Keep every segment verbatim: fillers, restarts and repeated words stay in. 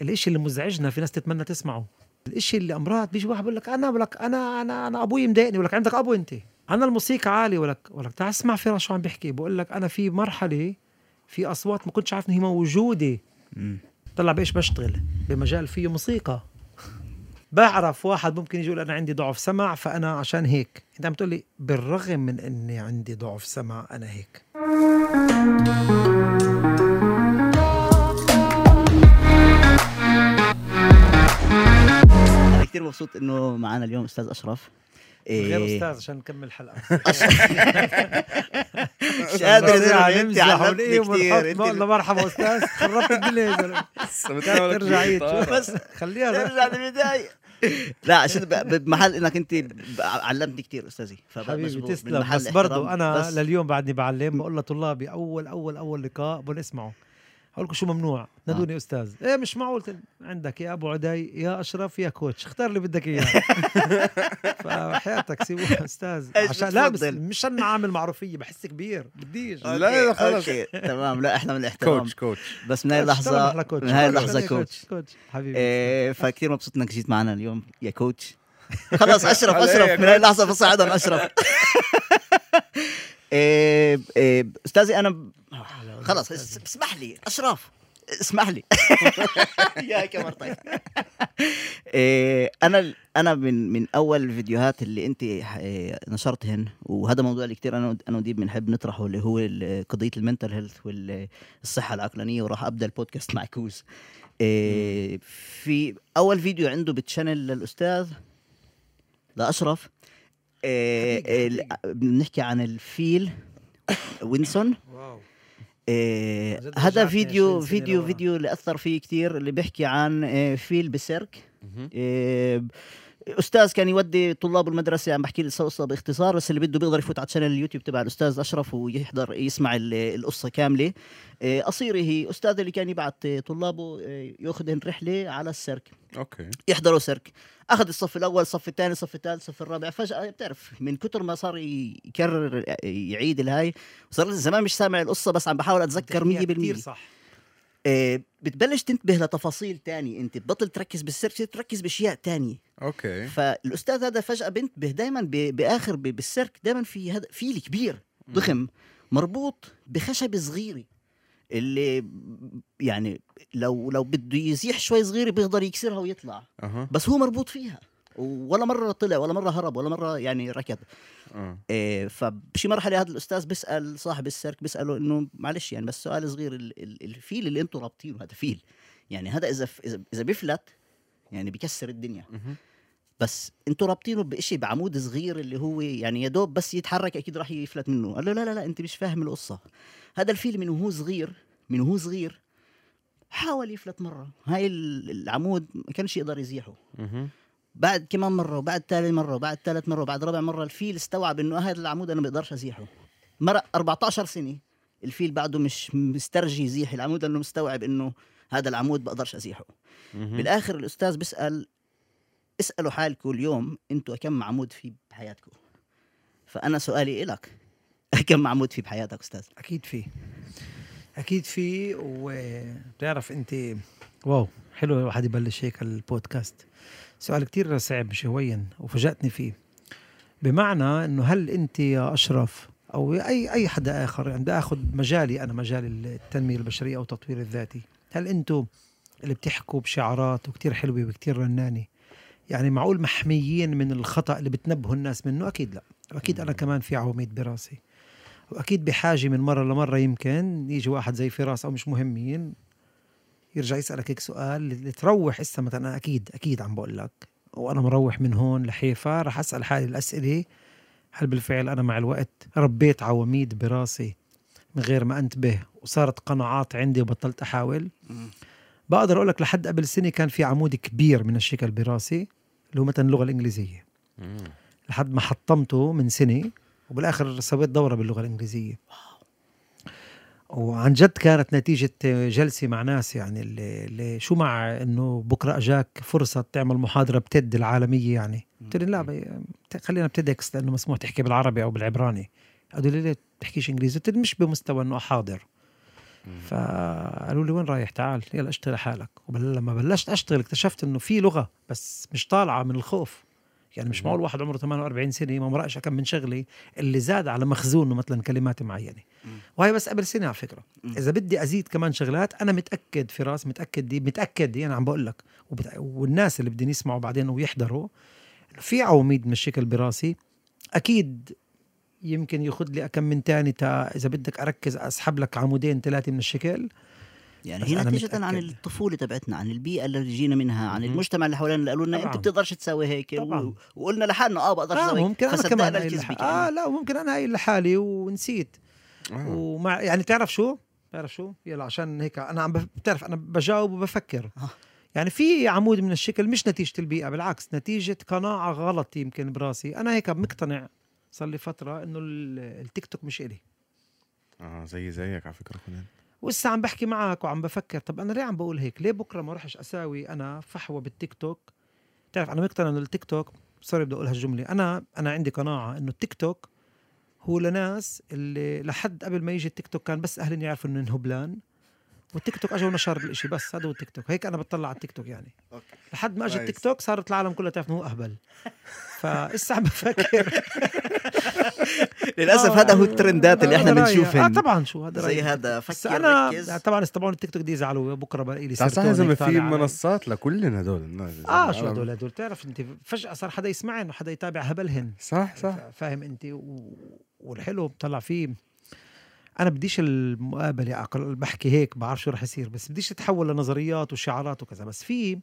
الاشي اللي مزعجنا في ناس تتمنى تسمعه. الاشي اللي امراض بيجي واحد بقول لك انا بقول لك انا انا انا ابوي مضايقني، بقول لك عندك ابو انت، انا الموسيقى عالي، بقول لك بقول لك تعال اسمع فراس شو عم بيحكي، بقول لك انا في مرحله في اصوات ما كنتش عارف ان هي موجوده. طلع بايش بشتغل بمجال فيه موسيقى. بعرف واحد ممكن يجي يقول انا عندي ضعف سمع فانا عشان هيك. انت عم تقول لي بالرغم من اني عندي ضعف سمع انا هيك. انا كتير مبسوط انه معنا اليوم استاذ اشرف. غير إيه استاذ عشان نكمل الحلقه. مش قادر نمزح ونقيم ونحط والله مرحبا استاذ خربت الدنيا يا زلمه. ترجع عيد بس خليها ترجع للبدايه. لا عشان بمحل انك انت علمتني كتير استاذي حبيبي تسلم. بس برضو انا بس لليوم بعدني بعلم بقول لطلابي اول اول اول لقاء بقول اسمعوا هقول لكم شو ممنوع نادوني آه. استاذ. ايه مش معقول عندك يا ابو عدي يا اشرف يا كوتش اختار اللي بدك اياه. فحياتك سيبوها استاذ عشان لا بس مش انا عامل معروفيه بحس كبير بديش. لا لا خلص تمام. لا احنا من الاحترام كوتش كوتش بس من هاي اللحظه من هاي اللحظه كوتش كوتش حبيبي. إيه فكتير مبسوط انك جيت معنا اليوم يا كوتش. خلاص اشرف اشرف من هاي اللحظه فصعدا اشرف. إيه إيه استاذي انا خلاص اسمح لي اشرف اسمح لي يا كمرتين. إيه انا انا من من اول الفيديوهات اللي انت نشرتهن، وهذا موضوع اللي كتير انا انا وديب بنحب نطرحه اللي هو قضيه المنتل هيلث والصحه العقلانيه، وراح ابدا البودكاست مع كوز. إيه في اول فيديو عنده بالشانل للاستاذ لاشرف إيه بنحكي عن الفيل وينسون. هذا فيديو فيديو فيديو اللي أثر فيه كتير، اللي بيحكي عن فيل بالسيرك. أستاذ كان يودي طلاب المدرسة، عم بحكي القصة باختصار، بس اللي بده بيقدر يفوت على الشانل اليوتيوب تبع الأستاذ أشرف ويحضر يسمع القصة كاملة. قصيرة هي. أستاذ اللي كان يبعت طلابه يأخذهم رحلة على السيرك، أوكي، يحضروا سيرك. أخذ الصف الأول، الصف الثاني، الصف الثالث، الصف الرابع. فجأة بتعرف من كتر ما صار يكرر يعيد الهاي، صار زمان مش سامع القصة بس عم بحاول أتذكر مية بالمية. صح. إيه بتبلش تنتبه لتفاصيل تاني، انت بطل تركز بالسيرك، تركز باشياء تانية. اوكي. فالاستاذ هذا فجأة بنتبه دائما باخر بالسيرك دائما في هذا فيل كبير ضخم مربوط بخشبة صغيرة، اللي يعني لو لو بده يزيح شوي صغيرة بيقدر يكسرها ويطلع. أه. بس هو مربوط فيها، ولا مرة طلع ولا مرة هرب ولا مرة يعني ركض. أه. إيه فبشي مرحلة هذا الأستاذ بيسأل صاحب السيرك، بيسأله إنه معلش يعني بس سؤال صغير، الفيل اللي أنتوا رابطينه هذا فيل يعني هذا إذا إذا إذا بيفلت يعني بيكسر الدنيا. أه. بس أنتوا رابطينه بإشي بعمود صغير اللي هو يعني يدوب بس يتحرك أكيد راح يفلت منه. قال له لا لا لا أنت مش فاهم القصة. هذا الفيل من وهو صغير من وهو صغير حاول يفلت مرة، هاي العمود ما كانش يقدر يزيحه. أه. بعد كمان مرة وبعد ثالث مرة وبعد ثالث مرة وبعد رابع مرة الفيل استوعب إنه هذا العمود أنا ما بقدرش أزيحه. مرة أربعة عشر سنة الفيل بعده مش مسترجي يزيح العمود، لأنه مستوعب إنه هذا العمود بقدرش أزيحه. بالآخر الأستاذ بيسأل اسألوا حالكم اليوم أنتوا كم عمود في بحياتكم؟ فأنا سؤالي إلك كم عمود في بحياتك أستاذ؟ أكيد في أكيد في وبتعرف أنت واو حلو الواحد يبلش هيك البودكاست. سؤال كتير صعب شويا وفجأتني فيه، بمعنى انه هل انت يا اشرف او اي اي حدا اخر يعني بدي اخذ مجالي انا مجال التنميه البشريه او التطوير الذاتي، هل انتم اللي بتحكوا بشعارات وكتير حلوه وكتير رنانه يعني معقول محميين من الخطا اللي بتنبهوا الناس منه؟ اكيد لا. واكيد انا كمان في عواميد براسي، واكيد بحاجه من مره لمره يمكن يجي واحد زي فراس او مش مهمين يرجع يسألك هيك سؤال لتروح اسا مثلا. أنا أكيد أكيد عم بقول لك وأنا مروح من هون لحيفا رح أسأل حالي الأسئلة، هل بالفعل أنا مع الوقت ربيت عواميد براسي من غير ما أنتبه وصارت قناعات عندي وبطلت أحاول؟ بقدر أقول لك لحد قبل سنة كان في عمود كبير من الشكل براسي اللي هو مثلا اللغة الإنجليزية، لحد ما حطمته من سنة وبالآخر سويت دورة باللغة الإنجليزية. وعن جد كانت نتيجة جلسة مع ناس يعني اللي, اللي شو مع إنه بكرة أجاك فرصة تعمل محاضرة بتد العالمية يعني قلت لي لا بي... خلينا بتدكس لأنه مسموح تحكي بالعربي أو بالعبراني. قالوا لي ليه تحكيش إنجليزي؟ قلت لي مش بمستوى إنه أحاضر. فقالوا لي وين رايح؟ تعال يلا اشتغل حالك. ولما بلشت اشتغل اكتشفت انه في لغه بس مش طالعه من الخوف. يعني مش معقول واحد عمره ثمانية وأربعين سنه ما مرقش كم من شغلي اللي زاد على مخزونه مثلا كلمات معينه. وهي بس قبل سنه على فكره. اذا بدي ازيد كمان شغلات انا متاكد فراس، متاكد دي متاكد دي انا عم بقول لك، وبت... والناس اللي بدهم يسمعوا بعدين ويحضروا في عواميد من الشكل براسي اكيد. يمكن ياخذ لي كم من تاني تا اذا بدك اركز اسحب لك عمودين ثلاثه من الشكل. يعني هي نتيجة عن الطفولة تبعتنا، عن البيئة اللي جينا منها، عن المجتمع اللي حوالينا اللي قالوا لنا انت بتقدرش تسوي هيك و... وقلنا لحالنا اه بقدرش آه اسوي ممكن انا كمان الكذب اه لا ممكن انا قايل لحالي ونسيت. آه. ومع يعني تعرف شو تعرف شو يلا عشان هيك انا عم بتعرف انا بجاوب وبفكر. آه. يعني في عمود من الشكل مش نتيجة البيئة، بالعكس نتيجة قناعة غلط يمكن براسي. انا هيك مقتنع صار لي فترة انه التيك توك مش إلي. اه زي زيك على فكرة كمان. وإسا عم بحكي معك وعم بفكر طب أنا ليه عم بقول هيك؟ ليه بكرة ما رحش أساوي أنا فحوة بالتيك توك؟ تعرف أنا مقتنع إنه التيك توك، سوري بدي أقول هالجملة، أنا أنا عندي قناعة إنه التيك توك هو لناس اللي لحد قبل ما يجي التيك توك كان بس أهلين يعرفوا إنه هبلان، والتيك توك أجوا ونشر بالإشي بس هذا هو التيك توك. هيك أنا بطلع على التيك توك يعني. لحد ما أجي التيك توك صارت العالم كلها تعرف إنه هو أهبل. فإسا عم بفكر للاسف آه هذا هو الترندات اللي احنا بنشوفها. اه طبعا شو هذا زي هذا فكر أنا ركز. طبعا استبعون التيك توك دي يزعلوا بكره بلاقي لي صح لازم في منصات لكل هدول الناس. اه شو هدول هدول تعرف انت فجاه صار حدا يسمعن وحدا يتابع هبلهن. صح صح فاهم انت و... والحلو بطلع فيه انا بديش المقابله عقل بحكي هيك بعرف شو رح يصير، بس بديش تتحول لنظريات وشعارات وكذا. بس في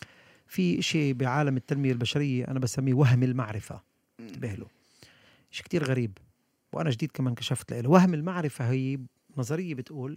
في شيء بعالم التنميه البشريه انا بسميه وهم المعرفه. انتبه له، شيء كتير غريب وأنا جديد كمان كشفت له. وهم المعرفة هي نظرية بتقول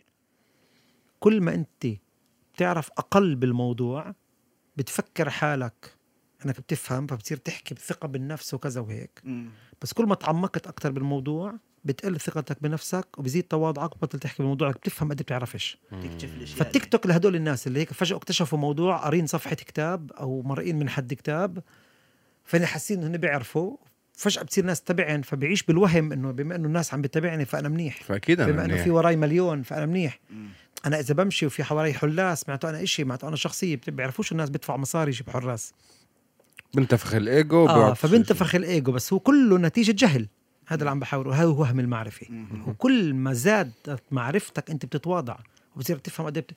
كل ما أنت بتعرف أقل بالموضوع بتفكر حالك أنك بتفهم فبتصير تحكي بثقة بالنفس وكذا وهيك. م. بس كل ما تعمقت أكتر بالموضوع بتقل ثقتك بنفسك وبزيد تواضعك وبطل تحكي بموضوعك، بتفهم قد بتعرفش. فالتيك توك لهدول الناس اللي هيك فجأة اكتشفوا موضوع قارين صفحة كتاب أو مرئين من حد كتاب فأنا حاسين إنه بيعرفوا، فجأة بتصير ناس تبعن فبيعيش بالوهم إنه بما إنه الناس عم بتابعني فأنا منيح. فأكيد أنا بما إنه في وراي مليون فأنا منيح. م. أنا إذا بمشي وفي حوالي حلاس معناته أنا إشي، معناته أنا شخصية بيعرفوش الناس بدفع مصاري يجيب حراس. بنتفخ الإيجو. آه فبنتفخ الإيجو، بس هو كله نتيجة جهل. هذا اللي عم بحاوله، هذا هو وهم المعرفة. وكل ما زادت معرفتك أنت بتتواضع وبتصير تفهم قد إيه بت...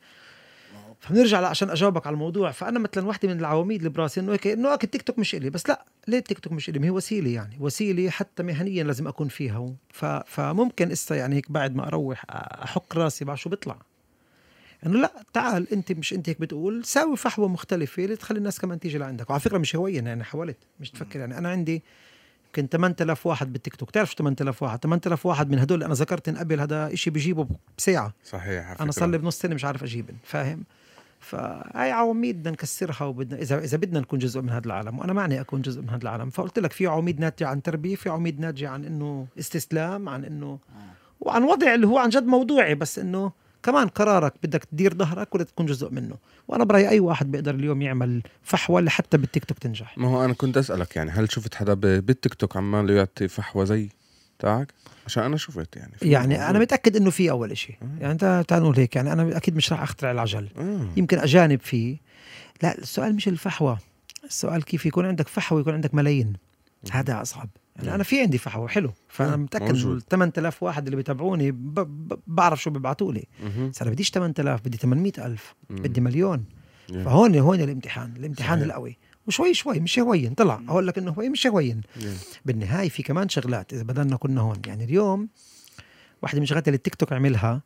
فبنرجع عشان أجاوبك على الموضوع. فأنا مثلا واحدة من العواميد اللي براسي إنه إنه أكيد التيك توك مش إلي، بس لا ليه التيك توك مش إلي؟ ما هي وسيلة يعني وسيلة حتى مهنيا لازم أكون فيها. ف... فممكن إسا يعني هيك بعد ما أروح أحك راسي بعد شو بيطلع إنه لا تعال أنت مش أنت هيك بتقول ساوي فحوة مختلفة اللي تخلي الناس كمان تيجي لعندك. وعلى فكرة مش هوية يعني حاولت مش تفكر يعني أنا عندي يمكن ثمانية آلاف واحد بالتيك توك. تعرف ثمانية آلاف واحد ثمانية آلاف واحد من هدول اللي أنا ذكرت قبل هذا إشي بيجيبه بساعة. صحيح. أنا صار لي بنص سنة مش عارف أجيبن فاهم. فهاي عواميد بدنا نكسرها وبدنا إذا إذا بدنا نكون جزء من هذا العالم، وأنا معني أكون جزء من هذا العالم. فقلت لك في عواميد ناتجة عن تربية، في عواميد ناتجة عن إنه استسلام، عن إنه وعن وضع اللي هو عن جد موضوعي، بس إنه كمان قرارك بدك تدير ظهرك ولا تكون جزء منه. وأنا برأيي أي واحد بيقدر اليوم يعمل فحوة اللي حتى بالتيك توك تنجح. ما هو أنا كنت أسألك يعني هل شفت حدا بالتيك توك عمال يعطي فحوة زي تاعك؟ عشان أنا شفت يعني يعني موضوع. أنا متأكد إنه في أول إشي آه. يعني أنت تعالوا هيك يعني أنا أكيد مش راح أخترع العجل آه. يمكن أجانب فيه. لا السؤال مش الفحوة، السؤال كيف يكون عندك فحوة يكون عندك ملايين. آه. هذا أصعب يعني. آه. أنا في عندي فحوة حلو فأنا آه. متأكد إنه ثمانية آلاف واحد اللي بيتابعوني ب... ب... بعرف شو بيبعتوا لي. بس أنا بديش ثمانية آلاف بدي ثمانمئة ألف بدي مليون. yeah. فهون هون الامتحان الامتحان القوي وشوي شوي مش هوين طلع أقول لك إنه هو مش هوين. yeah. بالنهاية في كمان شغلات إذا بدلنا كنا هون يعني اليوم واحدة من شغلات اللي التيك توك عملها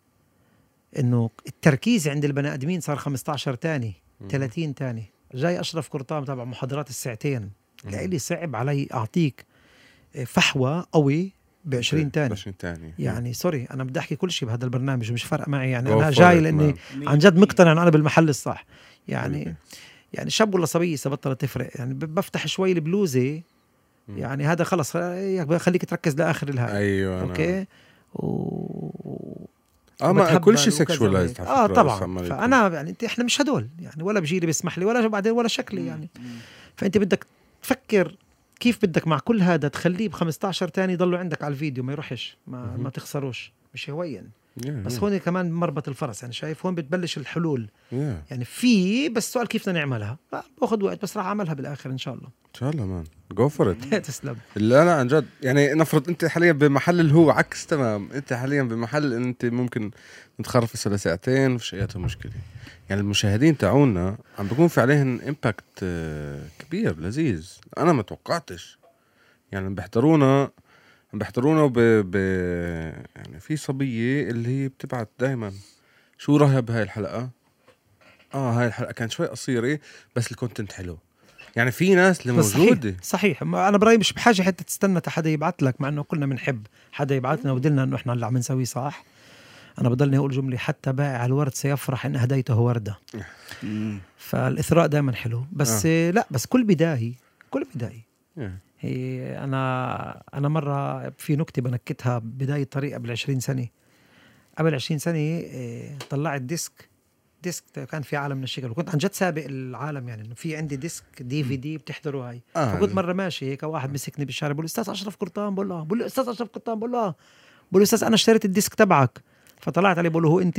إنه التركيز عند البني آدمين صار خمسة عشر تاني ثلاثين تاني. جاي أشرف قرطام تابع محاضرات الساعتين لإلي صعب علي أعطيك فحوى قوي بعشرين تاني. تاني يعني سوري أنا بدي أحكي كل شيء بهذا البرنامج ومش فارقة معي يعني أنا جاي لأني عن جد مقتنع أنا بالمحل الصح يعني. يعني شاب ولا صبية سبطلة تفرق يعني بفتح شوي البلوزة يعني هذا خلص خليك تركز لآخر الهاي. أيوة أوكي و... اه ما كل شيء سكشواليزد اه طبعا. فانا يعني انت احنا مش هدول يعني ولا بجيلي بيسمح لي ولا بعدين ولا شكلي يعني. فانت بدك تفكر كيف بدك مع كل هذا تخليه ب خمسة عشر تاني يضلوا عندك على الفيديو ما يروحش ما, ما تخسروش مش هوين. بس هون كمان مربط الفرس، يعني شايف هون بتبلش الحلول. yeah. يعني في بس السؤال كيف بدنا نعملها، باخذ وقت بس راح اعملها بالاخر ان شاء الله. ان شاء الله مان جو فور ات. تسلم. لا لا عن جد، يعني نفرض انت حاليا بمحل اللي هو عكس تمام، انت حاليا بمحل انت ممكن نتخرفص لساعتين وفيش اي مشكله. يعني المشاهدين تاعونا عم بيكون في عليهم امباكت كبير لذيذ، انا ما توقعتش. يعني بيحضرونا بيحضرونا ب... ب... يعني في صبيه اللي هي بتبعت دائما شو رايها بهاي الحلقه. اه هاي الحلقه كانت شوي قصيره بس الكونتنت حلو. يعني في ناس اللي موجوده صحيح, صحيح. انا برايي مش بحاجه حتى تستنى حدا يبعث لك، مع انه كلنا بنحب حدا يبعث لنا ودلنا انه احنا اللي عم نسويه صح. انا بضلني اقول جمله، حتى بائع الورد سيفرح ان اهديته ورده. فالاثراء دائما حلو، بس آه. لا بس كل بدايه كل بدايه هي انا انا مره في نكته بنكتها بدايه طريق قبل عشرين سنه. قبل عشرين سنه طلعت ديسك ديسك كان في عالم من الشكل، وكنت عن جد سابق العالم. يعني انه في عندي ديسك دي في دي بتحضروا هاي. آه. فكنت مره ماشي هيك، واحد مسكني بالشارع بقول استاذ اشرف قرطان، بقول له بقول له استاذ اشرف قرطان، بقول له بقول له استاذ انا اشتريت الديسك تبعك. فطلعت عليه بقول له هو انت؟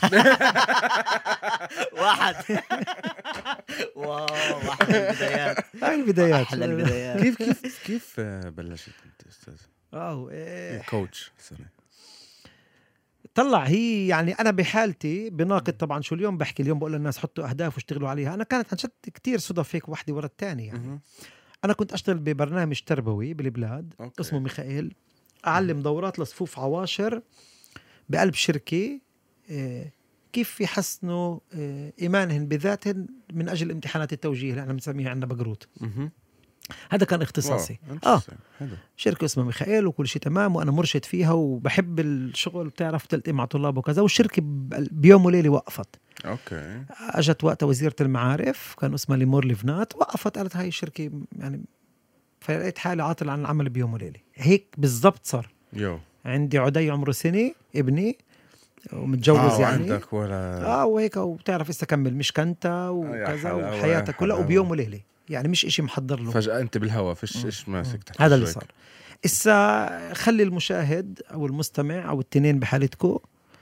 واحد واو واحد البدايات. هاي البدايات احلى البدايات. كيف كيف كيف بلشت انت استاذ؟ اه إيه. كوتش سوري. طلع هي يعني انا بحالتي بناقد طبعا شو اليوم بحكي، اليوم بقول للناس حطوا اهداف واشتغلوا عليها. انا كانت عن جد كثير صدف هيك واحده ورا الثانيه. يعني م- انا كنت اشتغل ببرنامج تربوي بالبلاد أوكي. اسمه ميخائيل، اعلم دورات لصفوف عواشر بقلب شركه إيه كيف يحسنوا إيه ايمانهم بذاتهم من اجل امتحانات التوجيه اللي احنا بنسميها عندنا بقروت. هذا كان اختصاصي. اه حلو. شركه اسمها ميخائيل وكل شيء تمام، وانا مرشد فيها وبحب الشغل، بتعرف تلتقي مع طلاب وكذا. والشركه بيوم وليله وقفت. اوكي. اجت وقتها وزيره المعارف كان اسمها ليمور ليفنات، وقفت قالت هاي الشركه يعني. فلقيت حالي عاطل عن العمل بيوم وليله. هيك بالضبط صار. يو. عندي عدي عمره سنه ابني ومتجوز آه يعني عندك ولا اه وهيك، وبتعرف لسه كمل مش كنتا وكذا وحياتك كلها وبيوم وليله. يعني مش إشي محضر له، فجأة أنت بالهوا فيش إيش ماسك تحت. هذا اللي صار. إسا خلي المشاهد أو المستمع أو التنين بحالتكو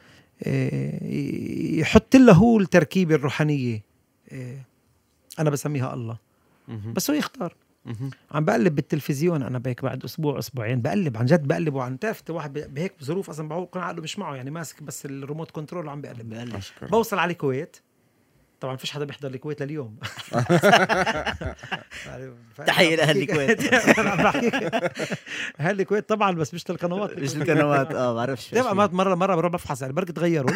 يحط له هو التركيبة الروحانية، أنا بسميها الله، بس هو يختار. عم بقلب بالتلفزيون أنا بيك بعد أسبوع أسبوعين بقلب عن جد بقلب، وعن تعرف واحد بهيك بظروف أصلا بعوق عقله مش معه، يعني ماسك بس الريموت كنترول وعم بقلب, بقلب. بوصل على الكويت. طبعا فيش حدا بيحضر الكويت لليوم. تحية لأهل الكويت. أهل الكويت طبعا، بس مش القنوات مش القنوات. اه بعرفش مرة مرة مرة بروح بفحص يعني بركة تغيروا.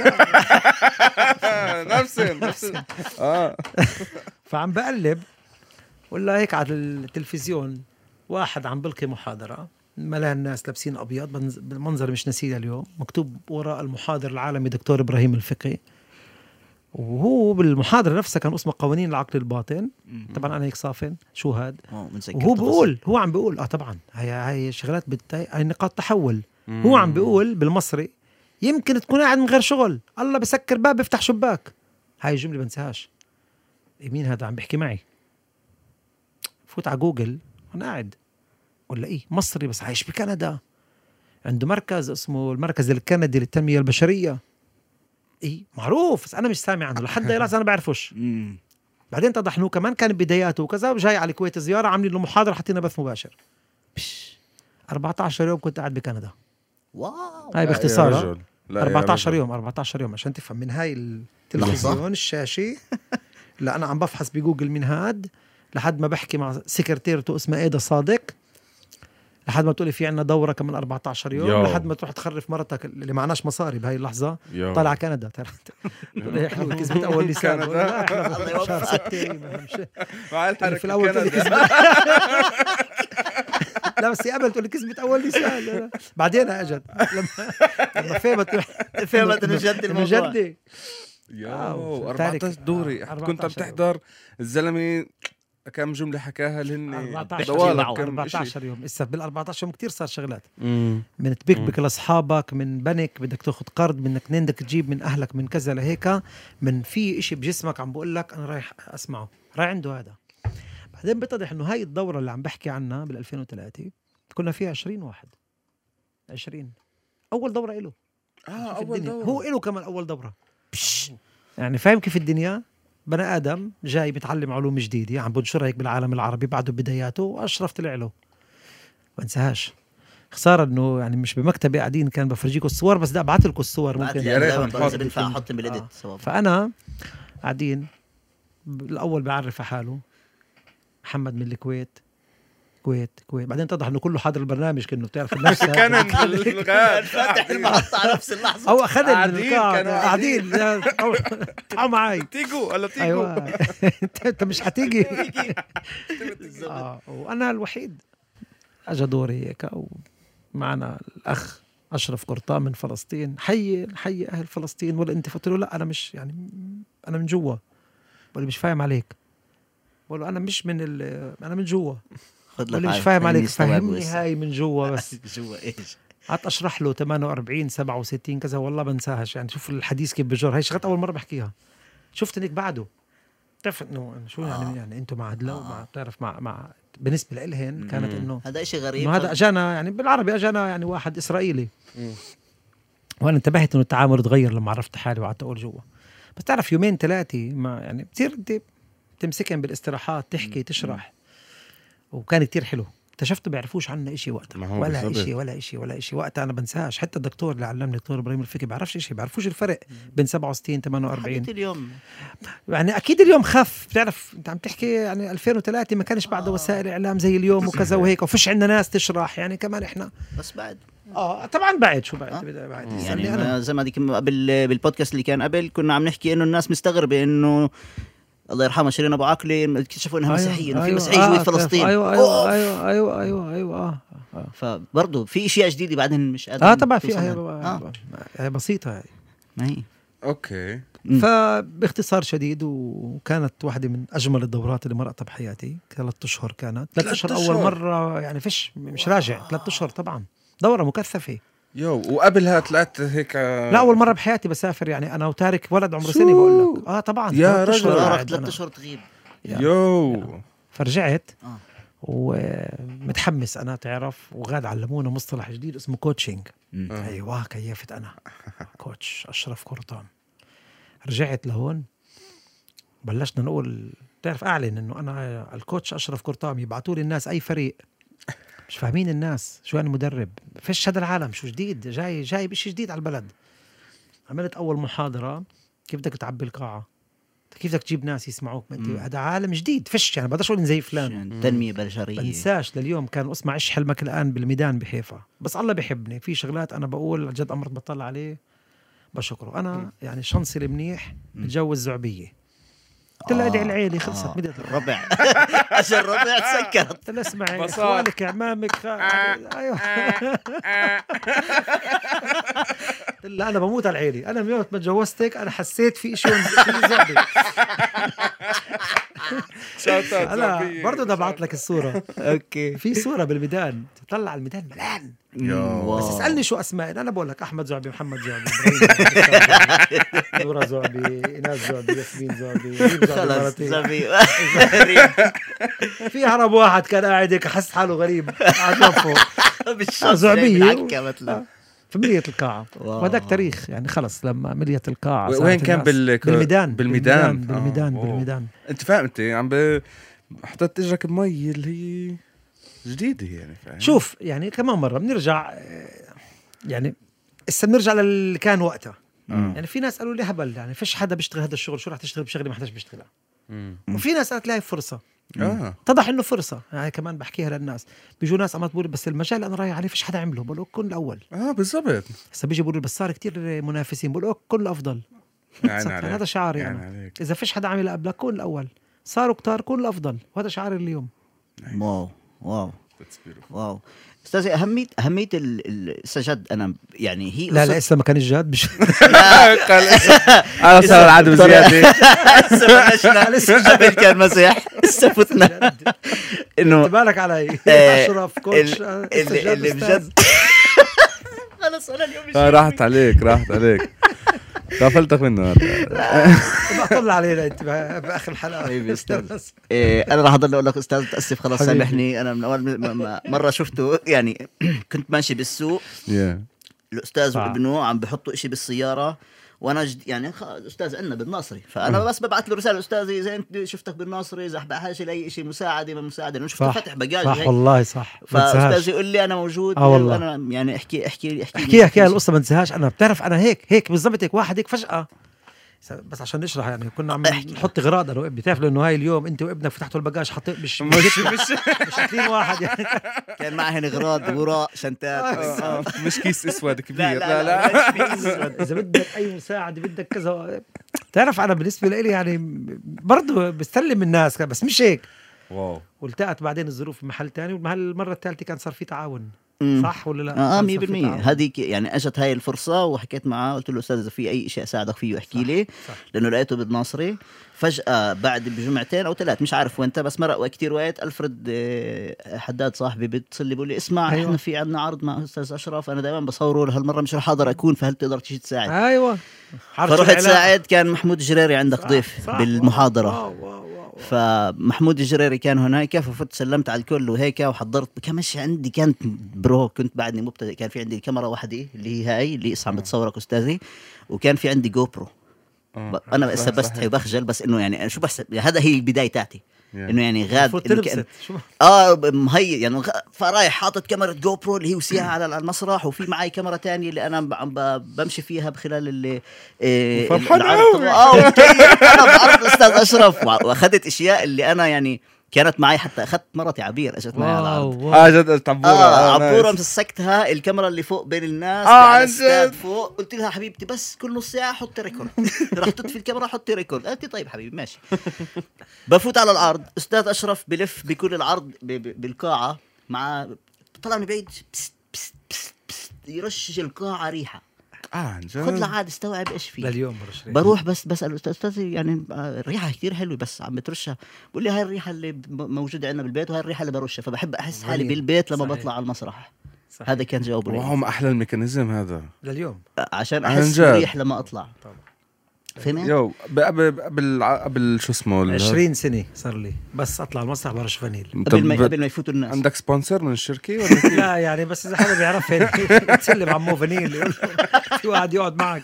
نفس نفس اه فعم بقلب ولا هيك على التلفزيون واحد عم بلقي محاضرة، ملان الناس لابسين أبيض بالمنظر مش نسيه اليوم، مكتوب وراء المحاضر العالمي دكتور إبراهيم الفقي، وهو بالمحاضرة نفسها كان اسمه قوانين العقل الباطن. طبعا أنا هيك صافن شو هاد، وهو بيقول هو عم بيقول اه طبعا هاي هاي شغلات بت... هاي نقاط تحول. مم. هو عم بيقول بالمصري يمكن تكون قاعد من غير شغل، الله بسكر باب بيفتح شباك. هاي الجملة بنساهاش. مين هذا عم بيحكي معي؟ فوت على جوجل، أنا قاعد ولا إيه مصري بس عايش بكندا، عنده مركز اسمه المركز الكندي للتنمية البشرية. إيه معروف بس أنا مش سامع عنه لحد دلوقتي، أنا بعرفوش. بعدين تضحنوه كمان كان بداياته وكذا، وجاي على الكويت زيارة، عاملين له محاضرة حطينا بث مباشر. بش أربعة عشر يوم كنت قاعد بكندا. واو هاي باختصار أربعة عشر يوم أربعة عشر يوم عشان تفهم. من هاي التلفزيون الشاشة لا أنا عم بفحص بجوجل من هاد لحد ما بحكي مع سكرتيرته اسمها إيدا صادق، لحد ما تقولي في عنا دورة كمان أربعة عشر يوم يو. لحد ما تروح تخرف مرتك اللي معناش مصاري بهاي اللحظة يو. طلع كندا حلو كسبت أول لسان. الله يوفقك في الأول تقولي كسبت لا بس قبل تقولي كسبت أول لسان، بعدين أجد لما لما فهمت فهمت إنه جد الموضوع جدي. ياو أربعة عشر دوري كنت بتحضر الزلمة كم جملة حكاها لهن أربعة عشر يوم. إسا بالأربعة عشر يوم كتير صار شغلات. مم. من تبيك لأصحابك، من بنك بدك تاخد قرض، منك نين بدك تجيب من أهلك، من كذا لهيك، من في إشي بجسمك عم بقول لك أنا رايح أسمعه رايح عنده هذا. بعدين بتضح إنه هاي الدورة اللي عم بحكي عنها بالألفين وثلاثة كنا فيها عشرين واحد. عشرين أول دورة إله اه في اول الدنيا. دورة. هو له كمان اول دوره يعني فاهم كيف الدنيا بني ادم جاي بيتعلم علوم جديده عم بنشرها هيك بالعالم العربي بعده بداياته واشرف طلع له ما انساهاش. خساره انه يعني مش بمكتبي قاعدين كان بفرجيكم الصور بس ده ابعث لكم الصور بعت ممكن لي يا ريت دائما نحط بقول اذا بينفع بالفيلم. احط بالايديت آه. سوا. فانا قاعدين الاول بيعرف على حاله محمد من الكويت كويت كويت بعدين اتضح انه كله حاضر البرنامج كأنه بتعرف النفس كان الغاد فاتح المحطة على نفس اللحظة. او اخذ من قاعدين، القاعه كانوا قاعدين تعالوا معي تيجو ولا تيجو ايوه انت انت مش حتيجي اه وانا الوحيد اجى دوري هيك ومعنا الاخ اشرف قرطان من فلسطين حي حي اهل فلسطين ولا انت قلت له لا انا مش يعني انا من جوا ولا مش فاهم عليك بقول له انا مش من ال... انا من جوا خذ ولا لك مش فاهم عليك فهمني فهمني هاي من جوا بس جوا ايش. قعدت اشرح له ثمانية وأربعين سبعة وستين كذا والله بنساهاش يعني شوف الحديث كيف بجر هاي شغلت اول مره بحكيها شفت انك بعده بتعرف انه شو يعني آه. يعني انتم مع عدلة آه. ومع بتعرف مع مع بالنسبه لإلهن كانت مم. انه هذا اشي غريب. انه هذا اجانا يعني بالعربي اجانا يعني واحد اسرائيلي مم. وانا انتبهت انه التعامل تغير لما عرفت حالي وقعدت اقول جوا بس تعرف يومين ثلاثه ما يعني بتصير انت تمسكن بالاستراحات تحكي تشرح وكان كتير حلو اكتشفت بيعرفوش عنا إشي وقتها ما هو ولا بالضبط. إشي ولا إشي ولا إشي وقتها أنا بنساش حتى الدكتور اللي علمني دكتور إبراهيم الفكي بيعرفش إشي بيعرفوش الفرق بين سبعة وستين ثمانية وأربعين حكيت اليوم يعني أكيد اليوم خف بتعرف أنت عم تحكي يعني ألفين وثلاثة ما كانش بعد آه. وسائل إعلام زي اليوم وكذا وهيك وفيش عندنا ناس تشرح يعني كمان إحنا بس بعد آه طبعا بعد شو بعد آه. بدأ بعد يعني يعني أنا ما- زي ما ديك قبل بالبودكاست اللي كان قبل كنا عم نحكي انه الناس مستغربه انه الله يرحمه شيرين ابو عاقله اكتشفوا انها مسيحيه انه في مسيحيه جوا فلسطين. أيوة أيوة أيوة أيوة أيوة أيوة آه. آه. فبرضه في اشياء جديده بعدين مش قادر آه طبعا توصل فيها لها. آه. هي بسيطة هاي ما هي اوكي مم. فباختصار شديد وكانت واحدة من أجمل الدورات اللي مرقتها بحياتي ثلاث أشهر كانت ثلاث أشهر أول أشهر. مرة يعني فيش مش راجع ثلاث أشهر طبعا دورة مكثفة يو وقبلها طلعت هيك لا أول مرة بحياتي بسافر يعني أنا وتارك ولد عمره سنة بقول لك آه طبعا يا ثلاث أشهر رجل. قاعد رحت ثلاث أنا. اشهر تغيب. يو فرجعت آه. ومتحمس أنا تعرف وغاد علمونا مصطلح جديد اسمه كوتشنج مم. آه. أيوة كيفت أنا كوتش أشرف قرطان رجعت لهون بلشنا نقول تعرف أعلن إنه أنا الكوتش أشرف قرطان يبعتوا لي الناس أي فريق مش فاهمين الناس شو يعني مدرب فيش هذا العالم شو جديد جاي جاي بشي جديد على البلد. عملت أول محاضرة كيف بدك تعبي القاعة كيف بدك تجيب ناس يسمعوك ما انت مم. هذا عالم جديد فيش يعني بدش اقول زي فلان يعني تنميه بشريه. بنساش لليوم كان اسمع عيش حلمك الآن بالميدان بحيفا بس الله بيحبني في شغلات أنا بقول جد أمرت بطلع عليه بشكره أنا يعني شنصي المنيح بتجوز زعبية قلت له ادعي العيلي خلصت آه. مدة الربع عشان الربع تسكرت. قلت له اسمعي بصار. اخوانك اعمامك خ... ايوه قلت له انا بموت على العيلي انا من يوم ما تجوزتك انا حسيت في شيء في زعبي شوت اوت انا برضه بدي ابعث لك الصورة اوكي. في صورة بالميدان تطلع الميدان ملان يو. بس اسألني شو أسمائي أنا بقول لك أحمد زعبي محمد زعبي إبراهيم نورا زعبي إيناس زعبي ياسمين زعبي ريم زعبي خلص مرتي. زبي. في هرب واحد كان قاعد هيك حس حاله غريب قاعد جنبه بالشمس زعبية. بالعكة مثلا. في مليت القاعة واو. وهذاك تاريخ يعني خلص لما مليت القاعة وين صارت كان الناس- بال- بالميدان بالميدان. بالميدان آه، بالميدان انت فاهم انت عم ب... حطيت اجرك بمي اللي هي جديده يعني فاهم شوف يعني كمان مرة بنرجع آه، يعني هسه بنرجع للي كان وقتها آه. يعني في ناس قالوا لي هبل يعني فيش حدا بيشتغل هذا الشغل شو رح تشتغل بشغله ما حداش بيشتغلها مم. وفي ناس قالت لي هاي فرصة اه اتضح انه فرصة يعني كمان بحكيها للناس بيجوا ناس عم تقول بس المجال اللي انا رايح عليه فيش حدا عمله بقول لك كن الاول اه بالضبط هسه بيجي بيقولوا بس صار كتير منافسين بقول لك كن الافضل يعني صح، عليك. هذا شعاري يعني انا عليك. اذا فيش حدا عمل قبلك كن الاول صاروا كتار كن الافضل وهذا شعاري اليوم واو واو That's beautiful. واو. استاذي اهميه اهميه ال- ال- السجد انا يعني هي لا قصة- لا لسه ما كان الجاد مش قال انا صار العدو زياده لسه بلشنا قبل كان مسيح لسه فتنا انه بالك علي آه، اشرف كوتش ال- آه، اللي سجاد اللي أستاذ. بجد خلص انا اليوم مش آه، راحت عليك راحت عليك غفلتك منه هذا. بقى طلع علينا انت باخر الحلقه حبيبي أستاذ. إيه انا راح اضل اقول لك استاذ تاسف خلاص حبيبي. سامحني انا من اول ما- ما- مره شفته يعني كنت ماشي بالسوق Yeah. الاستاذ صح. وابنه عم بحطوا إشي بالسياره، وانا جد يعني خ- الاستاذ عندنا بالناصري، فانا مم. بس ببعث له رساله استاذي زي انت شفتك بالناصري اذا بحاجه لاي شيء مساعده ما مساعده، لانه شفته صح فاتح بجاج صح هيك. والله صح فاستاذي يقول لي انا موجود. آه والله. انا يعني احكي احكي احكي احكيها احكيها القصه ما انساهاش. انا بتعرف انا هيك هيك بالضبط هيك واحد هيك فجاه، بس عشان نشرح يعني كنا عم احكي. نحط غراض انا وابني، تعرف لانه هاي اليوم انت وابنك فتحتوا الباجاج حطيت مش مش مش مش اثنين واحد يعني. كان معهن اغراض وراء شنتات. آه، آه، مش كيس اسود كبير، لا لا لا, لا, لا. اذا بدك اي مساعده بدك كذا، تعرف انا بالنسبه لي يعني برضه بستلم الناس بس مش هيك. واو. والتقت بعدين الظروف في محل تاني، والمحل المره الثالثه كان صار في تعاون. مم. صح ولا لا؟ اه كان صار مية في بالمية. تعاون. هذيك يعني اجت هاي الفرصه وحكيت معاه، قلت له استاذ اذا في اي شيء اساعدك فيه احكي صح. لي، صح. لانه لقيته بالناصري. فجاه بعد بجمعتين او ثلاث مش عارف وين، بس مرق كتير وقت الفرد آه، حداد صاحبي بيتصل لي بيقول لي اسمع أيوة. احنا في عندنا عرض مع استاذ اشرف، انا دائما بصوره هالمره مش رح اقدر اكون، فهل تقدر تيجي تساعد؟ ايوه فرحت ساعد. كان محمود الجريري عندك صح. ضيف صح. بالمحاضره. واو واو واو واو. فمحمود الجريري كان هناك، ففت سلمت على الكل وهيك وحضرت. كمش عندي كانت برو، كنت بعدني مبتدئ، كان في عندي كاميرا واحدة اللي هي هاي اللي اسمها عم بتصورك استاذي، وكان في عندي جو برو. آه. انا صح، هسه بستحي صحيح. وبخجل، بس انه يعني شو بحسب هذا هي البدايه تاعتي، يعني. انه يعني غاد المفروض إنه تلبست. كان شو اه مهي يعني غ- فرايح حاطط كاميرا جو برو اللي هي وسياها على على المسرح، وفي معي كاميرا تانية اللي انا ب- عم ب- بمشي فيها بخلال اللي إيه فرحان العرض أوي. تبع- اه ومكيف. انا بعرف الاستاذ اشرف، وع- واخذت اشياء اللي انا يعني كانت معي، حتى اخذت مرتي عبير اجت معي على العرض. واو واو. اه جد عبوره. اه آه، عبوره نايس. مسكتها الكاميرا اللي فوق بين الناس آه، على عن الاستاد جد؟ فوق، قلت لها حبيبتي بس كل نص ساعه حطي ريكورد. رح تطفي الكاميرا حطي ريكورد. قالت لي طيب حبيبي ماشي. بفوت على العرض، استاذ اشرف بلف بكل العرض ب- ب- بالقاعه مع طلع من بعيد بس بس بس بس يرشش القاعه ريحه. اه عن جد. خذ لعاد استوعب ايش فيه. لليوم برش ريح. بروح بس بسأل أستاذ أستاذي يعني آه، الريحة كتير حلوة بس عم بترشها، بقول لي هاي الريحة اللي ب- موجودة عندنا بالبيت وهاي الريحة اللي برشها، فبحب أحس حالي غريب. بالبيت لما صحيح. بطلع على المسرح. صحيح. هذا كان جوابه لي. واو، ما احلى الميكانيزم هذا. لليوم عشان عن أحس جد. مريح لما أطلع. طبعا. فهمت؟ يو قبل قبل قبل شو اسمه ال- عشرين سنة صار لي بس اطلع المسرح برش فانيل. قبل ما طب قبل ما يفوتوا الناس. عندك سبونسر من الشركه ولا كيف؟ لا يعني بس اذا حدا بيعرفني تسلم عمو فانيل، يقول له في واحد يقعد معك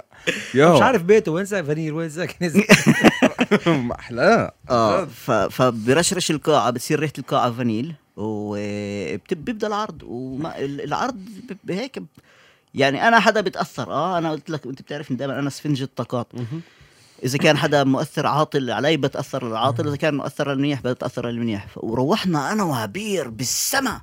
يو مش عارف بيته وين ساكن فانيل وين ساكن. ما احلى. اه ف... فبرشرش القاعة بتصير ريحة القاعة فانيل، وبيبدا العرض. وما العرض ب- بهيك ب- يعني انا حدا بتاثر. اه انا قلت لك انت بتعرفني دائما انا سفنج الطاقات. اذا كان حدا مؤثر عاطل علي بتاثر العاطل، اذا كان مؤثر المنيح بتاثر المنيح. وروحنا انا وعبير بالسما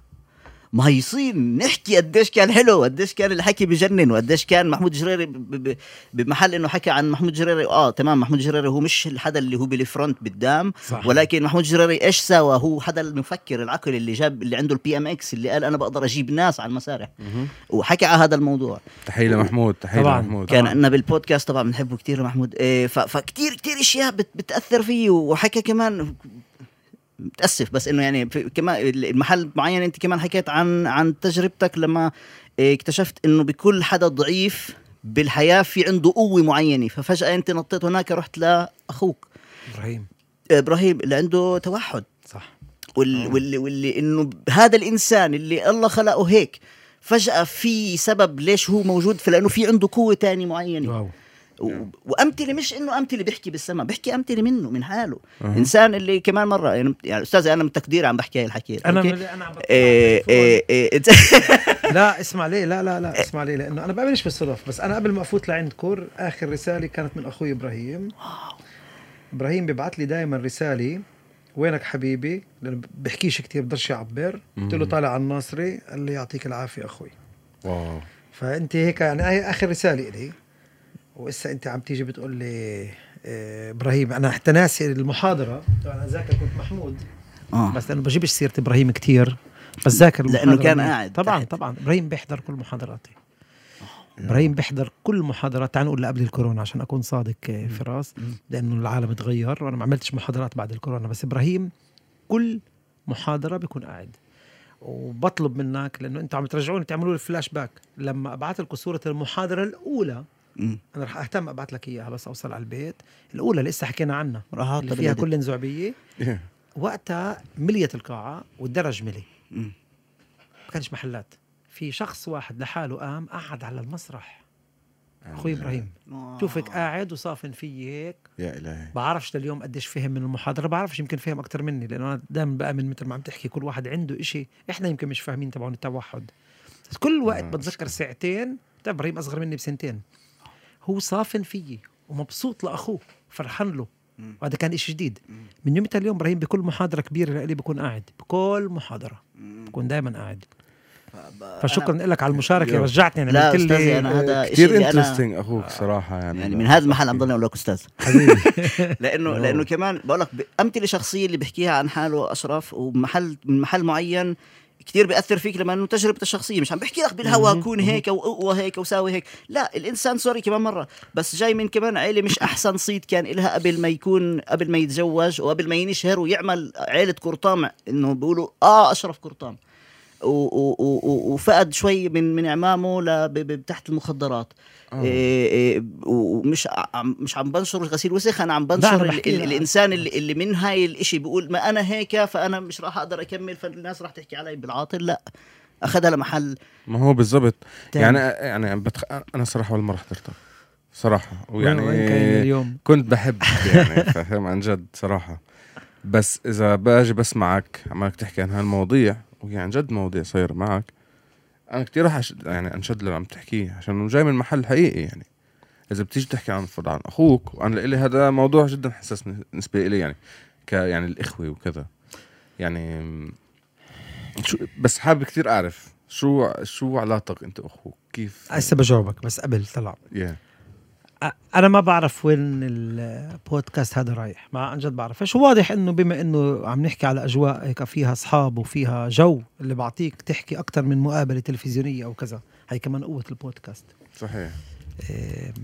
مهيصين نحكي قديش كان حلو، قديش كان الحكي بجنن، وقديش كان محمود جريري ب- ب- بمحل انه حكى عن محمود جريري. اه تمام، محمود جريري هو مش الحدا اللي هو بالفرونت بالدام، صح. ولكن محمود جريري ايش سوى؟ هو حدا المفكر العقل اللي جاب اللي عنده البي ام اكس اللي قال انا بقدر اجيب ناس على المسارح، وحكى على هذا الموضوع. تحيه لمحمود، تحيه طبعاً. لمحمود. كان طبعاً. عندنا بالبودكاست طبعا بنحبه كتير محمود. إيه ف- فكتير كتير اشياء بت بتاثر فيه. وحكى كمان متاسف بس انه يعني في- كمان المحل معين انت كمان حكيت عن عن تجربتك لما إيه اكتشفت انه بكل حدا ضعيف بالحياه في عنده قوه معينه، ففجاه انت نطيت هناك رحت لاخوك ابراهيم ابراهيم اللي عنده توحد، صح. واللي, واللي, واللي انه هذا الانسان اللي الله خلقه هيك فجاه في سبب ليش هو موجود، فلانه في عنده قوه تاني معينه. واو. و- وامثله مش انه امثله بيحكي بالسما، بيحكي امثله منه من حاله. أه. انسان اللي كمان مره يعني, يعني استاذ انا من تقدير عم بحكي هاي الحكي. انا أوكي؟ من انا عم بطلع إيه على إيه إيه لا اسمع ليه، لا لا لا اسمع ليه، لانه انا بقبلش بالصدف. بس انا قبل ما افوت لعندكم اخر رساله كانت من اخوي ابراهيم. ابراهيم بيبعت لي دائما رساله وينك حبيبي، لانه بحكيش كتير بدرش يعبر. قلت له طالع على الناصري، قال لي يعطيك العافيه اخوي. واو. فانت هيك يعني هي اخر رساله لي. وإسا انت عم تيجي بتقول لي إيه ابراهيم، انا حتى ناسي المحاضره طبعا. ذاكر كنت محمود آه. بس لانه بجيبش سيره ابراهيم كتير، بس ذاكر لأنه المحاضرة كان منيح. قاعد طبعا تحت. طبعا ابراهيم بيحضر كل محاضراتي. ابراهيم بيحضر كل محاضرات. تعال نقول قبل الكورونا عشان اكون صادق آه، فراس، لانه العالم اتغير وانا ما عملتش محاضرات بعد الكورونا. بس ابراهيم كل محاضره بيكون قاعد. وبطلب منك لانه انتوا عم ترجعوني تعملوا لي فلاش باك، لما ابعث لكم صوره المحاضره الاولى مم. انا رح اهتم ابعث لك اياها بس اوصل على البيت. الاولى اللي لسه حكينا عنها راح أحطها اللي فيها بالإيديت. كل انزعبيه. إيه. وقتها مليت القاعه والدرج ملي، مم. ما كانش محلات. في شخص واحد لحاله قام قعد على المسرح. اخوي ابراهيم شوفك قاعد وصافن فيي هيك يا الهي. بعرفش لليوم قديش فهم من المحاضره، بعرفش يمكن فهم اكتر مني، لانه انا دائما بامن مثل ما عم تحكي كل واحد عنده إشي احنا يمكن مش فاهمين تبعون التوحد. بس كل وقت بتذكر ساعتين. طيب ابراهيم اصغر مني بسنتين، هو صافن فيي ومبسوط لاخوه فرحان له، وهذا كان إشي جديد. من يوم اليوم ابراهيم بكل محاضره كبيره لي بكون قاعد، بكل محاضره بكون دائما قاعد. فشكرا لك على المشاركه، رجعتني يعني لا قلت لي أستاذي أنا هذا كتير أنا انترستينج اخوك صراحه يعني, يعني من هذا المحل عم ضلني اقول لك استاذ حبيبي لانه لانه كمان بقول لك امثله شخصيه اللي بيحكيها عن حاله اشرف ومحل من محل معين كتير بيأثر فيك، لما انه تجربته الشخصيه مش عم بحكي لك بالهوا كون هيك وقوه هيك وساوي هيك، لا الانسان سوري كمان مره بس جاي من كمان عائله مش احسن صيت كان إلها قبل ما يكون قبل ما يتزوج وقبل ما ينشهر ويعمل عائله قرطام، انه بيقولوا اه اشرف قرطام وفقد شوي من من اعمامه تحت المخدرات. إيه إيه ومش عم مش عم بنشر غسيل وسخ، انا عم بنشر ال ال الانسان اللي, اللي من هاي الاشي بيقول ما انا هيك فانا مش راح اقدر اكمل، فالناس راح تحكي علي بالعاطل. لا اخذها لمحل ما هو بالضبط يعني يعني بتخ... انا صراحه ولا ما حضرتها صراحه، ويعني اليوم كنت بحب يعني فاهم عن جد صراحه، بس اذا باجي بسمعك عمالك تحكي عن هالمواضيع وهي عن جد مواضيع صايره معك، انا كتير راح أش... يعني انشد اللي عم تحكيه عشان جاي من محل حقيقي. يعني اذا بتيجي تحكي عن فضل عن اخوك، وانا لإلي هذا موضوع جدا حساس بالنسبه لي يعني ك يعني الاخوه وكذا يعني شو، بس حابب كتير اعرف شو شو علاقتك انت واخوك كيف. هسه بجاوبك بس قبل طلع yeah. انا ما بعرف وين البودكاست هذا رايح، ما عن جد بعرف ايش. واضح انه بما انه عم نحكي على اجواء هيك فيها اصحاب وفيها جو اللي بعطيك تحكي اكتر من مقابله تلفزيونيه او كذا، هي كمان قوه البودكاست. صحيح. إيه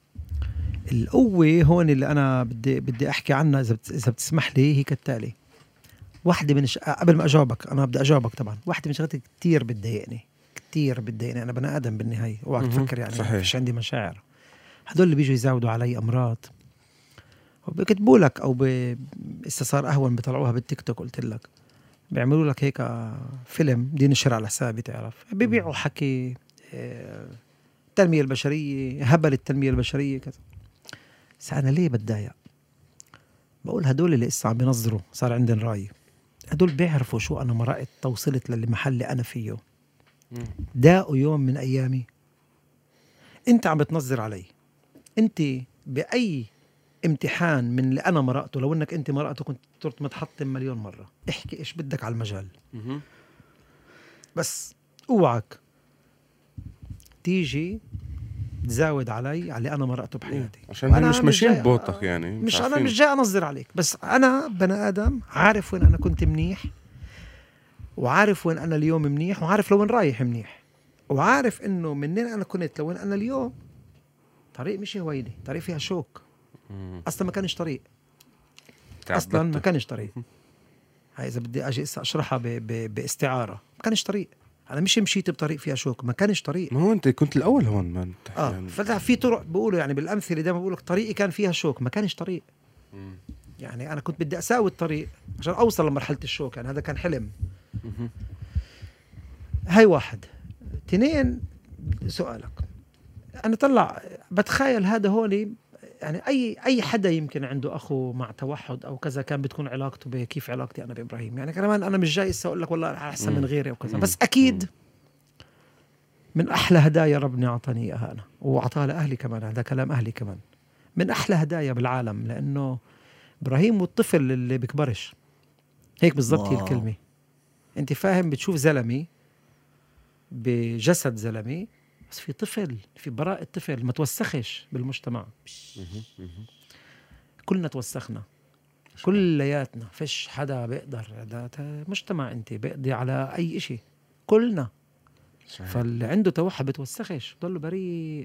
القوه هون اللي انا بدي بدي احكي عنها اذا اذا بتسمح لي هي كالتالي. واحدة من ش... قبل ما اجاوبك انا بدي اجاوبك طبعا، واحدة من شغلات كتير بتضايقني كتير بتضايقني، انا بني ادم بالنهايه، اوعك تفكر يعني صحيح. مش عندي مشاعر. هدول اللي بيجوا يزاودوا علي امراض وبكتبوا لك او باستثار اهون بيطلعوها بالتيك توك، قلت لك بيعملوا لك هيك فيلم بدي نشر على حسابي، تعرف بيبيعوا حكي التنميه البشريه، هبل التنميه البشريه كذا. بس انا ليه بتضايق؟ بقول هدول اللي لسه عم بينظروا صار عندن راي، هدول بيعرفوا شو انا مرقت توصلت للمحل اللي انا فيه. داقوا يوم من ايامي انت عم بتنظر علي، انت باي امتحان من اللي انا مرقته لو انك انت مرقته كنت صرت متحطم مليون مره. احكي ايش بدك على المجال، بس اوعك تيجي تزاود علي على اللي انا مرقته بحياتي، عشان مش ماشيين ببوطك يعني مش, مش انا مش جاي انظر عليك، بس انا بني ادم عارف وين انا كنت منيح، وعارف وين انا اليوم منيح، وعارف لوين رايح منيح، وعارف انه منين انا كنت لوين انا اليوم طريق مش هويني، طريق فيها شوك. اصلا ما كانش طريق، اصلا ما كانش طريق. هاي اذا بدي اجي اشرحها ب... ب... باستعاره، ما كانش طريق. انا مش مشيت بطريق فيها شوك، ما كانش طريق. ما هو انت كنت الاول هون ما انت اه يعني. ففي طرق بيقولوا يعني بالامثله دائما بقول لك طريقي كان فيها شوك، ما كانش طريق. مم. يعني انا كنت بدي اساوي الطريق عشان اوصل لمرحله الشوك، يعني هذا كان حلم. مم. هاي واحد. اثنين، سؤالك انا طلع بتخيل هذا هوني يعني اي اي حدا يمكن عنده اخو مع توحد او كذا كان بتكون علاقته بكيف علاقتي انا بابراهيم. يعني كمان انا مش جاي اقول لك والله احسن من غيري او كذا، بس اكيد من احلى هدايا ربنا اعطاني اياها انا واعطاها لاهلي كمان، هذا كلام اهلي كمان، من احلى هدايا بالعالم، لانه ابراهيم والطفل اللي بكبرش هيك بالضبط هي الكلمه. انت فاهم؟ بتشوف زلمي بجسد زلمي بس في طفل، في براءة طفل ما توسخش بالمجتمع. كلنا توسخنا كلياتنا، فيش حدا بيقدر، هذا مجتمع انت بيقضي على اي اشي كلنا. فاللي عنده توحد بتوسخش، ضله بريء،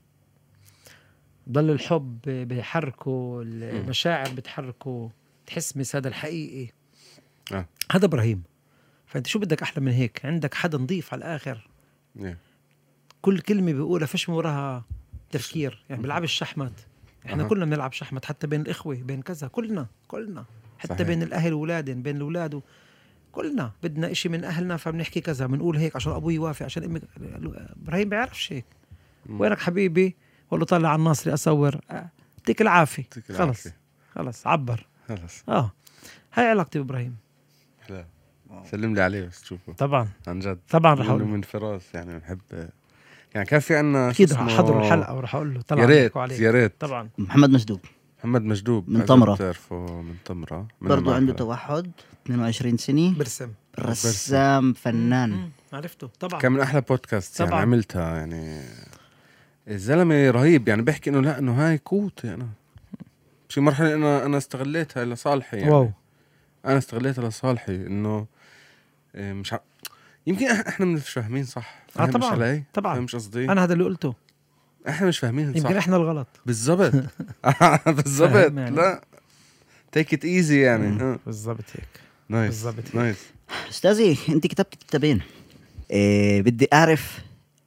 ضل الحب بيحركه، المشاعر بتحركه، تحس هذا الحقيقي. آه. هذا ابراهيم. فانت شو بدك احلى من هيك؟ عندك حدا نظيف على الاخر. yeah. كل كلمة بيقولها فيش وراها تفكير. يعني بلعب الشحمت، احنا أه. كلنا بنلعب شحمت، حتى بين الإخوة بين كذا، كلنا كلنا حتى صحيح. بين الأهل وولادين بين الأولاد كلنا بدنا إشي من أهلنا فبنحكي كذا، بنقول هيك عشان أبوي يوافق، عشان أمي. إبراهيم بيعرفش هيك. وينك حبيبي؟ والله طلع على الناصري أصور، يعطيك العافية. خلص خلص عبر خلص. اه هاي علاقتي بإبراهيم. لا سلم لي عليه بس تشوفه طبعا عن جد. طبعا رح أقول أقول من فراس يعني بنحب يعني. كان في عنا أكيد رح أحضر الحلقة ورح أقول له طلع يا ريت نحكوا عليك. يا ريت. طبعا محمد مجدوب محمد مجدوب من تمرة. بتعرفه من تمرة برضو عنده توحد اثنين وعشرين سنة، برسم رسام فنان. مم. عرفته طبعا. كان من أحلى بودكاست يعني طبعاً. عملتها يعني. الزلمة رهيب يعني. بيحكي إنه لا إنه هاي قوتي أنا. في مرحلة أنا أنا استغليتها لصالحي يعني. واو. أنا استغليتها لصالحي إنه إيه مش ع... يمكن إح- إحنا مش فاهمين صح. آه فاهم طبعاً. مش علي؟ طبعاً. فاهم مش قصدي؟ أنا هذا اللي قلته. إحنا مش فاهمين صح. يمكن إحنا الغلط. بالضبط. بالضبط. فاهم يعني. لا تيك ات ايزي يعني. آه. بالضبط هيك. نايس بالضبط هيك. نايس. أستاذي أنت كتبت كتابين، إيه بدي أعرف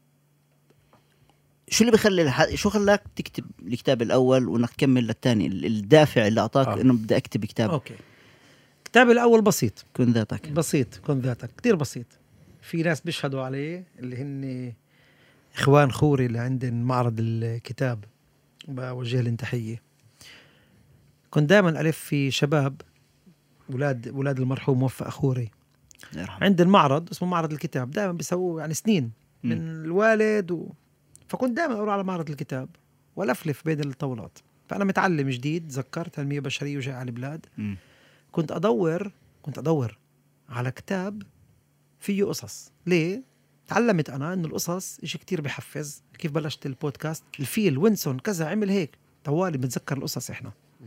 شو اللي بخلي الح... شو خلاك تكتب الكتاب الأول وإنك تكمل للثاني؟ الدافع اللي أعطاك آه. إنه بدي أكتب كتاب. أوكي. كتاب الأول بسيط. كن ذاتك. بسيط كن ذاتك كتير بسيط. في ناس بيشهدوا عليه اللي هن إخوان خوري اللي عندن معرض الكتاب، بوجه لهم تحية. كنت دائما ألف في شباب ولاد ولاد المرحوم موفق خوري، الله يرحمه. عندن معرض اسمه معرض الكتاب، دائما بيسووه يعني سنين من م. الوالد و... فكنت دائما أروح على معرض الكتاب ولفلف بين الطاولات. فأنا متعلم جديد، ذكرت تنمية بشرية وجاي على البلاد. م. كنت أدور كنت أدور على كتاب فيه قصص. ليه؟ تعلمت أنا إنه القصص إشي كتير بحفز. كيف بلشت البودكاست؟ الفيل وينسون كذا عمل هيك، طوالي بتذكر القصص. إحنا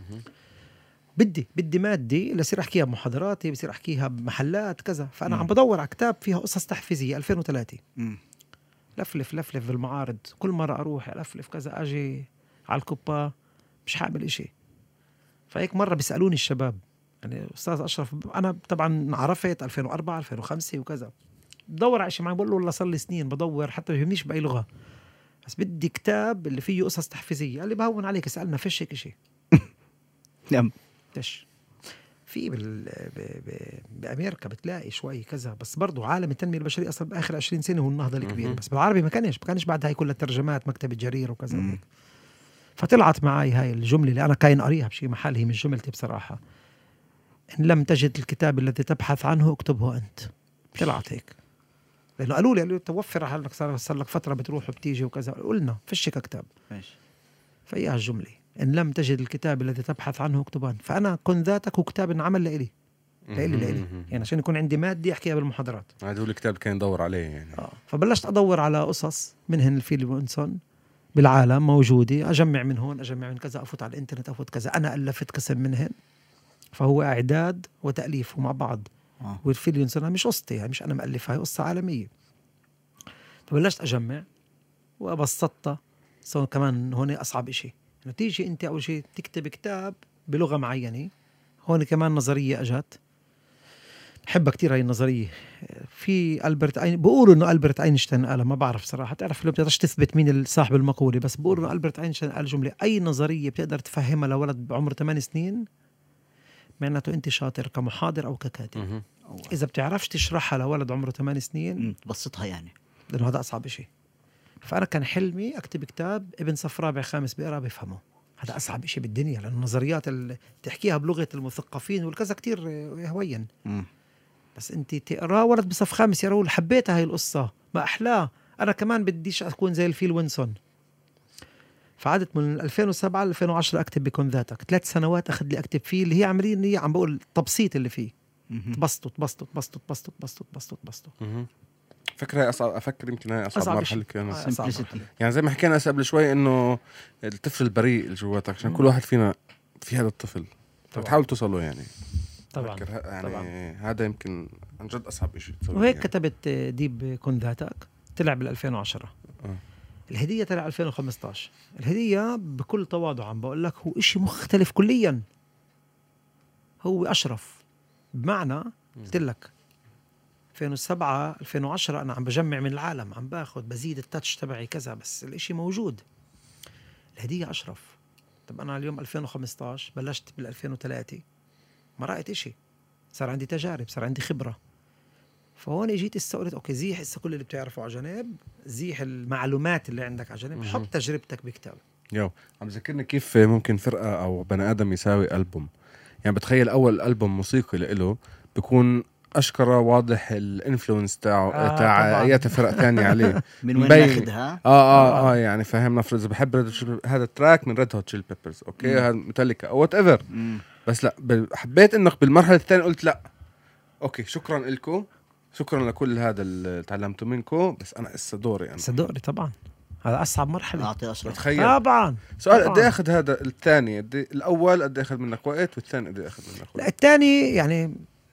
بدي بدي مادي اللي بصير أحكيها بمحاضراتي، بصير أحكيها بمحلات كذا. فأنا م. عم بدور على كتاب فيها قصص تحفيزية. ألفين وثلاثة م. لفلف لفلف بالمعارض، كل مرة أروح ألفلف كذا، أجي على الكوبا مش حامل إشي. فهيك مرة بيسألوني الشباب يعني أستاذ أشرف، أنا طبعا عرفت ألفين وأربعة ألفين وخمسة وكذا، بدور على شيء معي، بقول له والله صار لي سنين بدور حتى ما بيهمنيش بأي لغة، بس بدي كتاب اللي فيه قصص تحفيزية. قال لي بهون عليك اسألنا فيش هيك شيء. نعم. فيش في بال... ب... ب... بأمريكا بتلاقي شوي كذا، بس برضو عالم التنمية البشرية أصلا بآخر عشرين سنة هو النهضة الكبيرة، بس بالعربي ما كانش ما كانش بعد هاي كل الترجمات مكتبة جرير وكذا وهيك. فطلعت معي هاي الجملة اللي أنا كاين قريها بشي محل، هي مش جملتي بصراحة: إن لم تجد الكتاب الذي تبحث عنه اكتبه أنت. طلعت هيك لأنه قالوا لي قالوا توفر على صار صار لك فترة بتروح وبتيجي وكذا، قلنا فيش هيك كتاب. ماشي. فإياها الجملة: إن لم تجد الكتاب الذي تبحث عنه اكتبه أنت. فأنا كن ذاتك وكتاب انعمل لإلي لإلي لإلي يعني عشان يكون عندي مادي أحكيها بالمحاضرات. هذا هو الكتاب كان يدور عليه يعني. آه. فبلشت أدور على قصص منهن الفيل وينسون بالعالم موجودة، أجمع من هون أجمع من كذا، أفوت على الإنترنت أفوت كذا. أنا ألفت قسم منهن، فهو إعداد وتأليف مع بعض. آه. والفيل وينسون مش قصتي يعني، مش أنا مألفها، هي قصة عالمية. فبلشت أجمع وأبسطها. صار كمان هون أصعب إشي إنه تيجي أنت أول شيء تكتب كتاب بلغة معينة. هون كمان نظرية أجت بحبها كتير هاي النظرية. في ألبرت أين بقولوا إنه ألبرت أينشتاين قالها، ما بعرف صراحة، تعرف لو بتقدرش تثبت مين صاحب المقولة، بس بقولوا إنه ألبرت أينشتاين قال جملة: أي نظرية بتقدر تفهمها لولد بعمر ثمان سنين معناته أنت شاطر كمحاضر أو ككاتب. مهم. إذا بتعرفش تشرحها لولد عمره ثمان سنين م. تبسطها يعني، لأنه هذا أصعب شيء. فأنا كان حلمي أكتب كتاب ابن صف رابع خامس بيقرأ بيفهمه. هذا أصعب شيء بالدنيا، لأن النظريات اللي تحكيها بلغة المثقفين والكذا كتير هوين. م. بس أنت تقرأ ولد بصف خامس يقول حبيتها هاي القصة ما أحلاه، أنا كمان بديش أكون زي الفيل وينسون. فعادت من ألفين وسبعة ل ألفين وعشرة أكتب بكون ذاتك. ثلاث سنوات أخذ لي أكتب فيه، اللي هي عملية إني عم بقول تبسيط اللي فيه. مهم. تبسطوا تبسطوا تبسطوا تبسطوا تبسطوا تبسطوا تبسطوا. مهم. فكرة هي أصعب. أفكر يمكن هاي أصعب, أصعب مرحلة شيء. كانت. آه، أصعب Simplicity. مرحلة. يعني زي ما حكينا هسه قبل شوي إنه الطفل البريء اللي جواتك، عشان كل واحد فينا في هذا الطفل بتحاول توصله يعني. طبعا بفكر ه- يعني طبعاً. هذا يمكن عن جد أصعب شيء تسويه وهيك يعني. كتبت ديب كن ذاتك، طلع بال ألفين وعشرة. آه. الهدية طلع ألفين وخمسطعش. الهدية بكل تواضع عم بقول لك هو إشي مختلف كليا، هو أشرف. بمعنى قلت لك ألفين وسبعة ألفين وعشرة أنا عم بجمع من العالم، عم باخد بزيد التاتش تبعي كذا، بس الإشي موجود. الهدية أشرف. طب أنا اليوم ألفين وخمسطعش بلشت بال ألفين وثلاثة، ما رأيت إشي، صار عندي تجارب، صار عندي خبرة. فهون اجيت استقلت اوكي زيح هسه كل اللي بتعرفه على جنب، زيح المعلومات اللي عندك على جنب، حط تجربتك بكتاب. يو عم ذكرني كيف ممكن فرقة أو بني آدم يساوي ألبوم. يعني بتخيل أول ألبوم موسيقي لإله بيكون أشكره واضح الانفلونس تاعه آه تاع أي فرق تانية عليه من وين مبين. ماخدها. آه آه آه يعني فاهم. نفرض إذا بحب هذا التراك من ريد هوت تشيل بيبرز أوكي هذا ميتاليكا أو وات إيفر، بس لا حبيت إنك بالمرحلة الثانية قلت لا أوكي شكرا لكم، شكرا لكل هذا اللي تعلمته منكم، بس أنا إسا دوري أنا هسه دوري طبعا، هذا أصعب مرحلة. أعطي أشرف. تخيل طبعا سؤال طبعاً. قد ايه اخذ هذا الثاني؟ قد إيه الاول قد ايه اخذ منك وقت والثاني قد ايه اخذ منك لا وقت؟ الثاني يعني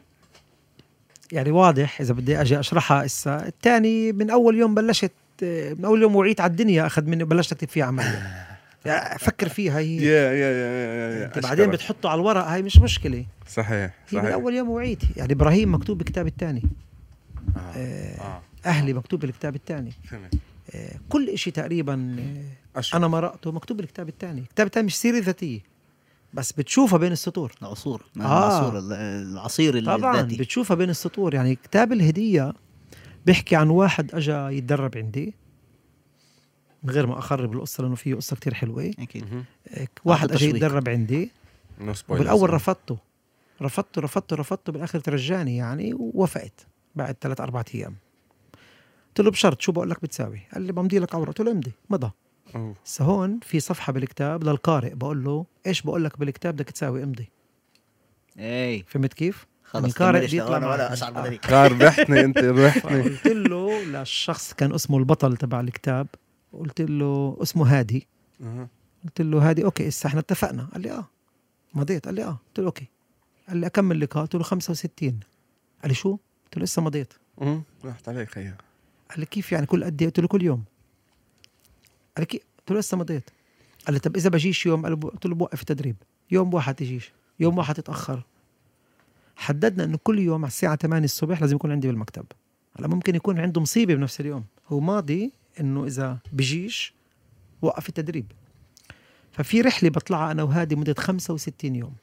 يعني واضح اذا بدي اجي اشرحها هسه. الثاني من اول يوم بلشت، من اول يوم وعيت على الدنيا اخذ مني بلشت اكتب فيها عمليه. يعني افكر فيها هي يا يا يا يا انت بعدين بتحطه على الورق، هاي مش مشكله. صحيح هي صحيح من اول يوم وعيت. يعني ابراهيم مكتوب بالكتاب الثاني، آه. آه. آه. اهلي مكتوب بالكتاب الثاني، فهمت. آه. كل إشي تقريبا آه. أشرف. انا مرقته مكتوب بالكتاب الثاني. الكتاب الثاني مش سيره ذاتيه بس بتشوفها بين السطور. العصور آه. العصور العصير طبعا الذاتي. بتشوفها بين السطور. يعني كتاب الهدية بيحكي عن واحد أجا يتدرب عندي، من غير ما أخرب القصة لأنه فيه قصة كتير حلوة. أكيد. مهم. واحد أجا تشويق. يتدرب عندي، No spoilers. بالأول رفضته رفضته رفضته رفضته بالآخر ترجاني يعني، ووافقت بعد ثلاث أربعة أيام. قلت له بشرط شو بقول لك بتساوي؟ قال لي بمضي لك عورة. قلت له امضي. مضى. أوه. هون في صفحة بالكتاب للقارئ بقول له إيش بقول لك بالكتاب بدك تساوي امضي. اي بيفهم كيف؟ خلص القارئ كملش بيطلع ولا معك. ولا اشعر بدني. كار ربحتني انت ربحتني. قلت له للشخص كان اسمه البطل تبع الكتاب، قلت له اسمه هادي، أها. قلت له هادي اوكي هسه احنا اتفقنا. قال لي اه. مضيت. قال لي اه. قلت له اوكي. قال لي اكمل لك. قلت له خمسة وستين. قال لي شو؟ قلت له لسه مضيت. أمم. راحت عليك خيا. قال لي كيف يعني كل قد ايه؟ قلت له كل يوم. قال لي كيف؟ قلت له لسه مضيت. قال لي طب اذا بجيش يوم؟ قلت له بوقف التدريب يوم واحد تجيش، يوم واحد تتاخر. حددنا انه كل يوم على الساعه ثمانية الصبح لازم يكون عندي بالمكتب. هلا ممكن يكون عنده مصيبه بنفس اليوم، هو ماضي انه اذا بجيش وقف التدريب. ففي رحله بطلعها انا وهادي مده خمسة وستين يوم.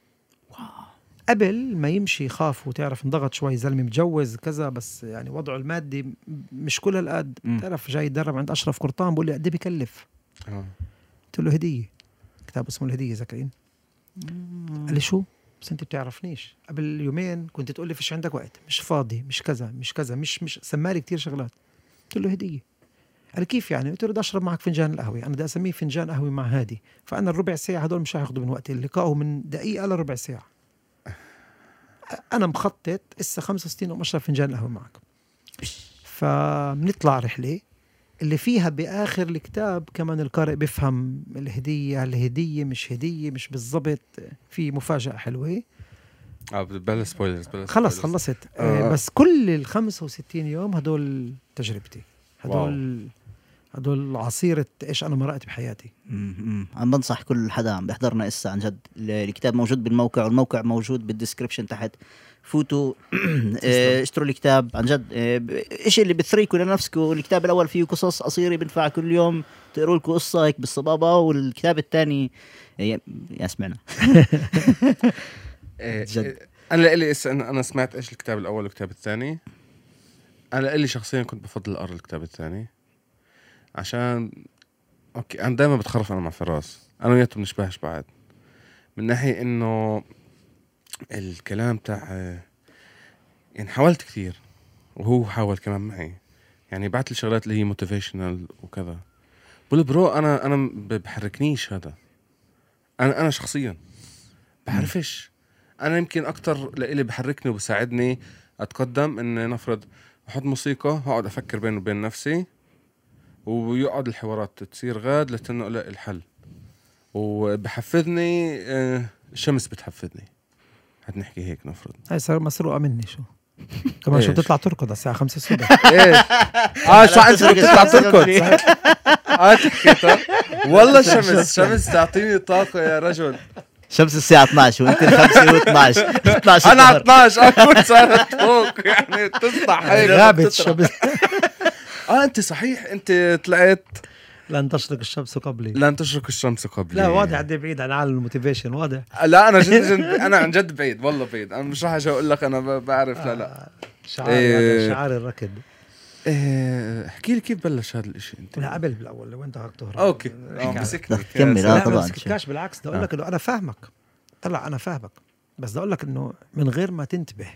قبل ما يمشي خاف وتعرف انضغط شوي، زلمه متجوز كذا، بس يعني وضعه المادي م- مش كل هالقد. مم. تعرف جاي يتدرب عند اشرف قرطان، بقول لي قد ايه بكلف؟ آه. قلت له هديه، كتاب اسمه الهديه ذاكرين؟ قال لي شو؟ بس انت بتعرفنيش، قبل يومين كنت تقول لي فيش عندك وقت، مش فاضي، مش كذا مش كذا مش مش سمالي كتير شغلات. قلت له هديه. قال لي كيف يعني؟ قلت له بدي اشرب معك فنجان القهوه، انا بدي اسميه فنجان قهوه مع هادي، فانا الربع ساعه هدول مش هياخذوا من وقتي، اللقاء من دقيقه لربع ساعه. انا مخطط هسه خمسة وستين يوم اشرب فنجان قهوه معك. فبنطلع رحله اللي فيها باخر الكتاب كمان القارئ بيفهم الهديه، الهديه مش هديه، مش بالضبط، في مفاجاه حلوه. اه بلا سبويلرز بلا خلص spoilers. خلصت. آه. آه. بس كل ال خمسة وستين يوم هدول تجربتي، هدول هدول عصيرة ايش انا مرقت بحياتي. امم عم بنصح كل حدا عم بيحضرنا اسا عن جد، ال- الكتاب موجود بالموقع، والموقع موجود بالديسكريبشن تحت. فوتوا آه، اشتروا الكتاب عن جد. آه، ب- اشي اللي بثريكوا لنفسكم. الكتاب الاول فيه قصص قصيره بنفع كل يوم تقروا لكم قصه هيك بالصبابه، والكتاب الثاني يا يا سمعنا. إيه، جد. إيه، انا لإلي إس- انا أنا سمعت ايش الكتاب الاول والكتاب الثاني. انا لإلي شخصيا كنت بفضل اقرا الكتاب الثاني عشان اوكي انا دائما بتخرف انا مع فراس، انا وياته بنشبهش بعض من ناحيه انه الكلام تاع يعني حاولت كثير وهو حاول كمان معي، يعني بعت لي شغلات اللي هي موتيفيشنال وكذا، بقول برو انا انا ب- بحركنيش هذا، انا انا شخصيا بعرفش. انا يمكن اكتر لإلي بحركني وبساعدني اتقدم ان نفرض احط موسيقى هقعد افكر بيني وبين نفسي، ويقعد الحوارات تصير غاد لتنو الاقي الحل، وبحفزني آه، الشمس بتحفزني، هنحكي هيك نفرض. هاي صار مسروقة مني شو كمان شو إيش؟ تطلع تركض على الساعة خمسة الصبح. ايش؟ اه صح انت بتطلع تركض. اه تحكيتها والله الشمس الشمس تعطيني طاقة يا رجل. شمس الساعه اثنعش وانت الخمسة واثنعش اثنعش انا الظهر. اثنعش اكون صارت فوق يعني تصبح هيك غابت بتطلع. الشمس. اه انت صحيح انت طلعت لن تشرق الشمس قبلي. لن تشرق الشمس قبل. لا واضح قد إيه بعيد عن عالم الموتيفيشن، واضح. لا انا جد, جد انا عن جد بعيد والله بعيد، انا مش راح اجي اقول لك انا ب- بعرف لا لا شعار إيه. هذا شعار الركض. إيه، احكي لي كيف بلش هذا الاشي انت؟ لا قبل بالاول لو انت هيك تهرب. اوكي احكي اه على- مسكني بدك تكمل، آه، لا طبعاً. ما مسكتكاش، بالعكس بدي اقول آه. لك انه انا فاهمك. طلع انا فاهمك، بس بدي اقول لك انه من غير ما تنتبه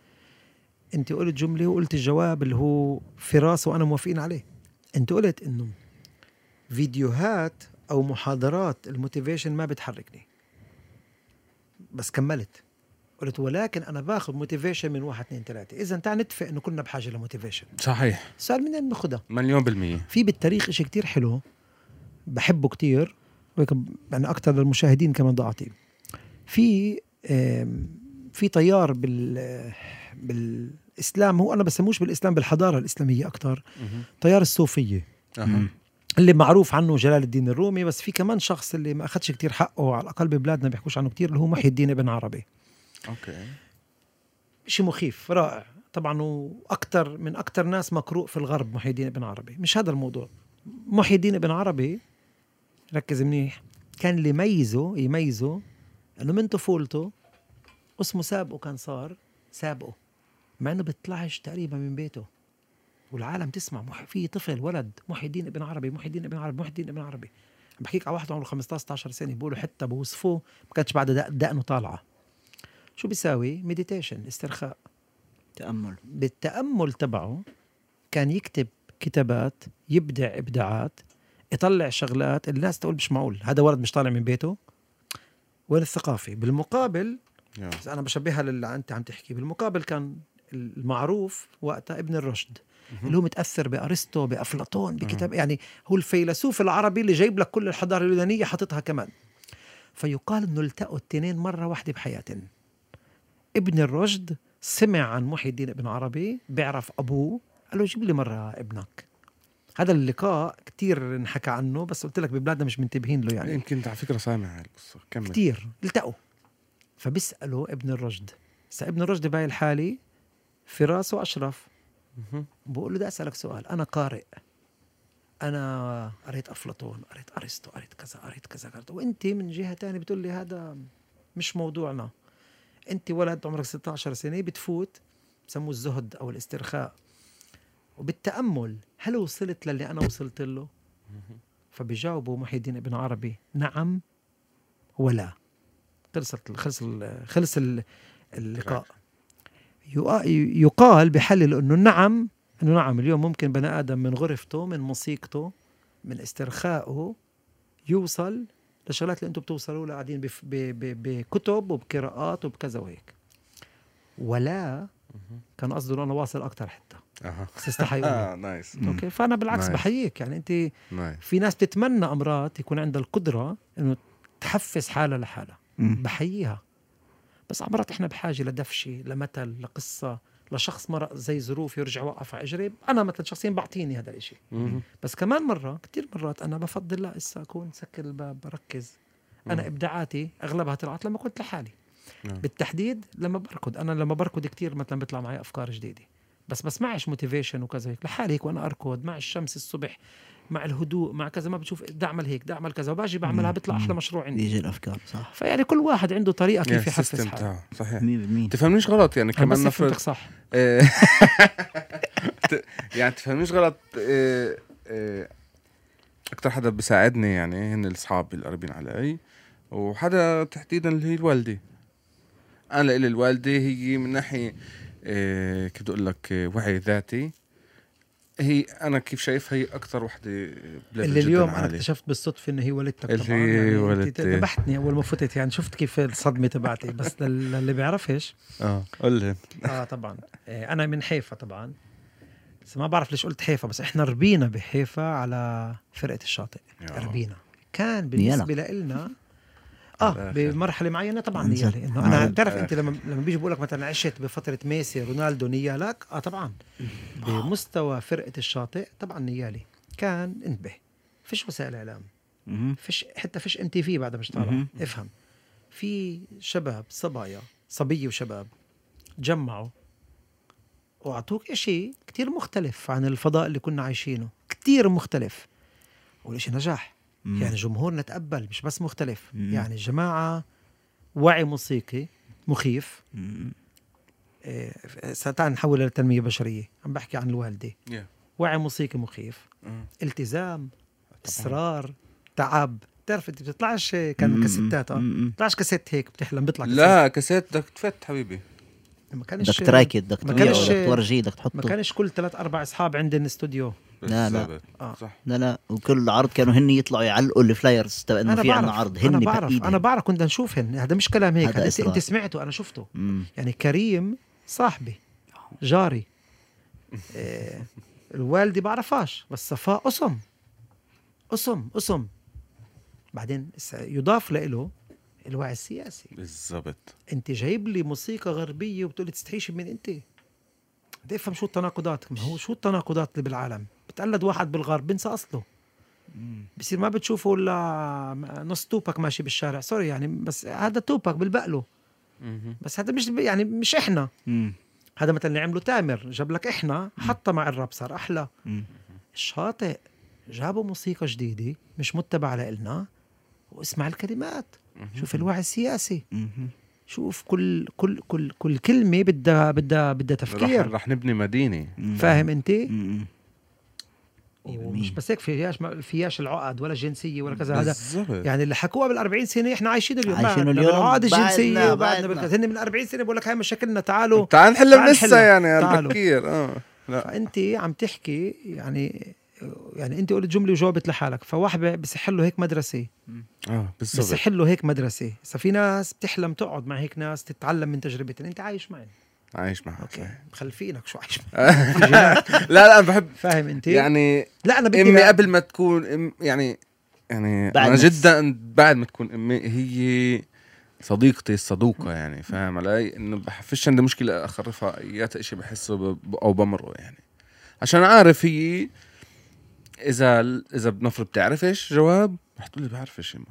انت قلت جمله وقلت الجواب اللي هو في راسه وانا موافقين عليه. انت قلت انه فيديوهات او محاضرات الموتيفيشن ما بتحركني، بس كملت قلت ولكن انا باخذ موتيفيشن من واحد اثنين ثلاثه. اذا تعال نتفق انه كنا بحاجه لموتيفيشن. صحيح السؤال منين ناخذها؟ مليون بالمية. في بالتاريخ إشي كتير حلو بحبه كتير، وهيك يعني أكتر للمشاهدين كمان بدي أعطيه. في آم، في تيار بال بالإسلام، هو أنا بسموش بالإسلام، بالحضارة الإسلامية أكتر، مهم. تيار الصوفية أها. اللي معروف عنه جلال الدين الرومي. بس في كمان شخص اللي ما أخدش كتير حقه، على الأقل ببلادنا بيحكوش عنه كتير، اللي هو محي الدين ابن عربي. اوكي شيء مخيف رائع طبعا، وأكتر من أكتر ناس مقروء في الغرب محي الدين ابن عربي. مش هذا الموضوع. محي الدين ابن عربي ركز منيح، كان اللي يميزه يميزه انه من طفولته اسمه سابقه، كان صار سابقه مع انه بيطلعش تقريبا من بيته، والعالم تسمع مح... في طفل ولد محي الدين ابن عربي، محي الدين ابن عربي، محي الدين ابن عربي. عم بحكيك على واحد عمره خمسطعش ستاشر سنه، بيقولوا حتى بوصفوه ما كانش بعد دق... دقنه طالعه. شو بيساوي؟ مديتيشن، استرخاء. تأمل. بالتأمل تبعه كان يكتب كتابات، يبدع إبداعات، يطلع شغلات الناس تقول مش معقول هذا ولد مش طالع من بيته. وين الثقافة؟ بالمقابل يا. بس أنا بشبهها للي أنت عم تحكي. بالمقابل كان المعروف وقتها ابن الرشد، اللي هو متأثر بأرسطو، بأفلاطون، بكتاب، يعني هو الفيلسوف العربي اللي جايب لك كل الحضارة اليونانية حاططها كمان. فيقال إنه التقوا التنين مرة واحدة بحياتهم. ابن الرشد سمع عن محي الدين ابن عربي، بيعرف أبوه، قال له جيب لي مرة ابنك. هذا اللقاء كتير انحكى عنه، بس قلت لك ببلادنا مش منتبهين له يعني. يمكن على فكرة سامع هاي القصة. كمل. كتير التقوا. فبيسألوا ابن الرشد، ابن الرشد باي الحالي في راسه أشرف، مهم. بقول له ده أسألك سؤال، أنا قارئ، أنا قريت أفلاطون، قريت أرسطو، قريت كذا قريت كذا قريت، وأنت من جهة تانية بتقول لي هذا مش موضوعنا. أنت ولد عمرك ستة عشر سنة بتفوت بسموه الزهد أو الاسترخاء، وبالتأمل هل وصلت للي أنا وصلت له؟ فبيجاوبوا محي الدين ابن عربي نعم ولا. خلصت خلص خلص اللقاء. يقال بحلل انه نعم، انه نعم اليوم ممكن بني ادم من غرفته، من موسيقته، من استرخائه يوصل للشغلات اللي انتم بتوصلوا لها قاعدين بف- ب- ب- بكتب وبقراءات وبكذا وهيك. ولا كان قصده انه انا واصل اكتر حتى، اها بس استحي يقول لي. آه، نايس اوكي، فانا بالعكس نايس. بحييك. يعني انت نايس. في ناس بتتمنى امرات يكون عندها القدره انه تحفز حالها لحالها، مم. بحييها. بس امرات احنا بحاجه لدفشه، لمثل، لقصه، لشخص مرق زي ظروف يرجع وقف على اجري. انا مثلا شخصيا بعطيني هذا الاشي. مهم. بس كمان مره كتير مرات انا بفضل لا اسا اكون سكر الباب بركز. انا مم. ابداعاتي اغلبها طلعت لما كنت لحالي. نعم. بالتحديد لما بركض، انا لما بركض كتير مثلا بيطلع معي افكار جديده، بس بس معيش موتيفيشن وكذا هيك لحالي هيك، وانا اركض مع الشمس الصبح، مع الهدوء، مع كذا، ما بشوف بدي اعمل هيك بدي اعمل كذا، وباجي بعملها بيطلع احلى مشروع عندي. يجي الافكار صح فيعني كل واحد عنده طريقه يا كيف يحفز السيستم حاله. تاعه صحيح. مية بالمية. تفهمنيش غلط يعني أنا بس كمان نفرض فهمتك صح. إيه، ت- يعني تفهمنيش غلط. إيه، إيه، اكتر حدا بيساعدني يعني هن الاصحاب القريبين علي، وحدا تحديدا اللي هي الوالدة. انا لإلي الوالدة هي من ناحية إيه، كيف بدي اقول لك، إيه، وعي ذاتي. هي انا كيف شايفها هي اكتر وحدة بليفل اللي جداً اليوم انا عالي. اكتشفت بالصدفه انه هي والدتك اللي طبعا. هي يعني انت والدتي. ذبحتني اول ما فتت، يعني شفت كيف الصدمه تبعتي. بس لل- للي بيعرفش، اه قول لي. اه طبعا آه، انا من حيفا طبعا، بس ما بعرف ليش قلت حيفا، بس احنا ربينا بحيفا على فرقه الشاطئ. يا. ربينا كان بالنسبه لنا اه بمرحله معينه طبعا انزل. نيالي، انه انا آه. بتعرف انت لما لما بيجي بقول لك مثلا عشت بفتره ميسي رونالدو نيالك، اه طبعا بمستوى فرقه الشاطئ طبعا نيالي كان انتبه. فيش وسائل اعلام، مهم. فيش حتى فيش ام تي في بعد مش طالع. مهم. افهم، في شباب صبايا صبيه وشباب جمعوا واعطوك اشي كتير مختلف عن الفضاء اللي كنا عايشينه، كتير مختلف، والاشي نجاح. مم. يعني جمهورنا تقبل، مش بس مختلف. مم. يعني الجماعة وعي موسيقي مخيف، مم. إيه تعال نحول للتنمية البشرية. عم بحكي عن الوالدة Yeah. وعي موسيقي مخيف، مم. التزام، طبعاً. اصرار، تعب. تعرف انت بتطلعش كان كاسيتات، اه بتطلعش كاسيت هيك بتحلم بيطلع كاسيت. لا كاسيت بدك تفت حبيبي، ما كانش بدك تراكد، بدك ما تبيعه، كانش- بدك تورجيه، بدك ما تحطه. كانش كل ثلاث اربع اصحاب عندنا استوديو. لا، لا. بالضبط. آه. صح. لا لا، وكل عرض كانوا هن يطلعوا يعلقوا الفلايرز تبع انه انا في عنا بعرف عرض، انا هن بعرف بإيدهم. انا بعرف كنت نشوفهن. هذا مش كلام هيك، هذا هذا انت إصرار. انت سمعته انا شفته. مم. يعني كريم صاحبي جاري، إيه الوالدي بعرفاش، بس صفاء قسم قسم قسم. بعدين س- يضاف له الوعي السياسي. بالضبط. انت جايب لي موسيقى غربيه وبتقول لي تستحيش من انت. بدي افهم شو التناقضات. ما هو شو التناقضات اللي بالعالم؟ بتقلد واحد بالغرب بنسى اصله، بصير ما بتشوفه الا نص توبك ماشي بالشارع، سوري يعني، بس هذا توبك بالبقله، مهم. بس هذا مش يعني مش احنا. مم. هذا مثلا اللي عمله تامر، جاب لك احنا حتى مع الراب صار احلى. مم. الشاطئ جابوا موسيقى جديده مش متبعه لنا، واسمع الكلمات، شوف الوعي السياسي، مم. شوف كل كل كل كل كلمه بدها بدها بدها رح, تفكير. رح نبني مدينة. فاهم انت؟ مم. ومش بس هيك، فيهاش ما فيهاش العقد ولا جنسيه ولا كذا. هذا بالضبط. يعني اللي حكوها بالأربعين سنه احنا عايشين اليوم، عايشين بعدنا اليوم، بالعقد الجنسيه بعدنا- وبعدنا بعدنا. بالكذا. هن من أربعين سنه بقول لك هاي مشاكلنا، تعالوا تعال نحلها تعال لسه نحلها. يعني تعالوا. بكير. اه لا فانت عم تحكي يعني يعني انت قلت جمله وجاوبت لحالك. فواحد بصح له هيك مدرسه، اه بالضبط. بصح له هيك مدرسه. اذا في ناس بتحلم تقعد مع هيك ناس تتعلم من تجربتهم، انت عايش معي عايش معها. اوكي مخلفينك شو عايش معي. في جينات. لا لا بحب فاهم انت؟ يعني لا انا بدي امي لا- قبل ما تكون أم يعني يعني بعد انا ما جدا بعد ما تكون امي هي صديقتي الصدوقة يعني. فاهم علي؟ انه بحفش عندي مشكلة اخرفها ايات اشي بحسه ب- او بمره يعني، عشان عارف هي اذا اذا بنفرض بتعرفش جواب رح تقول لي بعرفش يما،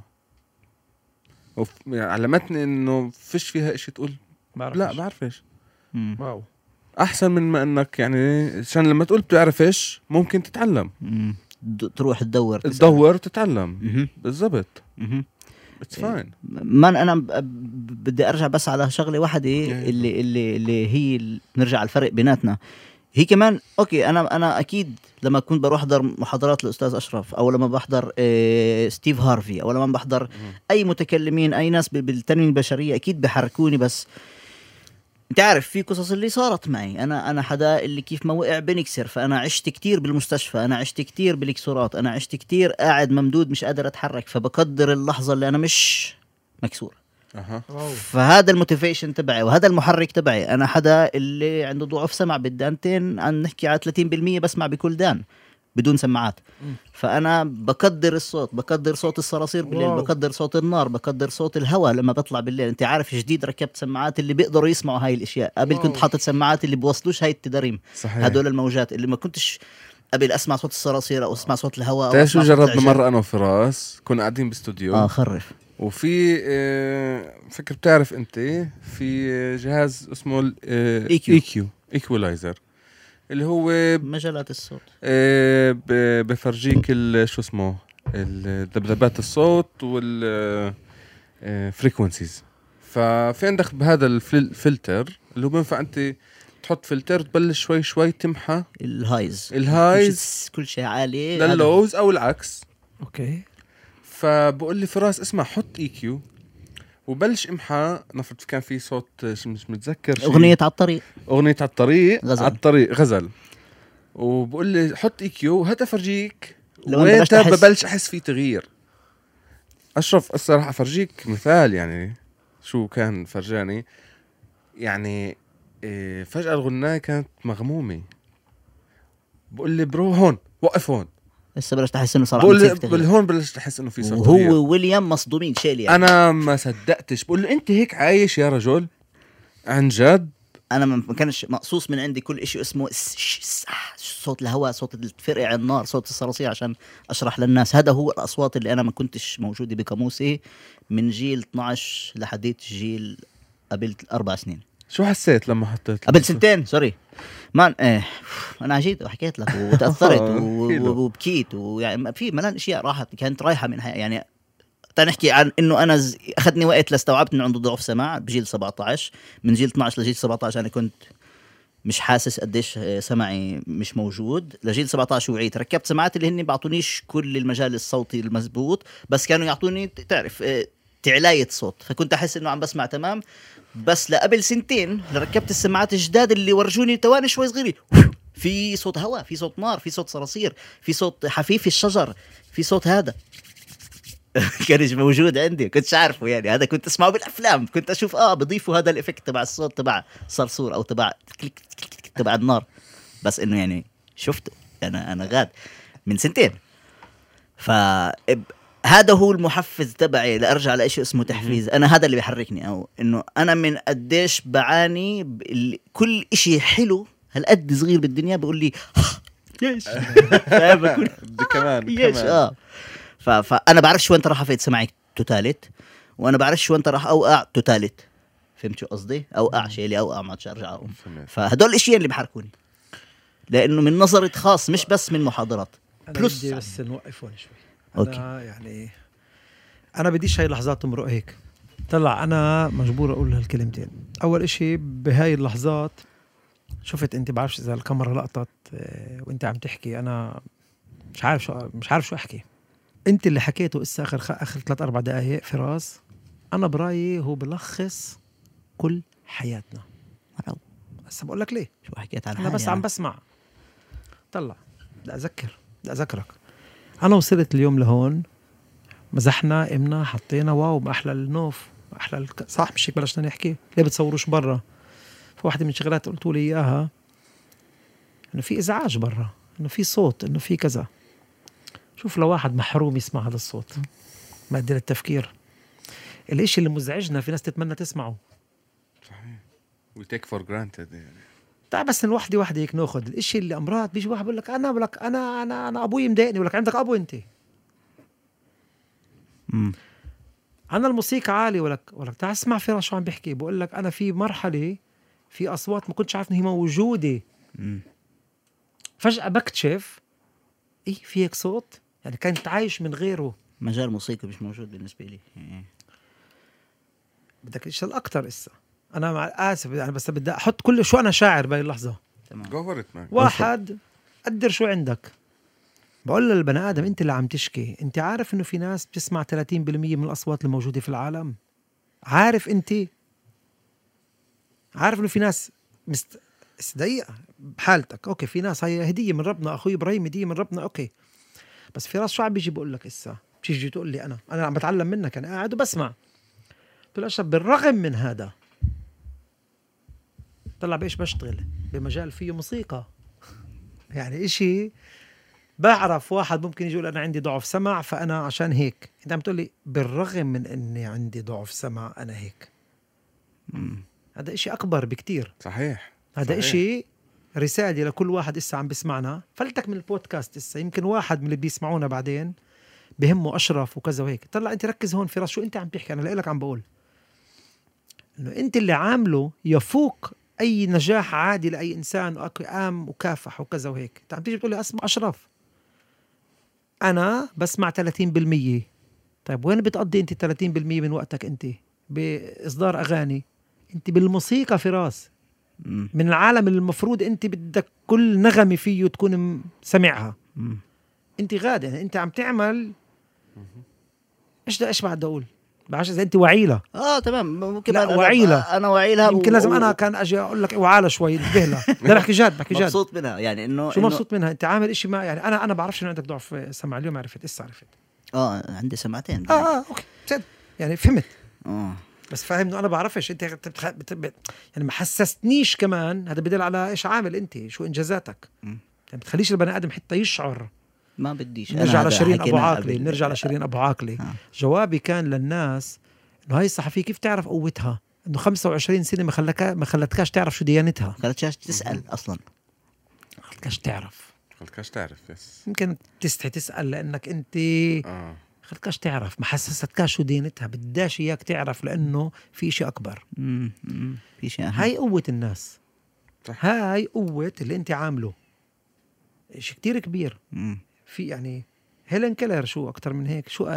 وف... يعني علمتني انه فيش فيها اشي تقول بعرفش. لا بعرفش. مم. واو. احسن من ما انك يعني، عشان لما تقول بتعرفش ممكن تتعلم، مم. د- تروح تدور تسأل. تدور وتتعلم. مهم. بالضبط. مهم. اتس فاين. ما انا ب- ب- بدي ارجع بس على شغله واحده يعني. اللي اللي اللي هي ال- نرجع على الفرق بيناتنا. هي كمان اوكي، انا انا اكيد لما كنت بروح احضر محاضرات الاستاذ اشرف، او لما بحضر آه ستيف هارفي، او لما بحضر اي متكلمين، اي ناس بال- بالتنميه البشريه، اكيد بحركوني. بس انت عارف في قصص اللي صارت معي، انا انا حدا اللي كيف ما وقع بنكسر. فانا عشت كتير بالمستشفى، انا عشت كتير بالكسورات، انا عشت كتير قاعد ممدود مش قادر اتحرك. فبقدر اللحظه اللي انا مش مكسور. اها واو. فهذا الموتيفيشن تبعي وهذا المحرك تبعي. انا حدا اللي عنده ضعف سمع بالدانتين، عن نحكي على ثلاثين بالمية بسمع بكل دان بدون سماعات. فانا بقدر الصوت، بقدر صوت الصراصير بالليل، واو. بقدر صوت النار، بقدر صوت الهواء لما بطلع بالليل. انت عارف جديد ركبت سماعات اللي بيقدروا يسمعوا هاي الاشياء. قبل واو. كنت حاطط سماعات اللي بوصلوش هاي التدريم، صحيح. هدول الموجات اللي ما كنتش قبل اسمع صوت الصراصير او اسمع صوت الهواء. أو تعرف شو أسمع صوت جربنا العجال. مرة انا وفراس؟ كنا قاعدين باستوديو اه خرف. وفي آه، فكر بتعرف انت في جهاز اسمه إي كيو. اي كيو ايكولايزر، اللي هو مجالات الصوت. آه، ب- بفرجيك ال- شو اسمه ذبذبات الصوت وال فريكونسيز. ففي عندك بهذا الفلتر اللي هو بينفع انت تحط فلتر تبلش شوي شوي تمحى الهايز الهايز كل شيء عالي. هذا لللوز او العكس. اوكي. فبقول لي فراس اسمع حط اي كيو وبلش امحى. نفرض كان في صوت ش- مش متذكر شي. اغنيه على الطريق. اغنيه على الطريق غزل. على الطريق غزل. وبقول لي حط اي كيو هات افرجيك لو وين بلشت أحس- ببلش احس في تغيير. اشرف الصراحه افرجيك مثال يعني شو كان فرجاني يعني. إيه فجاه الغنايه كانت مغمومه. بقول لي برو هون وقف هون. هسه بلشت احس انه صار عم بقول يصير لي في بقول تغيير. هون بلشت احس انه في صار تغيير. وهو ويليام مصدومين شيل يعني. انا ما صدقتش. بقول له انت هيك عايش يا رجل عن جد؟ انا ما كانش مقصوص من عندي كل شيء اسمه س- ش- س- صوت الهواء، صوت الفرقع النار، صوت الصراصير، عشان اشرح للناس. هذا هو الاصوات اللي انا ما كنتش موجوده بقاموسي من جيل اثنعش لحديت جيل قبل اربع سنين. شو حسيت لما حطيت قبل سنتين سوري مان. ايه انا جيت وحكيت لك وتاثرت و- حلو. و- وبكيت، ويعني في ملان اشياء راحت كانت رايحه من حي... يعني تعال نحكي عن انه انا ز... اخذني وقت لاستوعبت انه عنده ضعف سمع بجيل سبعة عشر. من جيل اثنا عشر لجيل سبعة عشر انا كنت مش حاسس قديش سمعي مش موجود. لجيل سبعة عشر وعيت ركبت سماعات اللي هن بعطونيش كل المجال الصوتي المزبوط، بس كانوا يعطوني تعرف تعلاية صوت، فكنت احس انه عم بسمع تمام. بس لقبل سنتين ركبت السماعات الجداد اللي ورجوني تواني شوي صغيرة، في صوت هواء، في صوت نار، في صوت صراصير، في صوت حفيف الشجر، في صوت هذا كانش موجود عندي، كنتش عارفه يعني. هذا كنت اسمعه بالافلام، كنت اشوف اه بضيفوا هذا الافكت تبع الصوت تبع صرصور او تبع تبع النار، بس انه يعني شفته انا انا غاد من سنتين. ف هذا هو المحفز تبعي لارجع لشيء اسمه تحفيز. انا هذا اللي بيحركني، او انه انا من قديش بعاني ب... كل إشي حلو هالقد صغير بالدنيا بقول لي يش بدي كمان يش كمان. اه ف... فانا بعرف شو انت راح افيد سمعك توتالت، وانا بعرف شو انت راح اوقع توتالت. فهمت شو قصدي؟ اوقع شيء اللي اوقع ما عادش ارجع اقوم. فهدول الاشياء اللي بحركوني، لانه من نظرة خاص مش بس من محاضرات. أنا بلس بدي بس نوقف هون شوي. أوكي. أنا يعني أنا بديش هاي اللحظات تمرق هيك. طلع أنا مجبور أقول هالكلمتين. أول إشي بهاي اللحظات شفت أنت بعرفش إذا الكاميرا لقطت اه وأنت عم تحكي، أنا مش عارف شو مش عارف شو أحكي. أنت اللي حكيته إسا آخر خ... آخر ثلاث أربع دقايق فراس، أنا برأيي هو بلخص كل حياتنا. بس بقول لك ليه شو حكيت عن أنا بس حالي عم بسمع. طلع بدي أذكر بدي أذكرك أنا وصلت اليوم لهون، مزحنا قمنا حطينا واو ما أحلى النوف ما أحلى الك... صح مش هيك بلشنا نحكي ليه بتصوروش برا. فواحدة من شغلات قلتوا لي إياها إنه في إزعاج برا، إنه في صوت، إنه في كذا. شوف لو واحد محروم يسمع هذا الصوت ما قدر التفكير. الإشي اللي مزعجنا في ناس تتمنى تسمعه. صحيح. we take for granted يعني. تعال بس الوحدة واحدة هيك ناخد الإشي اللي أمرات. بيجي واحد بقول لك أنا بقول لك أنا أنا أنا أبوي مضايقني، بقول لك عندك أبو أنت. مم. أنا الموسيقى عالي ولك ولك تعال اسمع فراس شو عم بحكي. بقول لك أنا في مرحلة في أصوات ما كنتش عارف إن هي موجودة، مم. فجأة بكتشف إيه في هيك صوت يعني كنت عايش من غيره. مجال موسيقي مش موجود بالنسبة لي. بدك تشتغل أكتر إسا. أنا مع آسف أنا بس بدي أحط كل شو أنا شاعر بهاي اللحظة. تمام. go for it man. واحد قدر شو عندك. بقول للبني آدم أنت اللي عم تشكي، أنت عارف إنه في ناس بتسمع ثلاثين بالمية من الأصوات الموجودة في العالم؟ عارف أنت؟ عارف إنه في ناس مست... مستضيقة بحالتك. أوكي في ناس هاي هدية من ربنا، أخوي إبراهيم هدية من ربنا. أوكي بس في راس شو عم بيجي بقول لك إسا بتيجي تقول لي أنا أنا عم بتعلم منك، أنا قاعد وبسمع. قلت له أشرف بالرغم من هذا طلع بإيش بشتغل بمجال فيه موسيقى. يعني إشي بعرف واحد ممكن يجي يقول أنا عندي ضعف سمع فأنا عشان هيك. أنت عم تقول لي بالرغم من أني عندي ضعف سمع أنا هيك. مم. هذا إشي أكبر بكتير. صحيح. هذا صحيح. إشي رسالة لكل واحد إسا عم بسمعنا. فلتك من البودكاست إسا يمكن واحد من اللي بيسمعونا بعدين بهمه أشرف وكذا وهيك. طلع أنت ركز هون في راس شو أنت عم تحكي. أنا لك عم بقول إنه أنت اللي عامله يفوق أي نجاح عادي لأي إنسان وقام وكافح وكذا وهيك. أنت عم تيجي بتقول لي أسمع أشرف أنا بسمع ثلاثين بالمية. طيب وين بتقضي أنت ثلاثين بالمية من وقتك؟ أنت بإصدار أغاني، أنت بالموسيقى في راس مم. من العالم اللي المفروض أنت بدك كل نغمة فيه تكون سمعها. مم. أنت غادة يعني أنت عم تعمل إيش ده إيش بعد أقول بعرفش إذا أنت وعيلة. اه تمام ممكن. لا، أنا وعيلة. انا وعيلها يمكن و... لازم أنا كان أجي أقول لك وعالة شوي انتبه. لا بحكي جد بحكي جد. مبسوط منها يعني انه شو إنه... مبسوط منها؟ أنت عامل إشي ما يعني أنا أنا بعرفش إنه عندك ضعف سمع. اليوم عرفت إسا عرفت. اه عندي سمعتين. آه آه أوكي جد يعني فهمت. اه بس فاهم انه انا بعرفش انت بتخ... بت... بت... يعني ما حسستنيش كمان. هذا بدل على ايش عامل انت شو انجازاتك. م. يعني بتخليش البني ادم حتى يشعر. ما بديش. نرجع أنا لشيرين ابو حكينا عاقلي قبل. نرجع لشيرين ابو عاقلي. آه. جوابي كان للناس انه هاي الصحفيه كيف تعرف قوتها انه خمسة وعشرين سنه ما خلكا ما خلتكاش تعرف شو ديانتها. خلتش تسأل اصلا. ما خلتكاش تعرف. خلتكاش تعرف يس. يمكن تستحي تسال لانك انت اه خلتكاش تعرف، ما حسستكاش شو ديانتها، بداش اياك تعرف لانه في شيء اكبر. امم في شيء أهم. هاي قوة الناس. صح. هاي قوة اللي انت عامله شيء كتير كبير. مم. في يعني هيلين كيلر شو أكتر من هيك شو قالت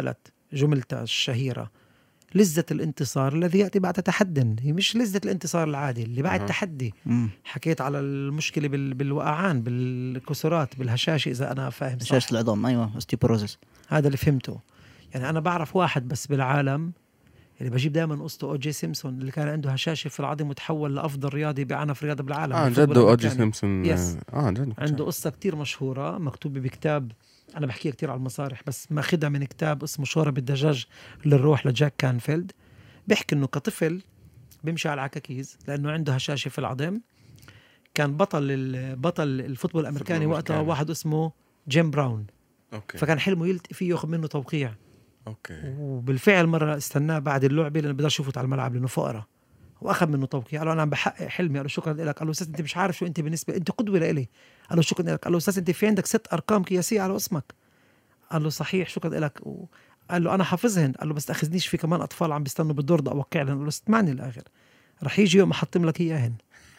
جملته الشهيرة: لذة الانتصار الذي يأتي بعد تحدي. هي مش لذة الانتصار العادي اللي بعد أه. تحدي. مم. حكيت على المشكلة بال... بالوقعان، بالكسرات، بالهشاشة، إذا أنا فاهم صح. هشاشة العظام، أيوة، osteoporosis. هذا اللي فهمته. يعني أنا بعرف واحد بس بالعالم اللي بجيب دائما قصته أو جي سيمسون، اللي كان عنده هشاشة في العظم وتحول لأفضل رياضي بعنف رياضة بالعالم. اه بالفوتبول جد او جي الأمريكاني. سيمسون. يس. اه جد عنده قصة كتير مشهورة مكتوبة بكتاب، أنا بحكيها كتير على المسارح بس ماخدها من كتاب اسمه شورى بالدجاج للروح لجاك كانفيلد. بيحكي إنه كطفل بيمشي على العكاكيز لأنه عنده هشاشة في العظم. كان بطل بطل الفوتبول الأمريكاني وقتها واحد اسمه جيم براون. اوكي. فكان حلمه يلتقي فيه ياخذ منه توقيع. اوكي. وبالفعل مرة استناه بعد اللعبة لأنه بقدرش يفوت على الملعب لأنه فقرة، واخذ منه توقيع. قال له انا عم بحقق حلمي. قال له شكرا لك. قال له استاذ انت مش عارف شو انت بالنسبه، انت قدوه لإلي. قال له شكرا لك. قال له استاذ انت في عندك ست ارقام قياسيه على اسمك. قال له صحيح شكرا لك. قال له انا حافظهن. قال له بس تاخذنيش، في كمان اطفال عم بيستنوا بالدور ده اوقع لهم. قال له اسمعني للاخر، رح يجي يوم احطم لك اياهن.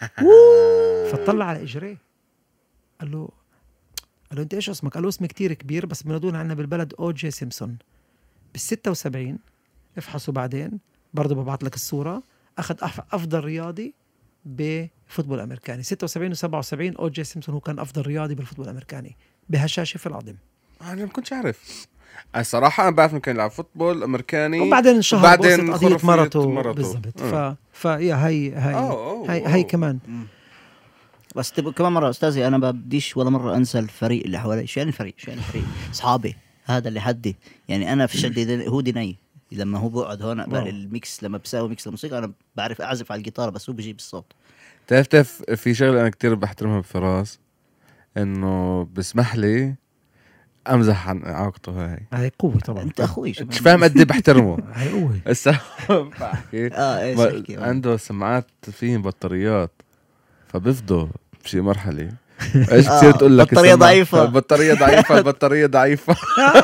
فطلع على اجريه. قال له قال له انت ايش اسمك؟ قال له اسمي كتير كبير بس بنادونا عندنا بالبلد او جي سيمسون. بالستة وسبعين افحصوا بعدين برضه ببعث لك الصوره. أخذ أفضل رياضي بفوتبول أمريكاني. ستة وسبعين وسبعة وسبعين أو جي سيمسون هو كان أفضل رياضي بالفوتبول الأمريكاني بهشاشة في العظم. أنا ما كنتش عارف الصراحة. أنا بعرف إنه كان يلعب فوتبول أمريكاني وبعدين انشهر وبعدين قضية مرته, مرته. بالضبط. أه. ف فيا هاي هاي أوه أوه هاي, أوه. هاي كمان. مم. بس تبقى كمان مرة أستاذي، أنا بديش ولا مرة أنسى الفريق اللي حوالي. شو يعني الفريق؟ شو يعني الفريق؟ أصحابي، هذا اللي حدي. يعني أنا في شدة هو ديني لما هو بقعد هون قبل الميكس، لما بساوي ميكس الموسيقى أنا بعرف أعزف على الجيتار بس هو بيجيب الصوت. تعرف تعرف في شغلة أنا كتير بحترمها بفراس، إنه بسمح لي أمزح عن إعاقته. هاي هاي قوة طبعا. أنت أخوي مش فاهم قد إيه بحترمه. هاي قوة. هسه بحكي آه إيش بحكي؟ عنده سماعات فيهم بطاريات، فبفضل بشي مرحلة ايش بتصير تقول لك بطارية ضعيفة، البطارية ضعيفة، البطارية ضعيفة.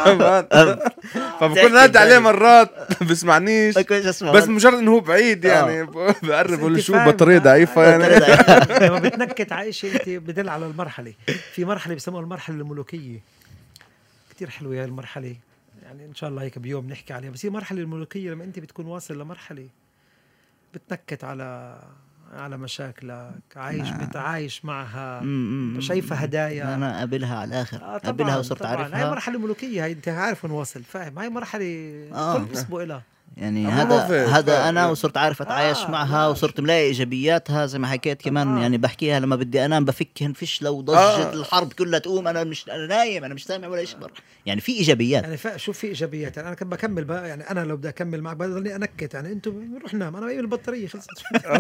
فبكون نادي عليه مرات بسمعنيش، بس مجرد انه هو بعيد يعني بقرب بقول شو بطارية ضعيفة يعني. لما بتنكت على شيء انت بدل على المرحلة. في مرحلة بيسموها المرحلة الملوكية، كتير حلوة هاي المرحلة، يعني ان شاء الله هيك بيوم نحكي عليها. بس هي المرحلة الملوكية لما انت بتكون واصل لمرحلة بتنكت على على مشاكلك، عايش بتعايش معها، شايفها هدايا. انا قابلها على الاخر. آه قابلها وصرت عارفها. هاي مرحله ملوكيه، هاي انت عارف ونواصل فاهم. هاي مرحله آه. كل بيسبق لها يعني. هذا هذا انا وصرت عارف اتعايش آه معها آه. وصرت ملاقي ايجابياتها زي ما حكيت كمان. آه. يعني بحكيها لما بدي انام بفكهن فيش لو ضجت آه. الحرب كلها تقوم انا مش أنا نايم، انا مش سامع ولا شيء. يعني في ايجابيات، يعني شوف في ايجابيات. يعني انا كنت بكمل بقى، يعني انا لو بدي اكمل معك بضلني انكت. يعني انتم بنروح نام، انا بقيم البطاريه خلصت.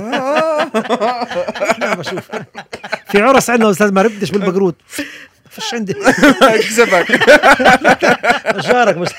احنا بشوف في عرس عندنا استاذ ما ردش بالبقروت فش عندي اكسبك اشارك مش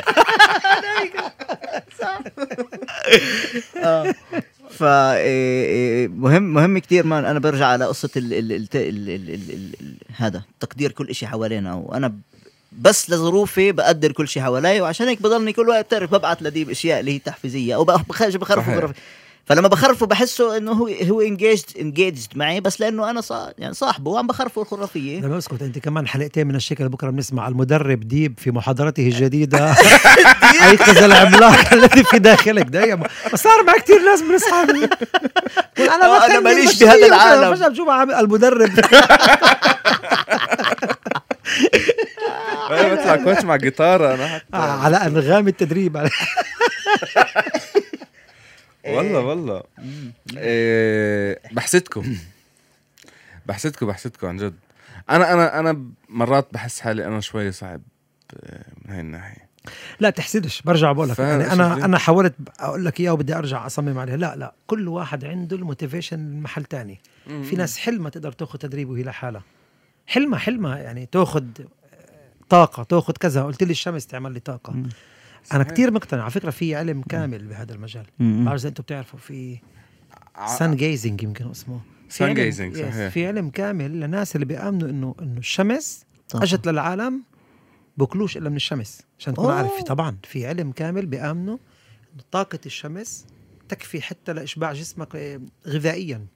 ف مهم مهم كتير. ما انا برجع على قصه ال ال ال ال ال ال ال هذا تقدير كل إشي حوالينا، وانا بس لظروفي بقدر كل شيء حوالي، وعشان هيك بضلني كل وقت تعرف ببعث لديب اشياء اللي هي تحفيزيه او بخرج بخرفه. فلما بخرفه بحسه انه هو هو انجيجد انجيجد معي، بس لانه انا صا يعني صاحبه وعم بخرفه الخرافيه. لما اسكت انت كمان حلقتين من الشكل بكره بنسمع المدرب ديب في محاضرته الجديده ايقظ العملاق الذي في داخلك. دايما صار مع كتير ناس من اصحابي انا انا ماليش بهذا العالم. فجاه شو عامل المدرب انا بطلع كوتش مع جيتار انا حتى على انغام التدريب. والله والله إيه بحسدكم بحسدكم بحسدكم عن جد. انا انا انا مرات بحس حالي انا شوي صعب من هاي الناحيه. لا تحسدش، برجع بقول لك يعني انا انا حاولت اقول لك اياه وبدي ارجع اصمم عليه. لا لا كل واحد عنده الموتيفيشن محل تاني. في ناس حلمة تقدر تاخذ تدريب وهي لحالها، حلمة حلمة يعني تاخذ طاقه، تاخذ كذا. قلت لي الشمس تعمل لي طاقه. مم. انا كتير مقتنع على فكره في علم كامل بهذا المجال. بعرف اذا انتم بتعرفوا في سان جيزنج يمكن اسمه سان جيزنج. في علم كامل لناس اللي بيامنوا انه انه الشمس طبعا. اجت للعالم بوكلوش الا من الشمس. عشان تكون عارف في طبعا في علم كامل بيامنوا انه طاقه الشمس تكفي حتى لاشباع جسمك غذائيا.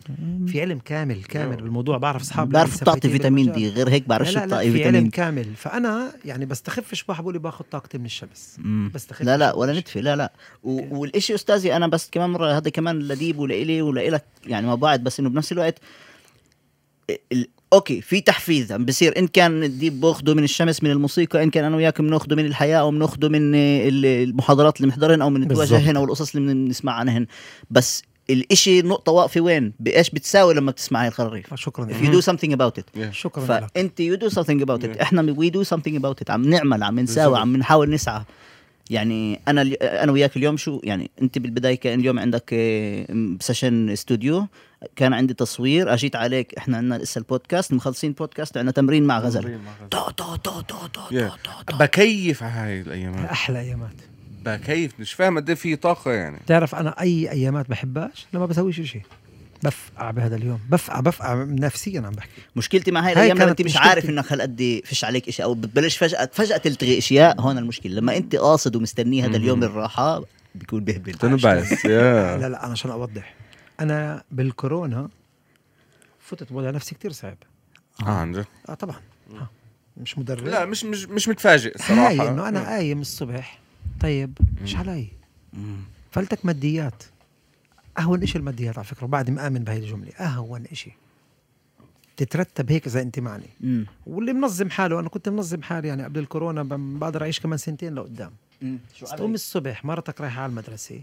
في علم كامل كامل بالموضوع. بعرف اصحاب بعرف تعطي فيتامين دي، غير هيك بعرفش لا لا, لا تعطي في علم فيتامين. كامل. فانا يعني بستخفش واحد بقول لي باخذ طاقتي من الشمس، بستخفش. لا لا ولا ندفي، لا لا. و- والاشي استاذي انا بس كمان مره هذا كمان لديب ولإلي ولإلك يعني ما بعد، بس انه بنفس الوقت ال... اوكي في تحفيز عم بصير، ان كان الديب باخده من الشمس من الموسيقى، ان كان انا وياك بناخده من الحياه او بناخده من ال- المحاضرات اللي بنحضرهن او من التواجه هنا والقصص اللي بنسمع عنهن. بس الاشي نقطه واقفه وين بايش بتساوي لما بتسمع هاي الخراريف. شكرا if you do something about it. Yeah. شكرا لك. فانت you do something about it. Yeah. احنا we do something about it. عم نعمل، عم نساوي، عم نحاول نسعى. يعني انا انا وياك اليوم شو يعني، انت بالبدايه كان اليوم عندك سيشن استوديو، كان عندي تصوير، اجيت عليك، احنا عندنا لسه البودكاست مخلصين بودكاست، عندنا تمرين مع غزل. تو تو تو تو تو Yeah. بكيف على هاي الايامات، احلى ايامات. بكيف مش فاهم قد ايه في طاقه يعني. تعرف انا اي ايامات بحبهاش لما بسويش شيء، بفقع بهذا اليوم، بفقع بفقع نفسيا عم بحكي. مشكلتي مع هاي الايام لما انت مش عارف انك هالقد فيش عليك شيء، او بتبلش فجاه فجاه تلتغي اشياء. هون المشكله لما انت قاصد ومستني هذا اليوم الراحه بيكون بهبل. تنبعث. لا لا انا عشان اوضح، انا بالكورونا فتت بوضع نفسي كتير صعب. اه عن جد؟ اه طبعا. آه. مش مدرب. لا مش مش مش متفاجئ الصراحه. هاي انه انا قايم الصبح طيب مش علي، فلتك ماديات. اهون اشي الماديات على فكره، وبعد ما امن بهاي الجمله، اهون اشي تترتب هيك اذا انت معني. مم. واللي منظم حاله، انا كنت منظم حالي يعني قبل الكورونا، ب- بقدر اعيش كمان سنتين لقدام. تقوم الصبح مرتك رايحه على المدرسه،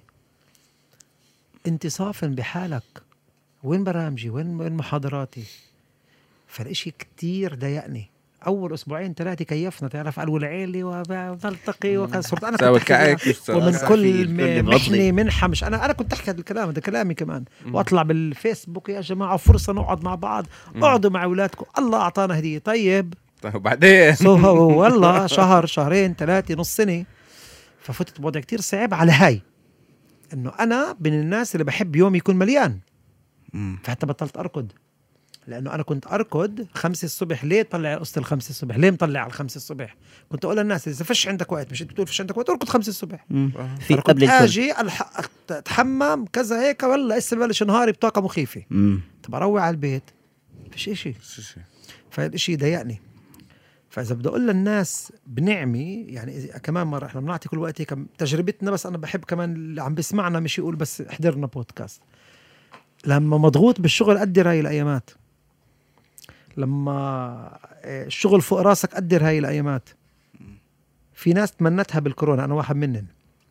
انت صافن بحالك، وين برامجي، وين وين محاضراتي. فالاشي كتير ضايقني. اول اسبوعين ثلاثه كيفنا، تعرف قالوا العيله ونلتقي وكان صرت انا كنت أحكي ومن كل م- محنه منحه. مش انا انا كنت احكي هذا الكلام، هذا كلامي كمان. واطلع بالفيسبوك يا جماعه فرصه نقعد مع بعض، اقعدوا مع اولادكم، الله اعطانا هديه. طيب طيب وبعدين سو والله شهر شهرين ثلاثه نص سنه، ففتت بوضع كتير صعب على هاي، انه انا من الناس اللي بحب يومي يكون مليان. فحتى بطلت اركض، لانه انا كنت اركض خمسة الصبح. ليه طلع قصة الخمسة الصبح؟ ليه مطلع على الخمسة الصبح؟ كنت اقول للناس اذا فش عندك وقت، مش انت بتقول فش عندك وقت، اركض خمسة الصبح. في قبل الكل اجي الحق اتحمم كذا هيك، والله لسه ببلش نهاري بطاقه مخيفه. طب اروح على البيت فيش اشي، فالاشي ضايقني. فاذا بدي اقول للناس بنعمي يعني، كمان مره احنا بنعطي كل وقت هيك تجربتنا، بس انا بحب كمان اللي عم بسمعنا مش يقول بس احضرنا بودكاست. لما مضغوط بالشغل قدر هاي الايامات، لما الشغل فوق راسك قدر هاي الايامات. في ناس تمنتها بالكورونا، انا واحد منهم.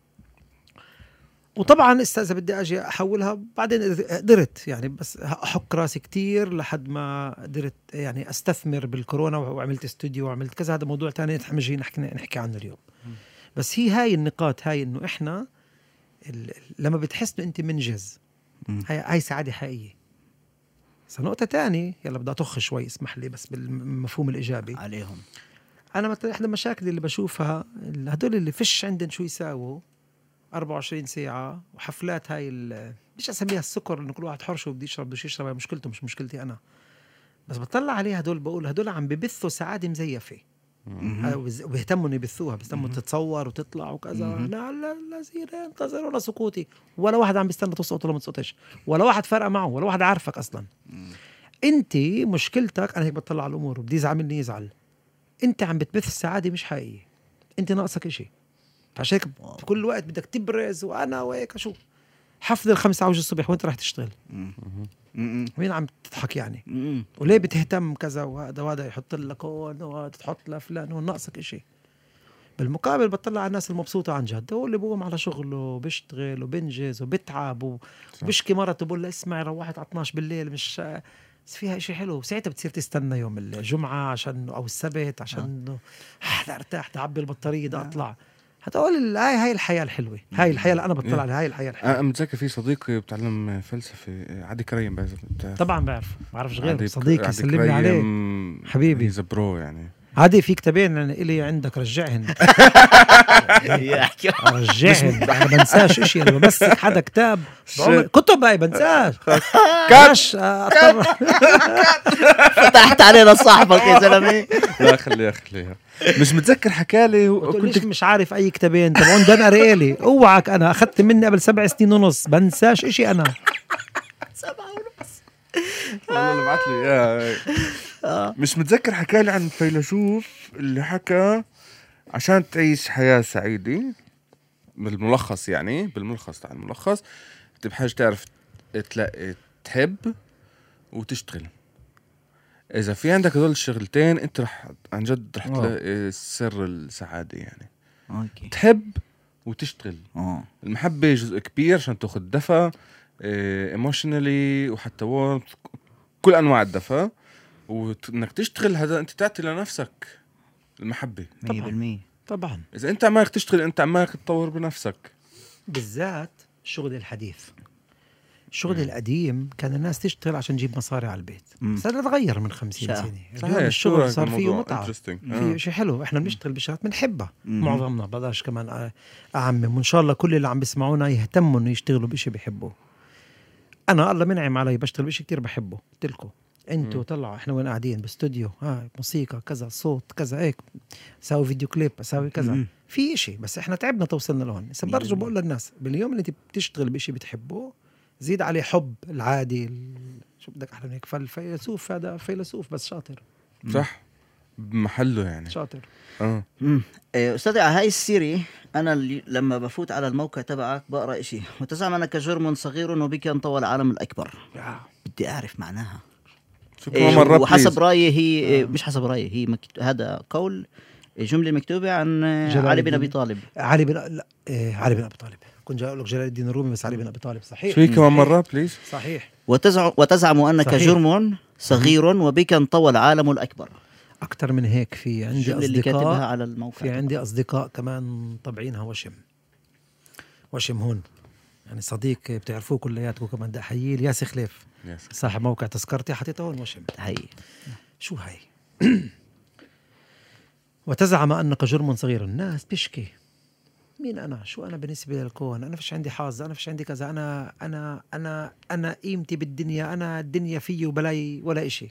وطبعا استاذ بدي اجي احولها، بعدين قدرت يعني، بس احك راسي كتير لحد ما قدرت يعني استثمر بالكورونا، وعملت استوديو وعملت كذا. هذا موضوع تاني نحكي نحكي نحكي عنه اليوم. بس هي هاي النقاط، هاي انه احنا لما بتحس انه انت منجز، هاي هاي سعاده حقيقيه. نقطة تاني يلا بدي أطخ شوي، اسمح لي بس بالمفهوم الإيجابي عليهم. أنا مثلا إحدى المشاكل اللي بشوفها هدول اللي فيش عندن شو يساووا أربعة وعشرين ساعة، وحفلات هاي مش أسميها السكر، إنه كل واحد حر شو بده يشرب بده يشرب، هاي مشكلته مش مشكلتي أنا. بس بطلع عليها هدول بقول هدول عم ببثوا سعادة مزيفة، وبيهتموا إنه يبثوها، بيهتموا تتصور وتطلع وكذا. لا لا لا زيرين انتظروا لسكوتي، ولا واحد عم بيستنى تسقط ولا ما تسقطش، ولا واحد فرق معه، ولا واحد عارفك أصلا. انت مشكلتك، انا هيك بطلع على الامور وبدي يزعلني يزعل، انت عم بتبث السعاده مش حقيقيه، انت ناقصك اشي. عشان هيك في كل وقت بدك تبرز، وانا وهيك شو حفظ الخمسة عوج الصبح وانت راح تشتغل. مين عم تضحك يعني؟ وليه بتهتم كذا وهذا وهذا يحط لك هون وهذا تحط لفلان، وناقصك اشي. بالمقابل بطلع على الناس المبسوطة عن جد، هو اللي بقوم على شغله بيشتغل وبنجز وبتعب وبشكي مرته بقول له اسمعي روحت على اثناشر بالليل مش بس فيها إشي حلو. ساعتها بتصير تستنى يوم الجمعة عشان أو السبت عشان آه. دا ارتاح، دا أعبي البطارية، دا أطلع. هتقول هاي هاي الحياة الحلوة، هاي الحياة اللي أنا بطلع عليها، هاي الحياة الحلوة. أنا متذكر في صديقي بتعلم فلسفة، عادي كريم بعرف. طبعا بعرف، ما بعرفش غيره، صديقي سلمني عليه حبيبي زبرو يعني. عادي في كتابين إلي عندك رجعهن رجعهن، أنا بنساش إشي، أنا بمسك حدا كتاب كتب هاي بنساش كاش فتحت علينا صاحبك يا زلمة. لا خليها خليها مش متذكر حكالي وكنت مش عارف أي كتابين تبعون دان أريلي. اوعك أنا أخذت مني قبل سبع سنين ونص، بنساش إشي أنا سبعة ونص والله اللي بعت لي اياه مش متذكر، حكى لي عن فيلسوف اللي حكى عشان تعيش حياة سعيدة بالملخص، يعني بالملخص تاع الملخص انت بحاجة تعرف تلاقي تحب وتشتغل. اذا في عندك هدول الشغلتين انت رح عن جد رح تلاقي سر السعادة. يعني اوكي تحب وتشتغل. اه المحبة جزء كبير عشان تاخذ دفى ايموشنالي وحتى وورد، كل انواع الدفى، وانك تشتغل هذا انت تعطي لنفسك المحبة. مية بالمية. طبعا اذا انت عمالك تشتغل انت عمالك تطور بنفسك. بالذات الشغل الحديث. الشغل م. القديم كان الناس تشتغل عشان تجيب مصاري على البيت، بس هذا تغير من خمسين سنة. اليوم الشغل صار فيه متعة، في شيء حلو. احنا بنشتغل بشغلات بنحبها معظمنا، بقدرش كمان أعمم، وإن شاء الله كل اللي عم بيسمعونا يهتموا إنه يشتغلوا بشي بيحبوه. أنا الله منعم علي بشتغل بشي كتير بحبه. قلت لكم انتوا طلعوا احنا وين قاعدين باستوديو، ها موسيقى كذا، صوت كذا، هيك ساوي فيديو كليب، اساوي كذا، م- في اشي، بس احنا تعبنا توصلنا لهون. هسه برجع بقول للناس باليوم اللي انت بتشتغل بشي بتحبه زيد عليه حب العادي ال... شو بدك احلى من هيك. فالفيلسوف هذا فيلسوف بس شاطر، صح بمحله يعني شاطر. اه إيه استاذ، على هاي السيري انا اللي لما بفوت على الموقع تبعك بقرا اشي وتزعم انك جرم صغير وبك انطوى العالم الاكبر. بدي اعرف معناها. إيه وحسب رايي هي آه. مش حسب رايي هي مكت... هذا قول جمله مكتوبه عن علي بن ابي طالب. علي بن لا إيه علي بن ابي طالب. كنت جاي اقول لك جلال الدين الرومي، بس علي بن ابي طالب. صحيح. شو كمان مره بليز. صحيح. وتزعم وتزعم انك صحيح. جرم صغير وبك انطوى العالم الاكبر. اكثر من هيك. في عندي اصدقاء اللي كاتبها على الموقع. في عندي اصدقاء كمان طبعينها وشم وشم هون، يعني صديق بتعرفوه كلياتكم كمان، بدي احييه ياسر خليف صاحب موقع تذكرتي، حطيته هون وشم. هي شو هاي؟ وتزعم انك جرم صغير. الناس بيشكي مين انا؟ شو انا بالنسبه للكون؟ انا فيش عندي حظ، انا فيش عندي كذا، انا انا انا انا قيمتي بالدنيا، انا الدنيا فيي وبلاي ولا إشي.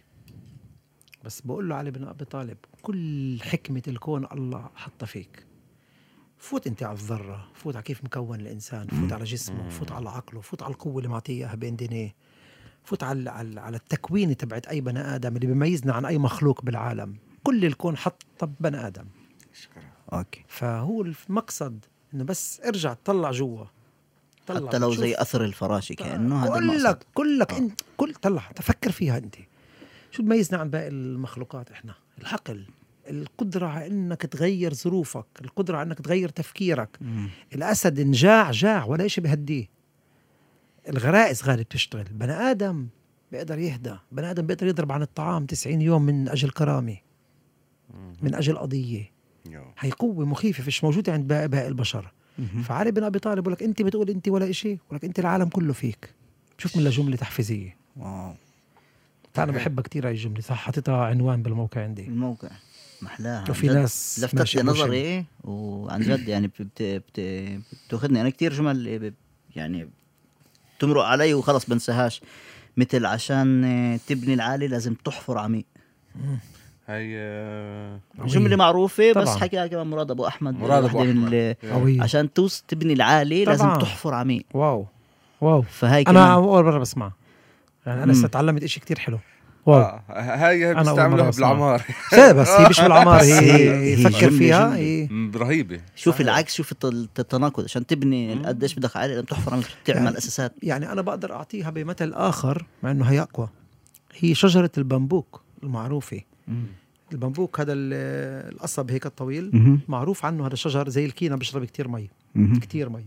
بس بقول له علي بن ابي طالب كل حكمه الكون الله حطها فيك. فوت انت على الذره، فوت على كيف مكون الانسان، فوت على جسمه، فوت على عقله، فوت على القوه اللي معطيه اياها بين دينيه، فوت على على على التكوين تبعت اي بني ادم اللي بيميزنا عن اي مخلوق بالعالم. كل الكون حط بني ادم. اوكي. فهو المقصد انه بس ارجع تطلع جوا، حتى لو زي اثر الفراشه كانه هذا المقصد. كلك كلك آه. انت كل طلع تفكر فيها انت. شو تميزنا عن باقي المخلوقات؟ احنا العقل، القدرة على انك تغير ظروفك، القدرة على انك تغير تفكيرك. مم. الاسد انجاع جاع ولا شيء بهديه. الغرائز غالب تشتغل. بني ادم بيقدر يهدى، بني ادم بيقدر يضرب عن الطعام تسعين يوم من اجل كرامة، من اجل قضية. هي قوة مخيفة فيش موجودة عند باقي, باقي البشر. مم. فعلي بن ابي طالب بقول لك انت بتقول انت ولا شيء، بقول لك انت العالم كله فيك. شوف من جملة تحفيزية. واو. فأنا بحبها كتير هاي الجملة، صح حطيتها عنوان بالموقع عندي. الموقع محلاها. وفي ناس لفتت نظري وعن جد يعني بت بت بتاخذني أنا كتير جمل يعني تمرق علي وخلص بنساهاش، مثل عشان تبني العالي لازم تحفر عميق. هاي جملة معروفة طبعاً. بس حكيها كمان مراد أبو أحمد. مراد أبو أحمد. عشان توس تبني العالي طبعاً. لازم تحفر عميق. واو واو. فهاي أنا أول مرة بسمع، يعني أنا استعلمت إشي كتير حلو. واو. آه. هاي بيستعملوها بالعمار. بس هي مش بالعمار، هي يفكر فيها هي رهيبة. شوف صحيح. العكس، شوف التناقض. عشان تبني قديش بدك عالي لازم تحفر عميق، تعمل يعني أساسات. يعني أنا بقدر أعطيها بمثل آخر مع إنه هي أقوى. هي شجرة البامبوك المعروفة. مم. البامبوك هذا القصب هيك الطويل. مم. معروف عنه هذا الشجر زي الكينة بيشرب كتير مي. مم. كتير مي.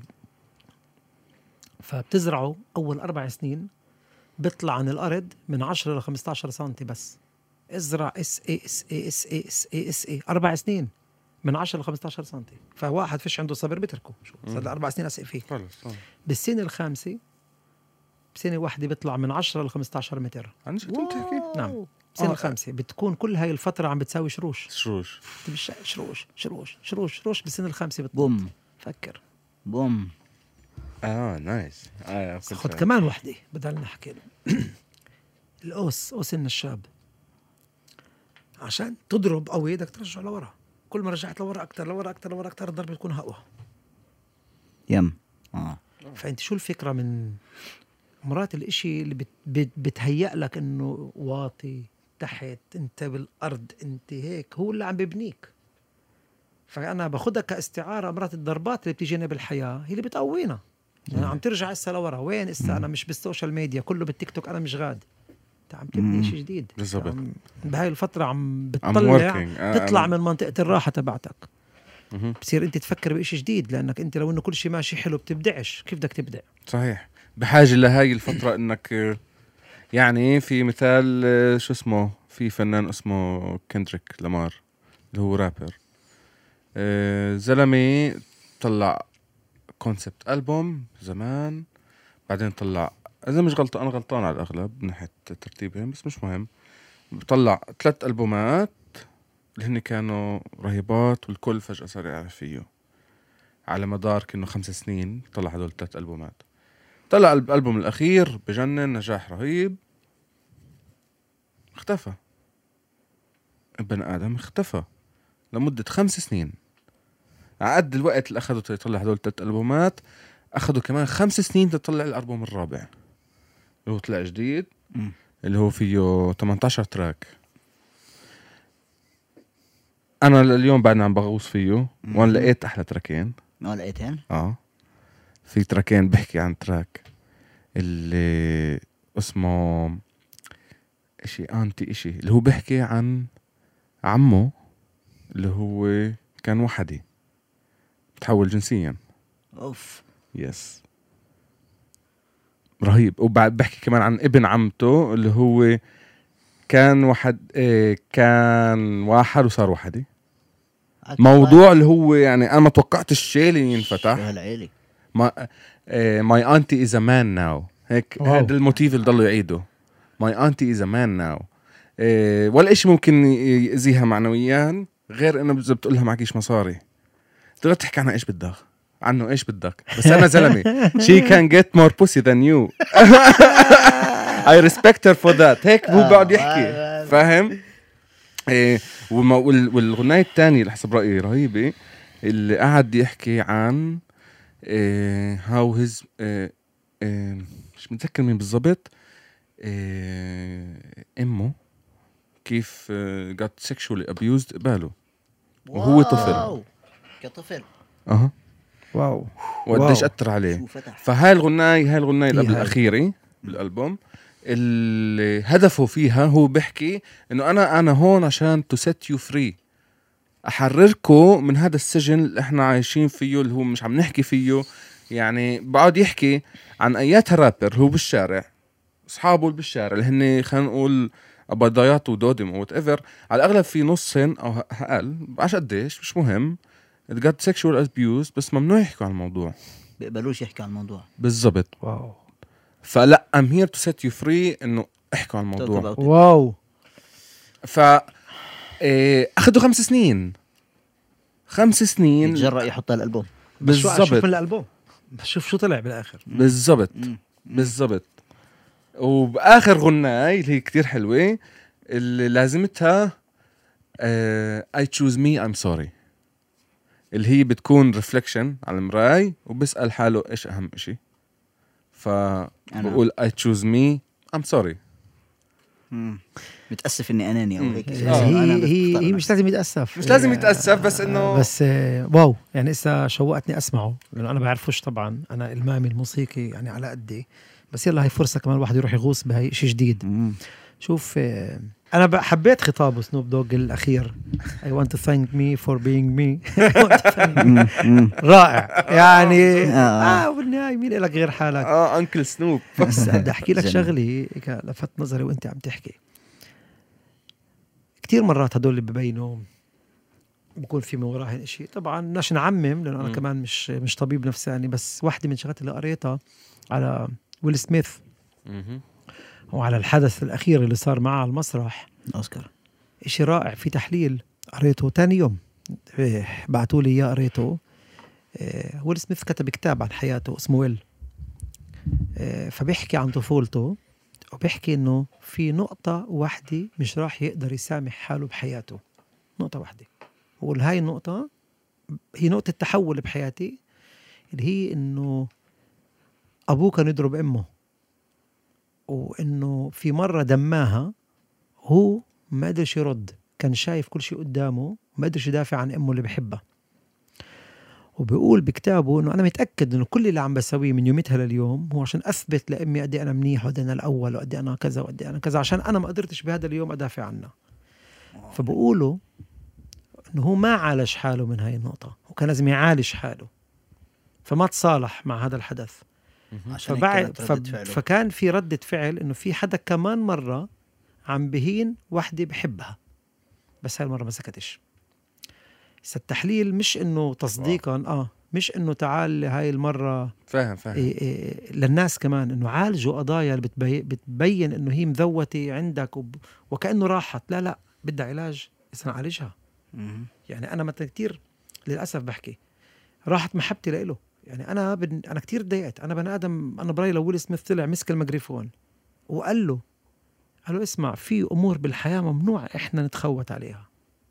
فبتزرعه أول أربع سنين بيطلع عن الأرض من عشرة لخمسة عشر سنتي بس. ازرع اس اي اس اي اس اي اس اي اس اي أربع سنين من عشرة لخمسة عشر سنتي. فواحد فيش عنده صبر بتركه. شو صار أربع سنين أسئ فيه. بالسنة الخامسة بسنة واحدة بيطلع من عشرة لخمسة عشر متر. عن شو بتحكي؟ نعم. بسنة الخامسة بتكون كل هاي الفترة عم بتساوي شروش. شروش. مش شروش شروش شروش شروش بالسنة الخامسة بتطلع. بوم. فكر. بوم. اه نايس. آه خد كمان وحدة بدل نحكي له. القوس، قوس النشاب، عشان تضرب قوي بدك ترجع لورا. كل ما رجعت لورا أكتر لورا أكتر لورا أكتر الضربة تكون أقوى. يم. آه. فأنت شو الفكرة من مرات الاشي اللي بت بت بتهيأ لك انه واطي تحت، انت بالارض، انت هيك، هو اللي عم ببنيك. فانا باخدها كاستعاره. مرات الضربات اللي بتيجينا بالحياه هي اللي بتقوينا. يعني عم ترجع هسه لورا، وين هسه انا مش بالسوشيال ميديا، كله بالتيك توك، انا مش غاد. انت عم تبني شيء جديد. بالضبط. عم بهاي الفتره عم I'm بتطلع working. آه، تطلع أنا- من منطقه الراحه تبعتك. مهم. بصير انت تفكر بشيء جديد، لانك انت لو انه كل شيء ماشي حلو بتبدعش. كيف بدك تبدع؟ صحيح. بحاجة لهاي الفترة انك آه، يعني في مثال آه، شو اسمه، في فنان اسمه كندريك لامار اللي هو رابر. آه، زلمة طلع كونسبت ألبوم زمان، بعدين طلع، إذا مش غلطان أنا غلطان على الأغلب من ناحية ترتيبهم بس مش مهم، طلع ثلاث ألبومات اللي هن كانوا رهيبات والكل فجأة صار يعرف فيه. على مدار كأنه خمس سنين طلع هدول ثلاث ألبومات. طلع الألبوم الأخير بجنن نجاح رهيب، اختفى. ابن آدم اختفى لمدة خمس سنين. عقد الوقت اللي أخذوا يطلع هدول ثلاث ألبومات، أخذوا كمان خمس سنين تطلع الألبوم الرابع اللي هو طلع جديد، مم. اللي هو فيه ثمانية عشر تراك. أنا اليوم بعدنا عم بغوص فيه وأنا لقيت أحلى تراكين. ما لقيتين. آه في تراكين بحكي عن تراك اللي اسمه إشي أنتي إشي، اللي هو بحكي عن عمه اللي هو كان وحدي تحول جنسيا. اوف. يس رهيب. وبعد بحكي كمان عن ابن عمته اللي هو كان واحد إيه كان واحد وصار وحدي. موضوع اللي هو يعني انا ما توقعت الشيء اللي ينفتح. هالعيلي. ما ماي انتي از ا مان ناو، هيك هذا الموتيف اللي ضلوا يعيدوا. ماي انتي از ا مان ناو. ولا إشي ممكن يأذيها معنويا غير انه اذا بتقول لها معكيش مصاري تقدر تحكي عنها ايش بدك، عنه ايش بدك، بس انا زلمه she can get more pussy than you. I respect her for that. هيك هو بقعد يحكي، فاهم؟ إيه والغناية الثانية اللي حسب رأيي رهيبة اللي قاعد يحكي عن إيه how his إيه إيه مش متذكر مين بالضبط، إيه امه كيف got sexually abused قباله وهو طفل. كطفل. اها واو وقديش أثر عليه. فهاي الغناية هاي الغناية اللي قبل الأخيرة بالألبوم اللي هدفه فيها هو بيحكي إنه أنا أنا هون عشان to set you free، أحرركم من هذا السجن اللي إحنا عايشين فيه اللي هو مش عم نحكي فيه. يعني بعد يحكي عن أياتها رابر هو بالشارع، أصحابه بالشارع اللي هن خلينا نقول أبضايات ودودم أو whatever، على الأغلب في نصهن أو أقل بعرفش قديش مش مهم it got sexual abuse، بس ممنوع يحكوا عن الموضوع، بيقبلوش يحكوا عن الموضوع. بالضبط. واو. فلا I'm here to set you free إنه احكوا عن الموضوع. واو. ف إيه أخذوا خمس سنين خمس سنين يتجرأ يحط الألبوم. بالضبط. شوف بالضبط من الألبوم، شوف شو طلع بالآخر. بالضبط بالضبط. وبآخر غناية اللي هي كتير حلوة اللي لازمتها آه I choose me I'm sorry، اللي هي بتكون ريفلكشن على المراي وبسأل حاله إيش أهم إشي، فبقول I choose me I'm sorry. متأسف إني أناني أو هيك. آه. هي هي هي مش لازم يتأسف، مش لازم يتأسف بس إنه بس واو. يعني إسا شوقتني أسمعه لأنه أنا بعرفوش طبعا، أنا إلمامي الموسيقي يعني على قدي، بس يلا هاي فرصة كمان الواحد يروح يغوص بهاي شيء جديد. مم. شوف أنا حبيت خطابه سنوب دوغ الأخير I want to thank me for being me. رائع يعني. آه بالنهاية مين إلك غير حالك؟ آه أنكل سنوب. بس بدي أحكي لك شغلي لفت نظري وأنت عم تحكي. كتير مرات هدول اللي ببينوا بكون في من وراهن إشي، طبعا بدناش نعمم لأنه أنا كمان مش مش طبيب نفساني، بس واحدة من شغلات اللي قريتها على ويل سميث وعلى الحدث الأخير اللي صار معه على المسرح أوسكار، إشي رائع. في تحليل قريته تاني يوم بعتوا لي إياه قريته. ويل سميث كتب كتاب عن حياته اسمه ويل، فبيحكي عن طفولته وبيحكي إنه في نقطة واحدة مش راح يقدر يسامح حاله بحياته، نقطة واحدة. وهاي النقطة هي نقطة تحول بحياتي، اللي هي إنه أبوه كان يضرب أمه وإنه في مرة دماها هو ما قدرش يرد، كان شايف كل شيء قدامه ما قدرش يدافع عن أمه اللي بحبها. وبيقول بكتابه إنه أنا متأكد إنه كل اللي عم بسويه من يومتها لليوم هو عشان أثبت لأمي قد أنا منيح وقد أنا الأول وقد أنا كذا وقد أنا كذا، عشان أنا ما قدرتش بهذا اليوم أدافع عنها. فبقولوا إنه هو ما عالج حاله من هاي النقطة، وكان لازم يعالج حاله، فما تصالح مع هذا الحدث. عشان فبعد فب... ف... فكان في ردة فعل إنه في حدا كمان مرة عم بهين وحدة بحبها، بس هاي المرة ما سكتش. التحليل مش إنه تصديقا آه مش إنه تعال هاي المرة فاهم فاهم إيه إيه للناس كمان إنه عالجوا قضايا اللي بتبي... بتبين إنه هي مذوتة عندك وب... وكأنه راحت. لا لا بدها علاج، بس نعالجها. يعني أنا مثلا كتير للأسف بحكي راحت محبتي لإله. يعني أنا بن... أنا كتير ضايقت. أنا بني آدم، أنا براي لو ويل سميث طلع مسك الميكروفون وقال له قال له اسمع، في أمور بالحياة ممنوع إحنا نتخوت عليها.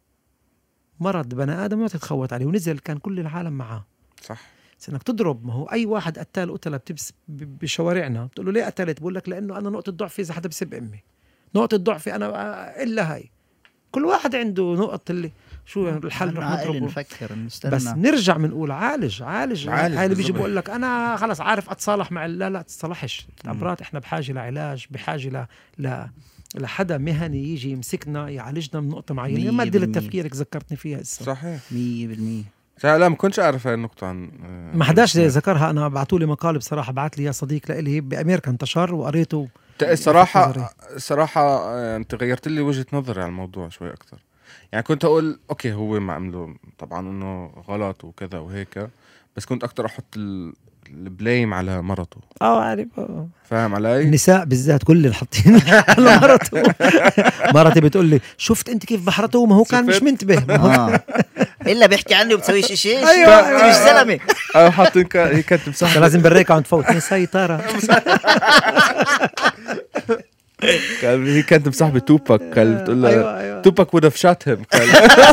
مرض بني آدم ما تتخوت عليه، ونزل كان كل العالم معاه. صح. بس إنك تضرب، ما هو أي واحد قتال قتلة بتبس بشوارعنا بتقول له ليه قتلت؟ بقول لك لأنه أنا نقطة ضعفي إذا حدا بسب أمي، نقطة ضعفي أنا إلا هاي. كل واحد عنده نقط اللي شو يعني الحل رح نضربه. نفكر بس نرجع بنقول عالج عالج عالج هاي اللي بيجي بالضبط. بقول لك أنا خلص عارف أتصالح مع لا لا تصلحش. أمراض إحنا بحاجة لعلاج، بحاجة ل ل لحدا مهني يجي يمسكنا يعالجنا من نقطة معينة. ما أدي للتفكيرك ذكرتني فيها هسه. صحيح مية بالمية. لا ما كنتش أعرف هاي النقطة عن ما حداش زي ذكرها. أنا بعتولي مقال بصراحة، بعت لي يا صديق لإلي بأمريكا انتشر وقريته. صراحة صراحة أنت غيرت لي وجهة نظري على الموضوع شوي أكتر. يعني كنت أقول أوكي هو ما عمله طبعا إنه غلط وكذا وهيك، بس كنت أكتر أحط البلايم على مرته. اه عارف اه فاهم علي؟ النساء بالذات كل اللي حاطين على مرته. مرتي بتقول لي شفت انت كيف بحرته؟ ما هو كان مش منتبه. آه. الا بيحكي عني وبتسويش شيء. أيوة، أيوة. مش زلمه. أو حاطين ك... هي كانت بصح لازم بريك عم تفوت مسيطرة. كان هي كانت مصاحبة توباك، كانت بتقول له أيوة، أيوة. توباك would have shot him. كان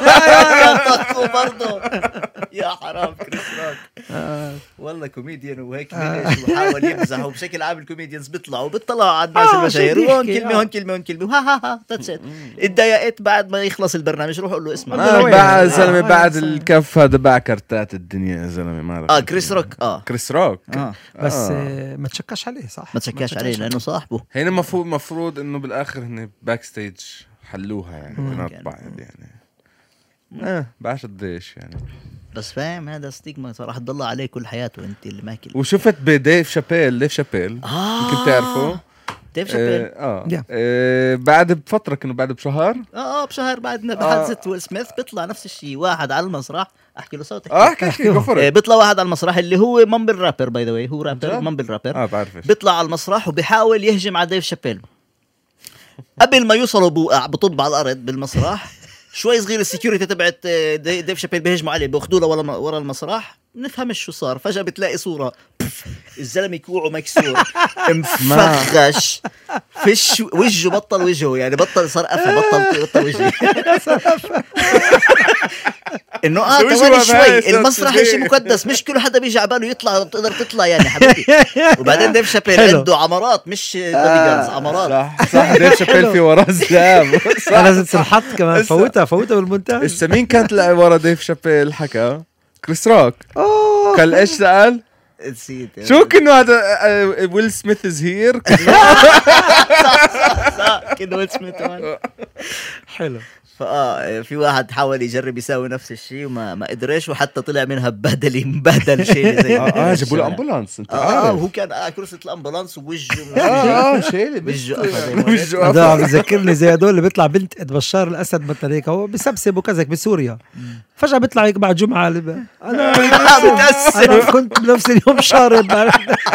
برضه يا حرام كريس روك. والله كوميديان وهيك بلش وحاول يمزح، وبشكل عام الكوميديانز بيطلعوا بيطلعوا على الناس آه، المشاهير، شو هون بيحكي، كلمه آه. هون كلمه هون كلمه ها ها ها تاتسيت. اتضايقت بعد ما يخلص البرنامج روح قول له اسمع. آه، وين؟ بعد آه، زلمة آه، بعد صح. الكف هذا باع كرتات الدنيا يا زلمة. ما اه كريس روك اه كريس روك اه بس آه. آه. ما تشكاش عليه صح. ما تشكاش عليه لانه صاحبه. هنا المفروض مفروض انه بالاخر هن باك ستيج حلوها يعني بينات بعض يعني. اه بعرف قديش يعني. بس فاهم هذا ستيغما صراحه تضل عليه كل حياته. انت اللي ماكل. وشفت بديف شابيل ديف شابيل آه. يمكن تعرفه ديف شابيل. اه, آه. Yeah. آه. بعد بفترة كانوا بعد بشهر اه اه بشهر بعد ما آه. بحادثة ويل سميث بيطلع نفس الشيء واحد على المسرح. احكي له صوتك. اه احكي احكي آه غفرت بيطلع واحد على المسرح اللي هو مامبل رابر باي ذا واي. هو رابر جد؟ مامبل رابر. اه بعرفش. بيطلع على المسرح وبيحاول يهجم على ديف شابيل. قبل ما يوصلوا بوقع بطب على الارض بالمسرح. شوي صغير السكيورتي تبعت دي ديف شابيل بيهجموا عليه بياخذوا له ورا ورا المسرح. نفهم شو صار. فجأة بتلاقي صورة الزلمة كوعه مكسور مفخش فيش وجهه بطل وجهه يعني بطل صار قفا بطل بطل وجهه. انه اه تواني شوي المسرح شيء مقدس مش كل حدا بيجي على باله يطلع بتقدر تطلع يعني حبيبي. وبعدين ديف شابيل عنده عمرات مش بوديجاردز عمرات. صح صح ديف شابيل في وراه زلام. لازم تنحط كمان. فوتها فوتها بالمونتاج. هسه مين كان تلاقي ورا ديف شابيل حكى؟ كريس روك. اوه قال ايش سأل؟ نسيت شو كأنه هذا ويل سميث از هير. كده ويل سميث. حلو. فاه في واحد حاول يجرب يساوي نفس الشيء وما ما قدرش وحتى طلع منها ببهدل مبهدل شيء زي اه جابوا له امبولانس انت اه عارف. وهو كان اه كرسي الامبولانس ووجهه اه اه شيلي وجهه هذا عم بذكرني زي هدول اللي بيطلع بنت بشار الاسد مثلا هيك هو بسبسب وكذا بسوريا فجاه بيطلع هيك بعد جمعه انا انا كنت بنفس اليوم شارب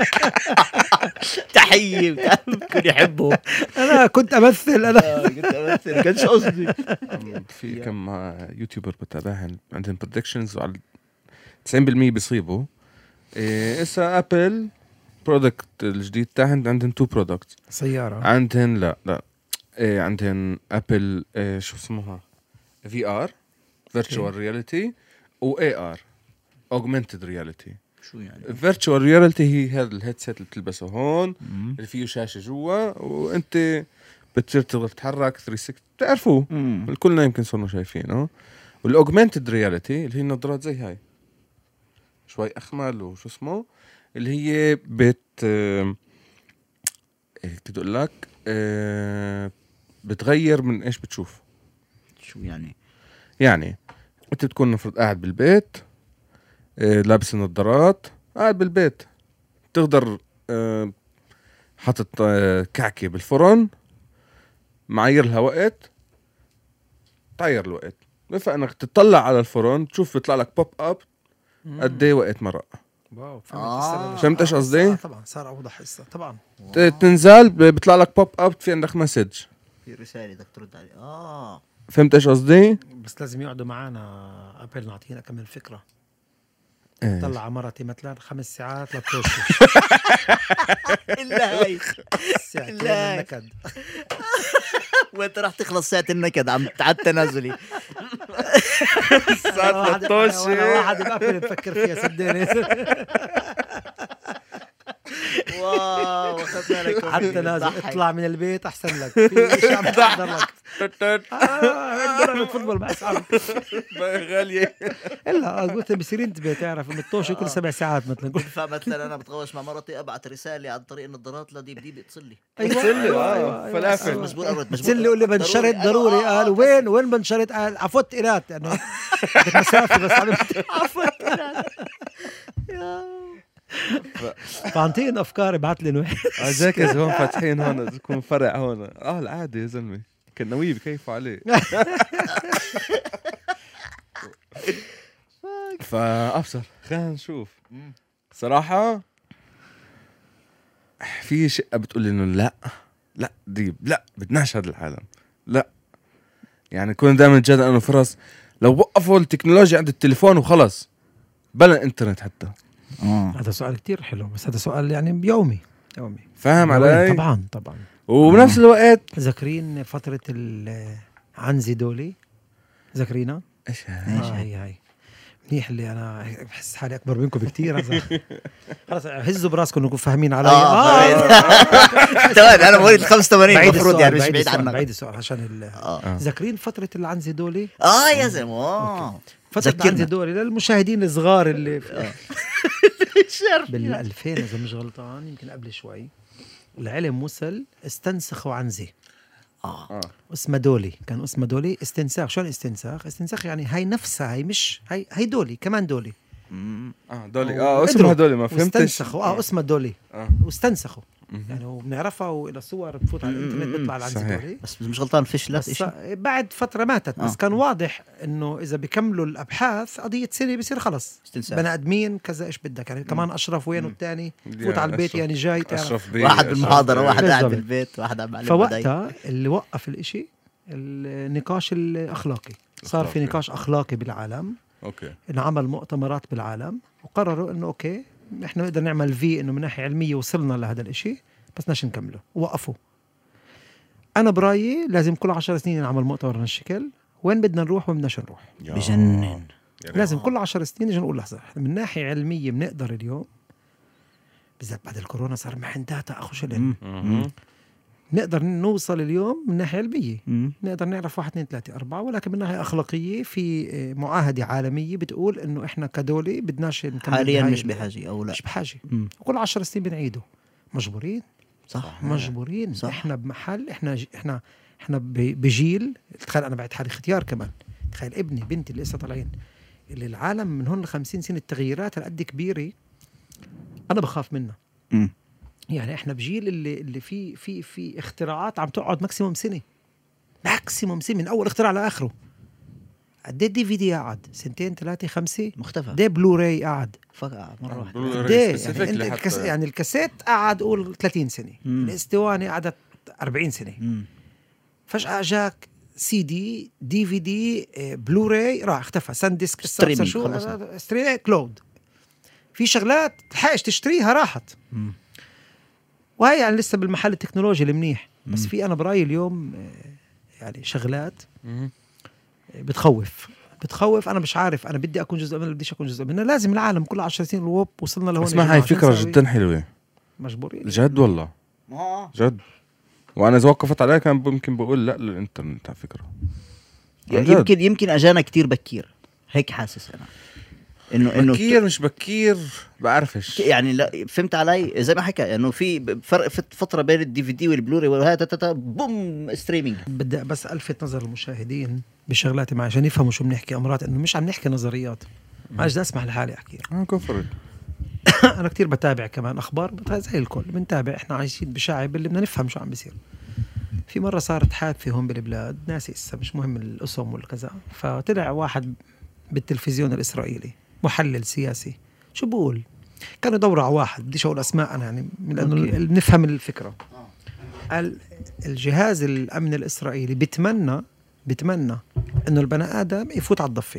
تحيه كنت يحبه. انا كنت امثل انا كنت امثل كانش قصدي. في كم يوتيوبر بتابعهم عندهم بريدكشنز وعلى تسعين بالمية بيصيبوا. إيه اسا ابل برودكت الجديد تاعهم عندهم تو برودكت سياره عندهم لا لا إيه عندهم ابل إيه شو اسمها في ار فيرتشوال رياليتي و اي ار اوجمنتد رياليتي. شو يعني فيرتشوال رياليتي هي هذا الهيدسيت اللي بتلبسه هون مم. اللي فيه شاشه جوا وانت بتصير تقدر تتحرك ثلاثمية وستين بتعرفوه مم. كلنا يمكن صرنا شايفينه. والاوجمانتد رياليتي اللي هي النظارات زي هاي شوي اخمل وشو اسمه اللي هي بت آه، هيك بدي اقول لك آه، بتغير من ايش بتشوف. شو يعني يعني انت بتكون نفرض قاعد بالبيت آه، لابس النظارات قاعد بالبيت تقدر آه، حاطط آه، كعكة بالفرن معير لها وقت تعير الوقت بفق انك تطلع على الفرن تشوف بيطلع لك بوب اب قد ايه وقت مرق. واو فهمت آه. آه. فهمت إيش قصدي؟ آه طبعا صار اوضح هسه طبعا. ت- تنزل ب- بيطلع لك بوب اب في عندك مسج في رسالة بدك ترد عليه اه فهمت ايش قصدي؟ بس لازم يقعدوا معنا قبل نعطينا كم فكره. إيه. طلع على مرتي مثلا خمس ساعات لبتوشي الا هاي ساعتين لا. النكد. وانت راح تخلص ساعة النكد عم تعد تنازلي أنا واحد- أنا واحد بقفل بفكر فيها صدقني. واو اخذنا لك حتى لازم اطلع من البيت احسن لك في شيء عم تحضر لك. اه بدنا فوتبول مع اصحابي غالية الا قلت بصير انتبه تعرف انه الطوشه كل سبع ساعات مثلا قلت فمثلا انا بتغوش مع مرتي ابعت رسالة عن طريق النظارات لديب ديب اتصل لي ايوه بتصير لي، أيوة، آه، أيوة، أيوة، فلافل. أيوة. مزبوط ارد مزبوط بتصير لي يقول لي بنشرط ضروري آه، آه، قال آه، وين وين بنشرط قال عفوت إيرات يعني بدك مسافه بس عم عفوا فعنطين افكار ابعث لي انه عجاكز هون فاتحين هون يكون فرع هون اه العادة يا زلمة كنا وي بكيفوا عليه. فأبصر خلينا نشوف صراحة في شقة بتقول لي انه لا لا ديب لا بدناش هذا العالم لا يعني كون دائما جاد انه فرص لو وقفوا التكنولوجيا عند التليفون وخلص بلا انترنت حتى. هذا سؤال كتير حلو بس هذا سؤال يعني يومي يومي فاهم علي؟ طبعا طبعا. وبنفس الوقت ذاكرين فتره العنزي دولي ذاكرينها؟ ايش اه هي هاي منيح اللي انا بحس حالي اكبر منكم بكتير. خلص هزوا براسكم انكم فاهمين علي. اه تمام انا مواليد خمسة وثمانين بعيد المفروض يعني مش بعيد بعيد السؤال عنك بعيد السؤال عشان ال... اه ذاكرين فتره العنزي دولي؟ اه يا زلمه اه فتره ذكرنا. العنزي دولي للمشاهدين الصغار اللي في شرف بال ألفين اذا مش غلطان يمكن قبل شوي العلم وصل استنسخوا عنزي اه اسمه دولي كان اسمه دولي استنساخ. شلون استنساخ؟ استنساخ يعني هاي نفسها هي مش هي هي دولي كمان دولي اه دولي اه اسمها دولي ما فهمتش. استنسخوا اه اسمه دولي آه. واستنسخوا يعني وبنعرفها والى صور بفوت على الانترنت بيطلع العنزي صحيح. دولي. بس مش غلطان فشلت بس إشي بعد فترة ماتت بس آه. كان واضح انه اذا بيكملوا الابحاث قضية سنة بصير خلص استنساخ. بني ادمين كذا ايش بدك يعني كمان اشرف وينه الثاني يا فوت على البيت أشرف. يعني جاي تعرف. اشرف بيه واحد بالمحاضرة واحد قاعد بالضبط. بالبيت واحد عم يعلم فوقتها اللي وقف الاشي النقاش الاخلاقي. صار في أخلاقي. نقاش اخلاقي بالعالم اوكي انعمل مؤتمرات بالعالم وقرروا انه اوكي احنا نقدر نعمل في انه من ناحية علمية وصلنا لهذا الاشي بس ناش نكمله ووقفوا. انا برايي لازم كل عشر سنين نعمل مؤتمر من الشكل وين بدنا نروح وين بدناش نروح. بجنن لازم كل عشر سنين نجي نقول لحظة من ناحية علمية بنقدر اليوم بالذات بعد الكورونا صار معين داتا أخو شلين نقدر نوصل اليوم من ناحية علمية نقدر نعرف واحد اثنين ثلاثة أربعة ولكن من ناحية أخلاقية في معاهدة عالمية بتقول إنه إحنا كدولة بدناش نكمل حاليا بهاي مش ال- بحاجة او لا مش بحاجة مم. وكل عشر سنين بنعيده مجبورين صح مجبورين صح. احنا بمحل احنا ج... احنا احنا ب... بجيل تخيل انا بعد حالي اختيار كمان تخيل ابني بنتي اللي لسه طالعين اللي العالم من هون لخمسين سنة التغييرات هالقد كبيرة انا بخاف منها. مم. يعني احنا بجيل اللي اللي في في في اختراعات عم تقعد ماكسيموم سنة ماكسيموم سنة من اول اختراع لاخره. قد ايه دي في دي قعد سنتين ثلاثة خمسة مختفى ده بلوراي قعد فقع مرة واحدة بلوراي قد ايه specific يعني, انت لحتى- الكس... يعني الكاسيت قعد قول ثلاثين سنة مم. الاسطوانة قعدت أربعين سنة مم. فجأة جاك سي دي دي في دي آه، بلوراي راح اختفى ساند ديسك ستريمينج، شو خلص. آه، ستريمينج كلود في شغلات تلحقش تشتريها راحت. مم. وهي يعني لسه بالمحل التكنولوجي المنيح بس مم. في انا برايي اليوم آه، يعني شغلات مهم. آه، بتخوف بتخوف. انا مش عارف انا بدي اكون جزء منها بديش اكون جزء منها. لازم العالم كل عشر سنين الوب وصلنا لهون. اسمع هاي فكره جدا حلوه مجبورين جد والله اه جد. وانا اذا وقفت عليها كان ممكن بقول لا للانترنت على فكره. يمكن يمكن اجانا كتير بكير هيك حاسس انا انه انه بكير مش بكير بعرفش يعني. لا فهمت علي زي ما حكى انه يعني في فرق فتره بين الدي في دي والبلوري وهذا بوم ستريمينج. بدي بس الفت نظر المشاهدين بشغلاتي معي عشان يفهموا شو بنحكي امرات، انه مش عم نحكي نظريات. معلش بدي اسمح لحالي احكي. اه كفر. انا كتير بتابع كمان اخبار زي الكل بنتابع. احنا عايشين بشعب اللي بدنا نفهم شو عم بيصير. في مره صارت حادثه هون بالبلاد ناسي اسا مش مهم الاسم والكذا، فطلع واحد بالتلفزيون الاسرائيلي محلل سياسي شو بقول، كانوا يدوروا على واحد بديش اقول اسماء انا يعني لانه نفهم الفكره. قال الجهاز الامن الاسرائيلي بيتمنى بيتمنى انه البني ادم يفوت على الضفه.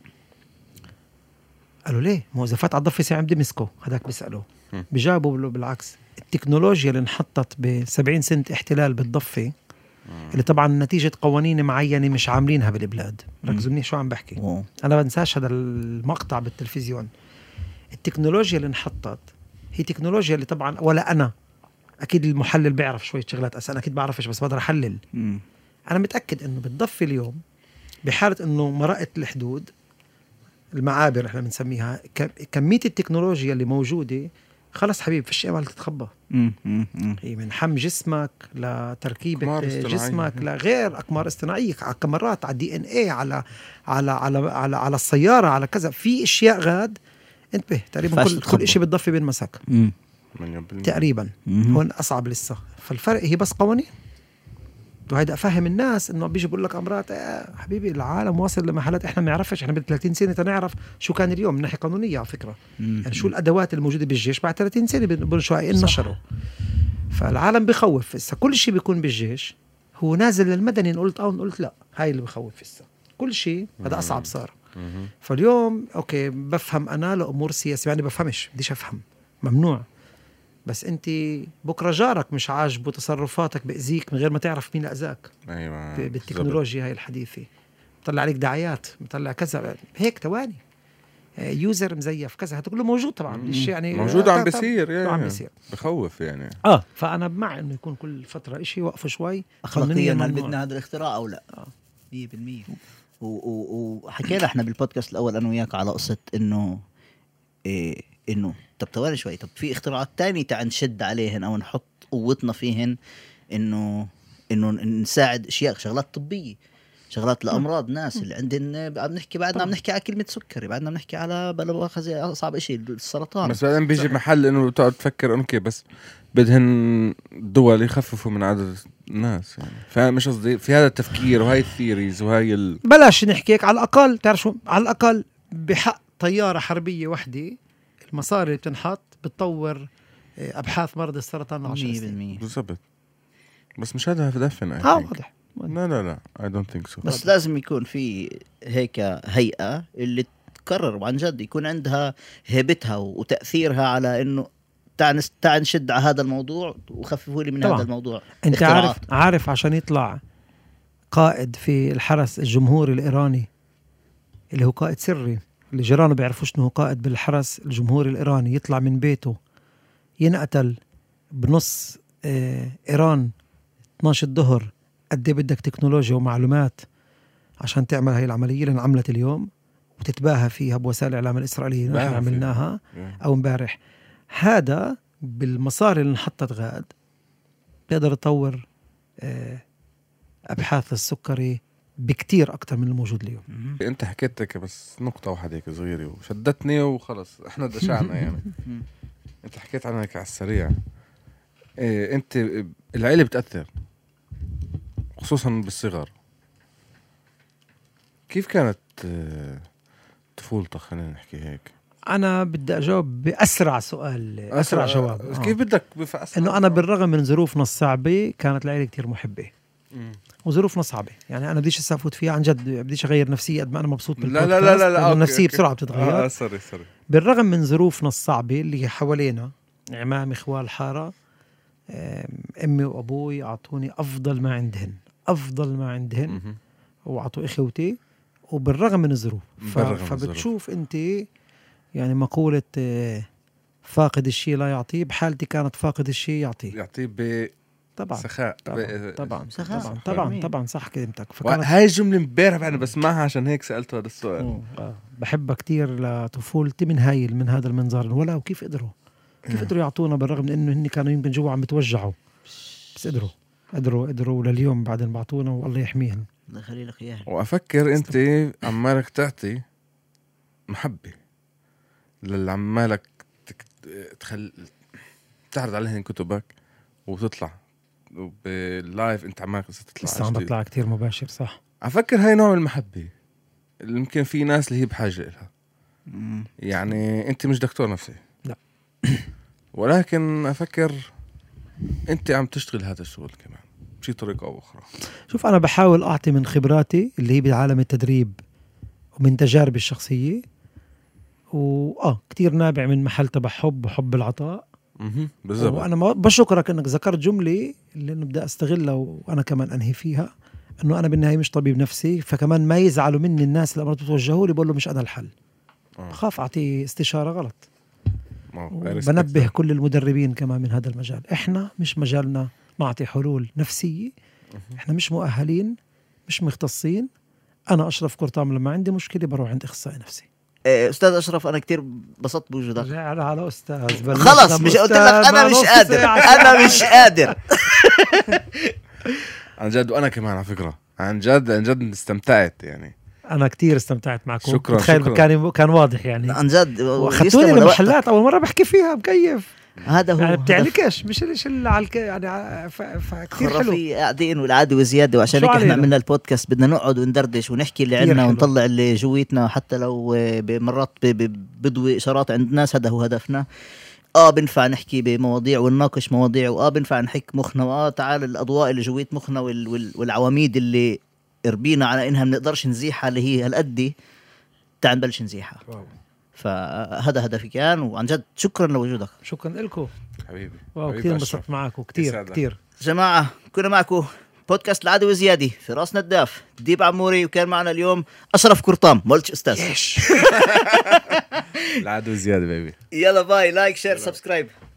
قالوا ليه؟ ما هو اذا فات على الضفه سي عم دمسكه. هذاك بيساله بجاوبوا له بالعكس، التكنولوجيا اللي انحطت بسبعين سنة احتلال بالضفه اللي طبعا نتيجة قوانين معينة مش عاملينها بالبلاد. ركزوا منيح شو عم بحكي. أوه. أنا بنساش هذا المقطع بالتلفزيون. التكنولوجيا اللي انحطت هي تكنولوجيا اللي طبعا ولا أنا أكيد المحلل بيعرف شوية شغلات أصلا أكيد بعرفش بس بقدر أحلل. مم. أنا متأكد إنه بالضفة اليوم بحالة إنه مرقت الحدود المعابر إحنا بنسميها كمية التكنولوجيا اللي موجودة خلص حبيب فيش أمل تتخبى. هي من حم جسمك لتركيبة جسمك لغير أقمار اصطناعية على كاميرات على دي ان اي على على على على على السيارة على كذا في اشياء غاد انتبه تقريبا كل كل شيء بالضفة بينمسك تقريبا. هون أصعب لسه. فالفرق هي بس قوانين. وهيدا أفهم الناس إنه بيجي بقول لك أمرات آه حبيبي العالم واصل لمحلات إحنا ما نعرفش. إحنا بثلاثين سنة تنعرف شو كان اليوم من ناحية قانونية على فكرة. يعني شو الأدوات الموجودة بالجيش بعد ثلاثين سنة بنقول شو هاي نشروا. فالعالم بخوف إسا كل شيء بيكون بالجيش هو نازل للمدني. قلت أو قلت لا هاي اللي بخوف إسا كل شيء هذا أصعب صار. فاليوم أوكي بفهم أنا لأمور سياسية يعني بفهمش بديش أفهم ممنوع. بس انت بكره جارك مش عاجبه تصرفاتك بأذيك من غير ما تعرف مين أذاك. ايوه بالتكنولوجيا هاي الحديثه بطلع عليك دعايات بطلع كذا هيك تواني يوزر مزيف كذا هذا كله موجود طبعا. الشيء يعني موجود عم بيصير يعني عم بيصير بخوف يعني. اه فانا مع انه يكون كل فتره إشي وقفوا شوي اخلاقيا هل بدنا هذا الاختراع او لا. اه مية بالمية. وحكينا احنا بالبودكاست الاول انا وياك على قصه انه إيه انه طب توالي شوي طب في اختراعات تانية تعال نشد عليهن او نحط قوتنا فيهن انه انه نساعد اشياء شغلات طبيه شغلات لامراض ناس اللي عندن. عم نحكي بعدنا عم نحكي على كلمه سكري بعدنا نحكي على بلا مؤاخذه اصعب شيء السرطان. بس بعدين بيجي محل انه تقعد تفكر اوكي بس بدهن دول يخففوا من عدد الناس يعني. فمش قصدي في هذا التفكير وهاي الثيريز وهي ال... بلاش نحكيك على الاقل تعرف شو على الاقل بحق طياره حربيه وحده المصاري اللي بتنحط بتطور ابحاث مرض السرطان عشرة سنين بالضبط. بس مش هذا هدفنا. اه واضح. لا لا لا I don't think so. بس لازم يكون في هيك هيئة اللي تقرر عن جد يكون عندها هيبتها وتأثيرها على إنه تعال تعال نشد على هذا الموضوع وخففوا لي من طبعا. هذا الموضوع. أنت اختراعات. عارف عارف عشان يطلع قائد في الحرس الجمهوري الإيراني اللي هو قائد سري اللي جيرانه بيعرفوش إنه هو قائد بالحرس الجمهوري الإيراني يطلع من بيته ينقتل بنص آه إيران اثناشر الظهر. قد ايه بدك تكنولوجيا ومعلومات عشان تعمل هاي العملية اللي عملت اليوم وتتباهى فيها بوسائل الإعلام الإسرائيلية نحن عملناها أو امبارح. هذا بالمصاري اللي انحطت غاد بيقدر يطور أبحاث السكري بكتير أكتر من الموجود اليوم. أنت حكيتك بس نقطة واحدة هيك صغيرة وشدتني وخلص إحنا دشعنا يعني. أنت حكيت عنها هيك على السريع. إيه أنت العيلة بتأثر خصوصا بالصغر. كيف كانت طفولتك خلينا نحكي هيك؟ أنا بدي أجاوب بأسرع سؤال أسرع, أسرع جواب. آه. كيف بدك بفأسرع؟ إنه أنا بالرغم من ظروفنا الصعبة كانت العيلة كتير محبة مم. وظروفنا صعبة يعني أنا بديش أسافوت فيها عن جد بديش أغير نفسية قد ما أنا مبسوط بالبودكاست. لا لا لا لا النفسية بسرعة بتتغير. آه سوري سوري. بالرغم من ظروفنا الصعبة اللي حوالينا عمام إخوال حارة أمي وأبوي أعطوني أفضل ما عندهن أفضل ما عندهن وعطوا إخوتي وبالرغم من الظروف. ف... بالرغم من الظروف. فبتشوف انت يعني مقولة آه، فاقد الشيء لا يعطيه، بحالتي كانت فاقد الشيء يعطيه. يعطيه طبعا بسخاء طبعا ب- طبعا سخاء. طبعا طبعا, جميل. طبعا صح كلمتك. و- فكانت هاي الجملة امبارح انا بسمعها عشان هيك سألته هذا السؤال. مم. آه. بحبها كتير لطفولتي من هاي من هذا المنظر. ولا وكيف قدروا كيف قدروا يعطونا بالرغم من انه هن كانوا يمكن جوا عم بتوجعوا، بس قدروا قدروا قدروا لليوم بعدين بعطونا والله يحميهم. الله يخلي لك اياها. وافكر انت عمالك تعطي محبة للي عمالك تك... تخل... تعرض عليهم كتبك وتطلع وباللايف انت عمالك لسه تطلع لسه عم جديد. بطلع كتير مباشر صح. افكر هاي نوع من المحبة اللي يمكن في ناس اللي هي بحاجة لها. مم. يعني انت مش دكتور نفسي لا. ولكن افكر انت عم تشتغل هذا الشغل كمان بشي طريقة او اخرى. شوف أنا بحاول أعطي من خبراتي اللي هي بعالم التدريب ومن تجاربي الشخصية، وآه كتير نابع من محل تبع حب وحب العطاء. اها بالضبط. وأنا ما- بشكرك إنك ذكرت جملة اللي أنا بدي أستغلها وأنا كمان أنهي فيها، إنه أنا بالنهاية مش طبيب نفسي، فكمان ما يزعلوا مني الناس اللي أمرت بتوجهوا لي بقول له مش أنا الحل. آه. بخاف أعطي استشارة غلط. ما هو بنبه كل المدربين كمان من هذا المجال، إحنا مش مجالنا نعطي حلول نفسية، إحنا مش مؤهلين مش مختصين. أنا أشرف قرطام لما عندي مشكلة بروح عند إخصائي نفسي. إيه، استاذ اشرف انا كتير بسطت بوجودك. على على أستاذ خلص مش قلت لك انا مش قادر انا مش قادر. عن جد وانا كمان على فكرة عن جد عن جد استمتعت يعني. أنا كتير استمتعت معكم. شكراً، تخيل شكراً. كان كان واضح يعني. عن جد واخذتوني يسلموا لوقتك. لمحلات أول مرة بحكي فيها مكيف. هذا هو يعني هدف. بتعلكش مش مش اللي على الك... يعني ع- ف... فكتير حلو. خرافي قاعدين والعادي وزياده، وعشان شو هيك احنا علينا؟ عملنا البودكاست بدنا نقعد وندردش ونحكي اللي كتير عندنا حلو. ونطلع اللي جويتنا، حتى لو آه، بمرات ب- ب- بدوي اشارات عند ناس. هذا هو هدفنا. اه بنفع نحكي بمواضيع ونناقش مواضيع، واه بنفع نحك مخنا، واه تعال الاضواء اللي جويت مخنا وال وال والعواميد اللي ربينا على انها بنقدرش نزيحها اللي هي هالقدي، تعال نبلش نزيحها. واو. فهذا هدفي كان، وعن جد شكرا لوجودك. شكرا لكم. حبيبي واو حبيبي كتير أشرف. انبسطت معكم كتير يسعدك. كتير. جماعة كنا معكم بودكاست العادي وزيادة في راسنا الداف ديب عموري، وكان معنا اليوم أشرف قرطام. ما قلتش أستاذ. العدو زيادة بيبي. يلا باي، لايك شير سبسكرايب.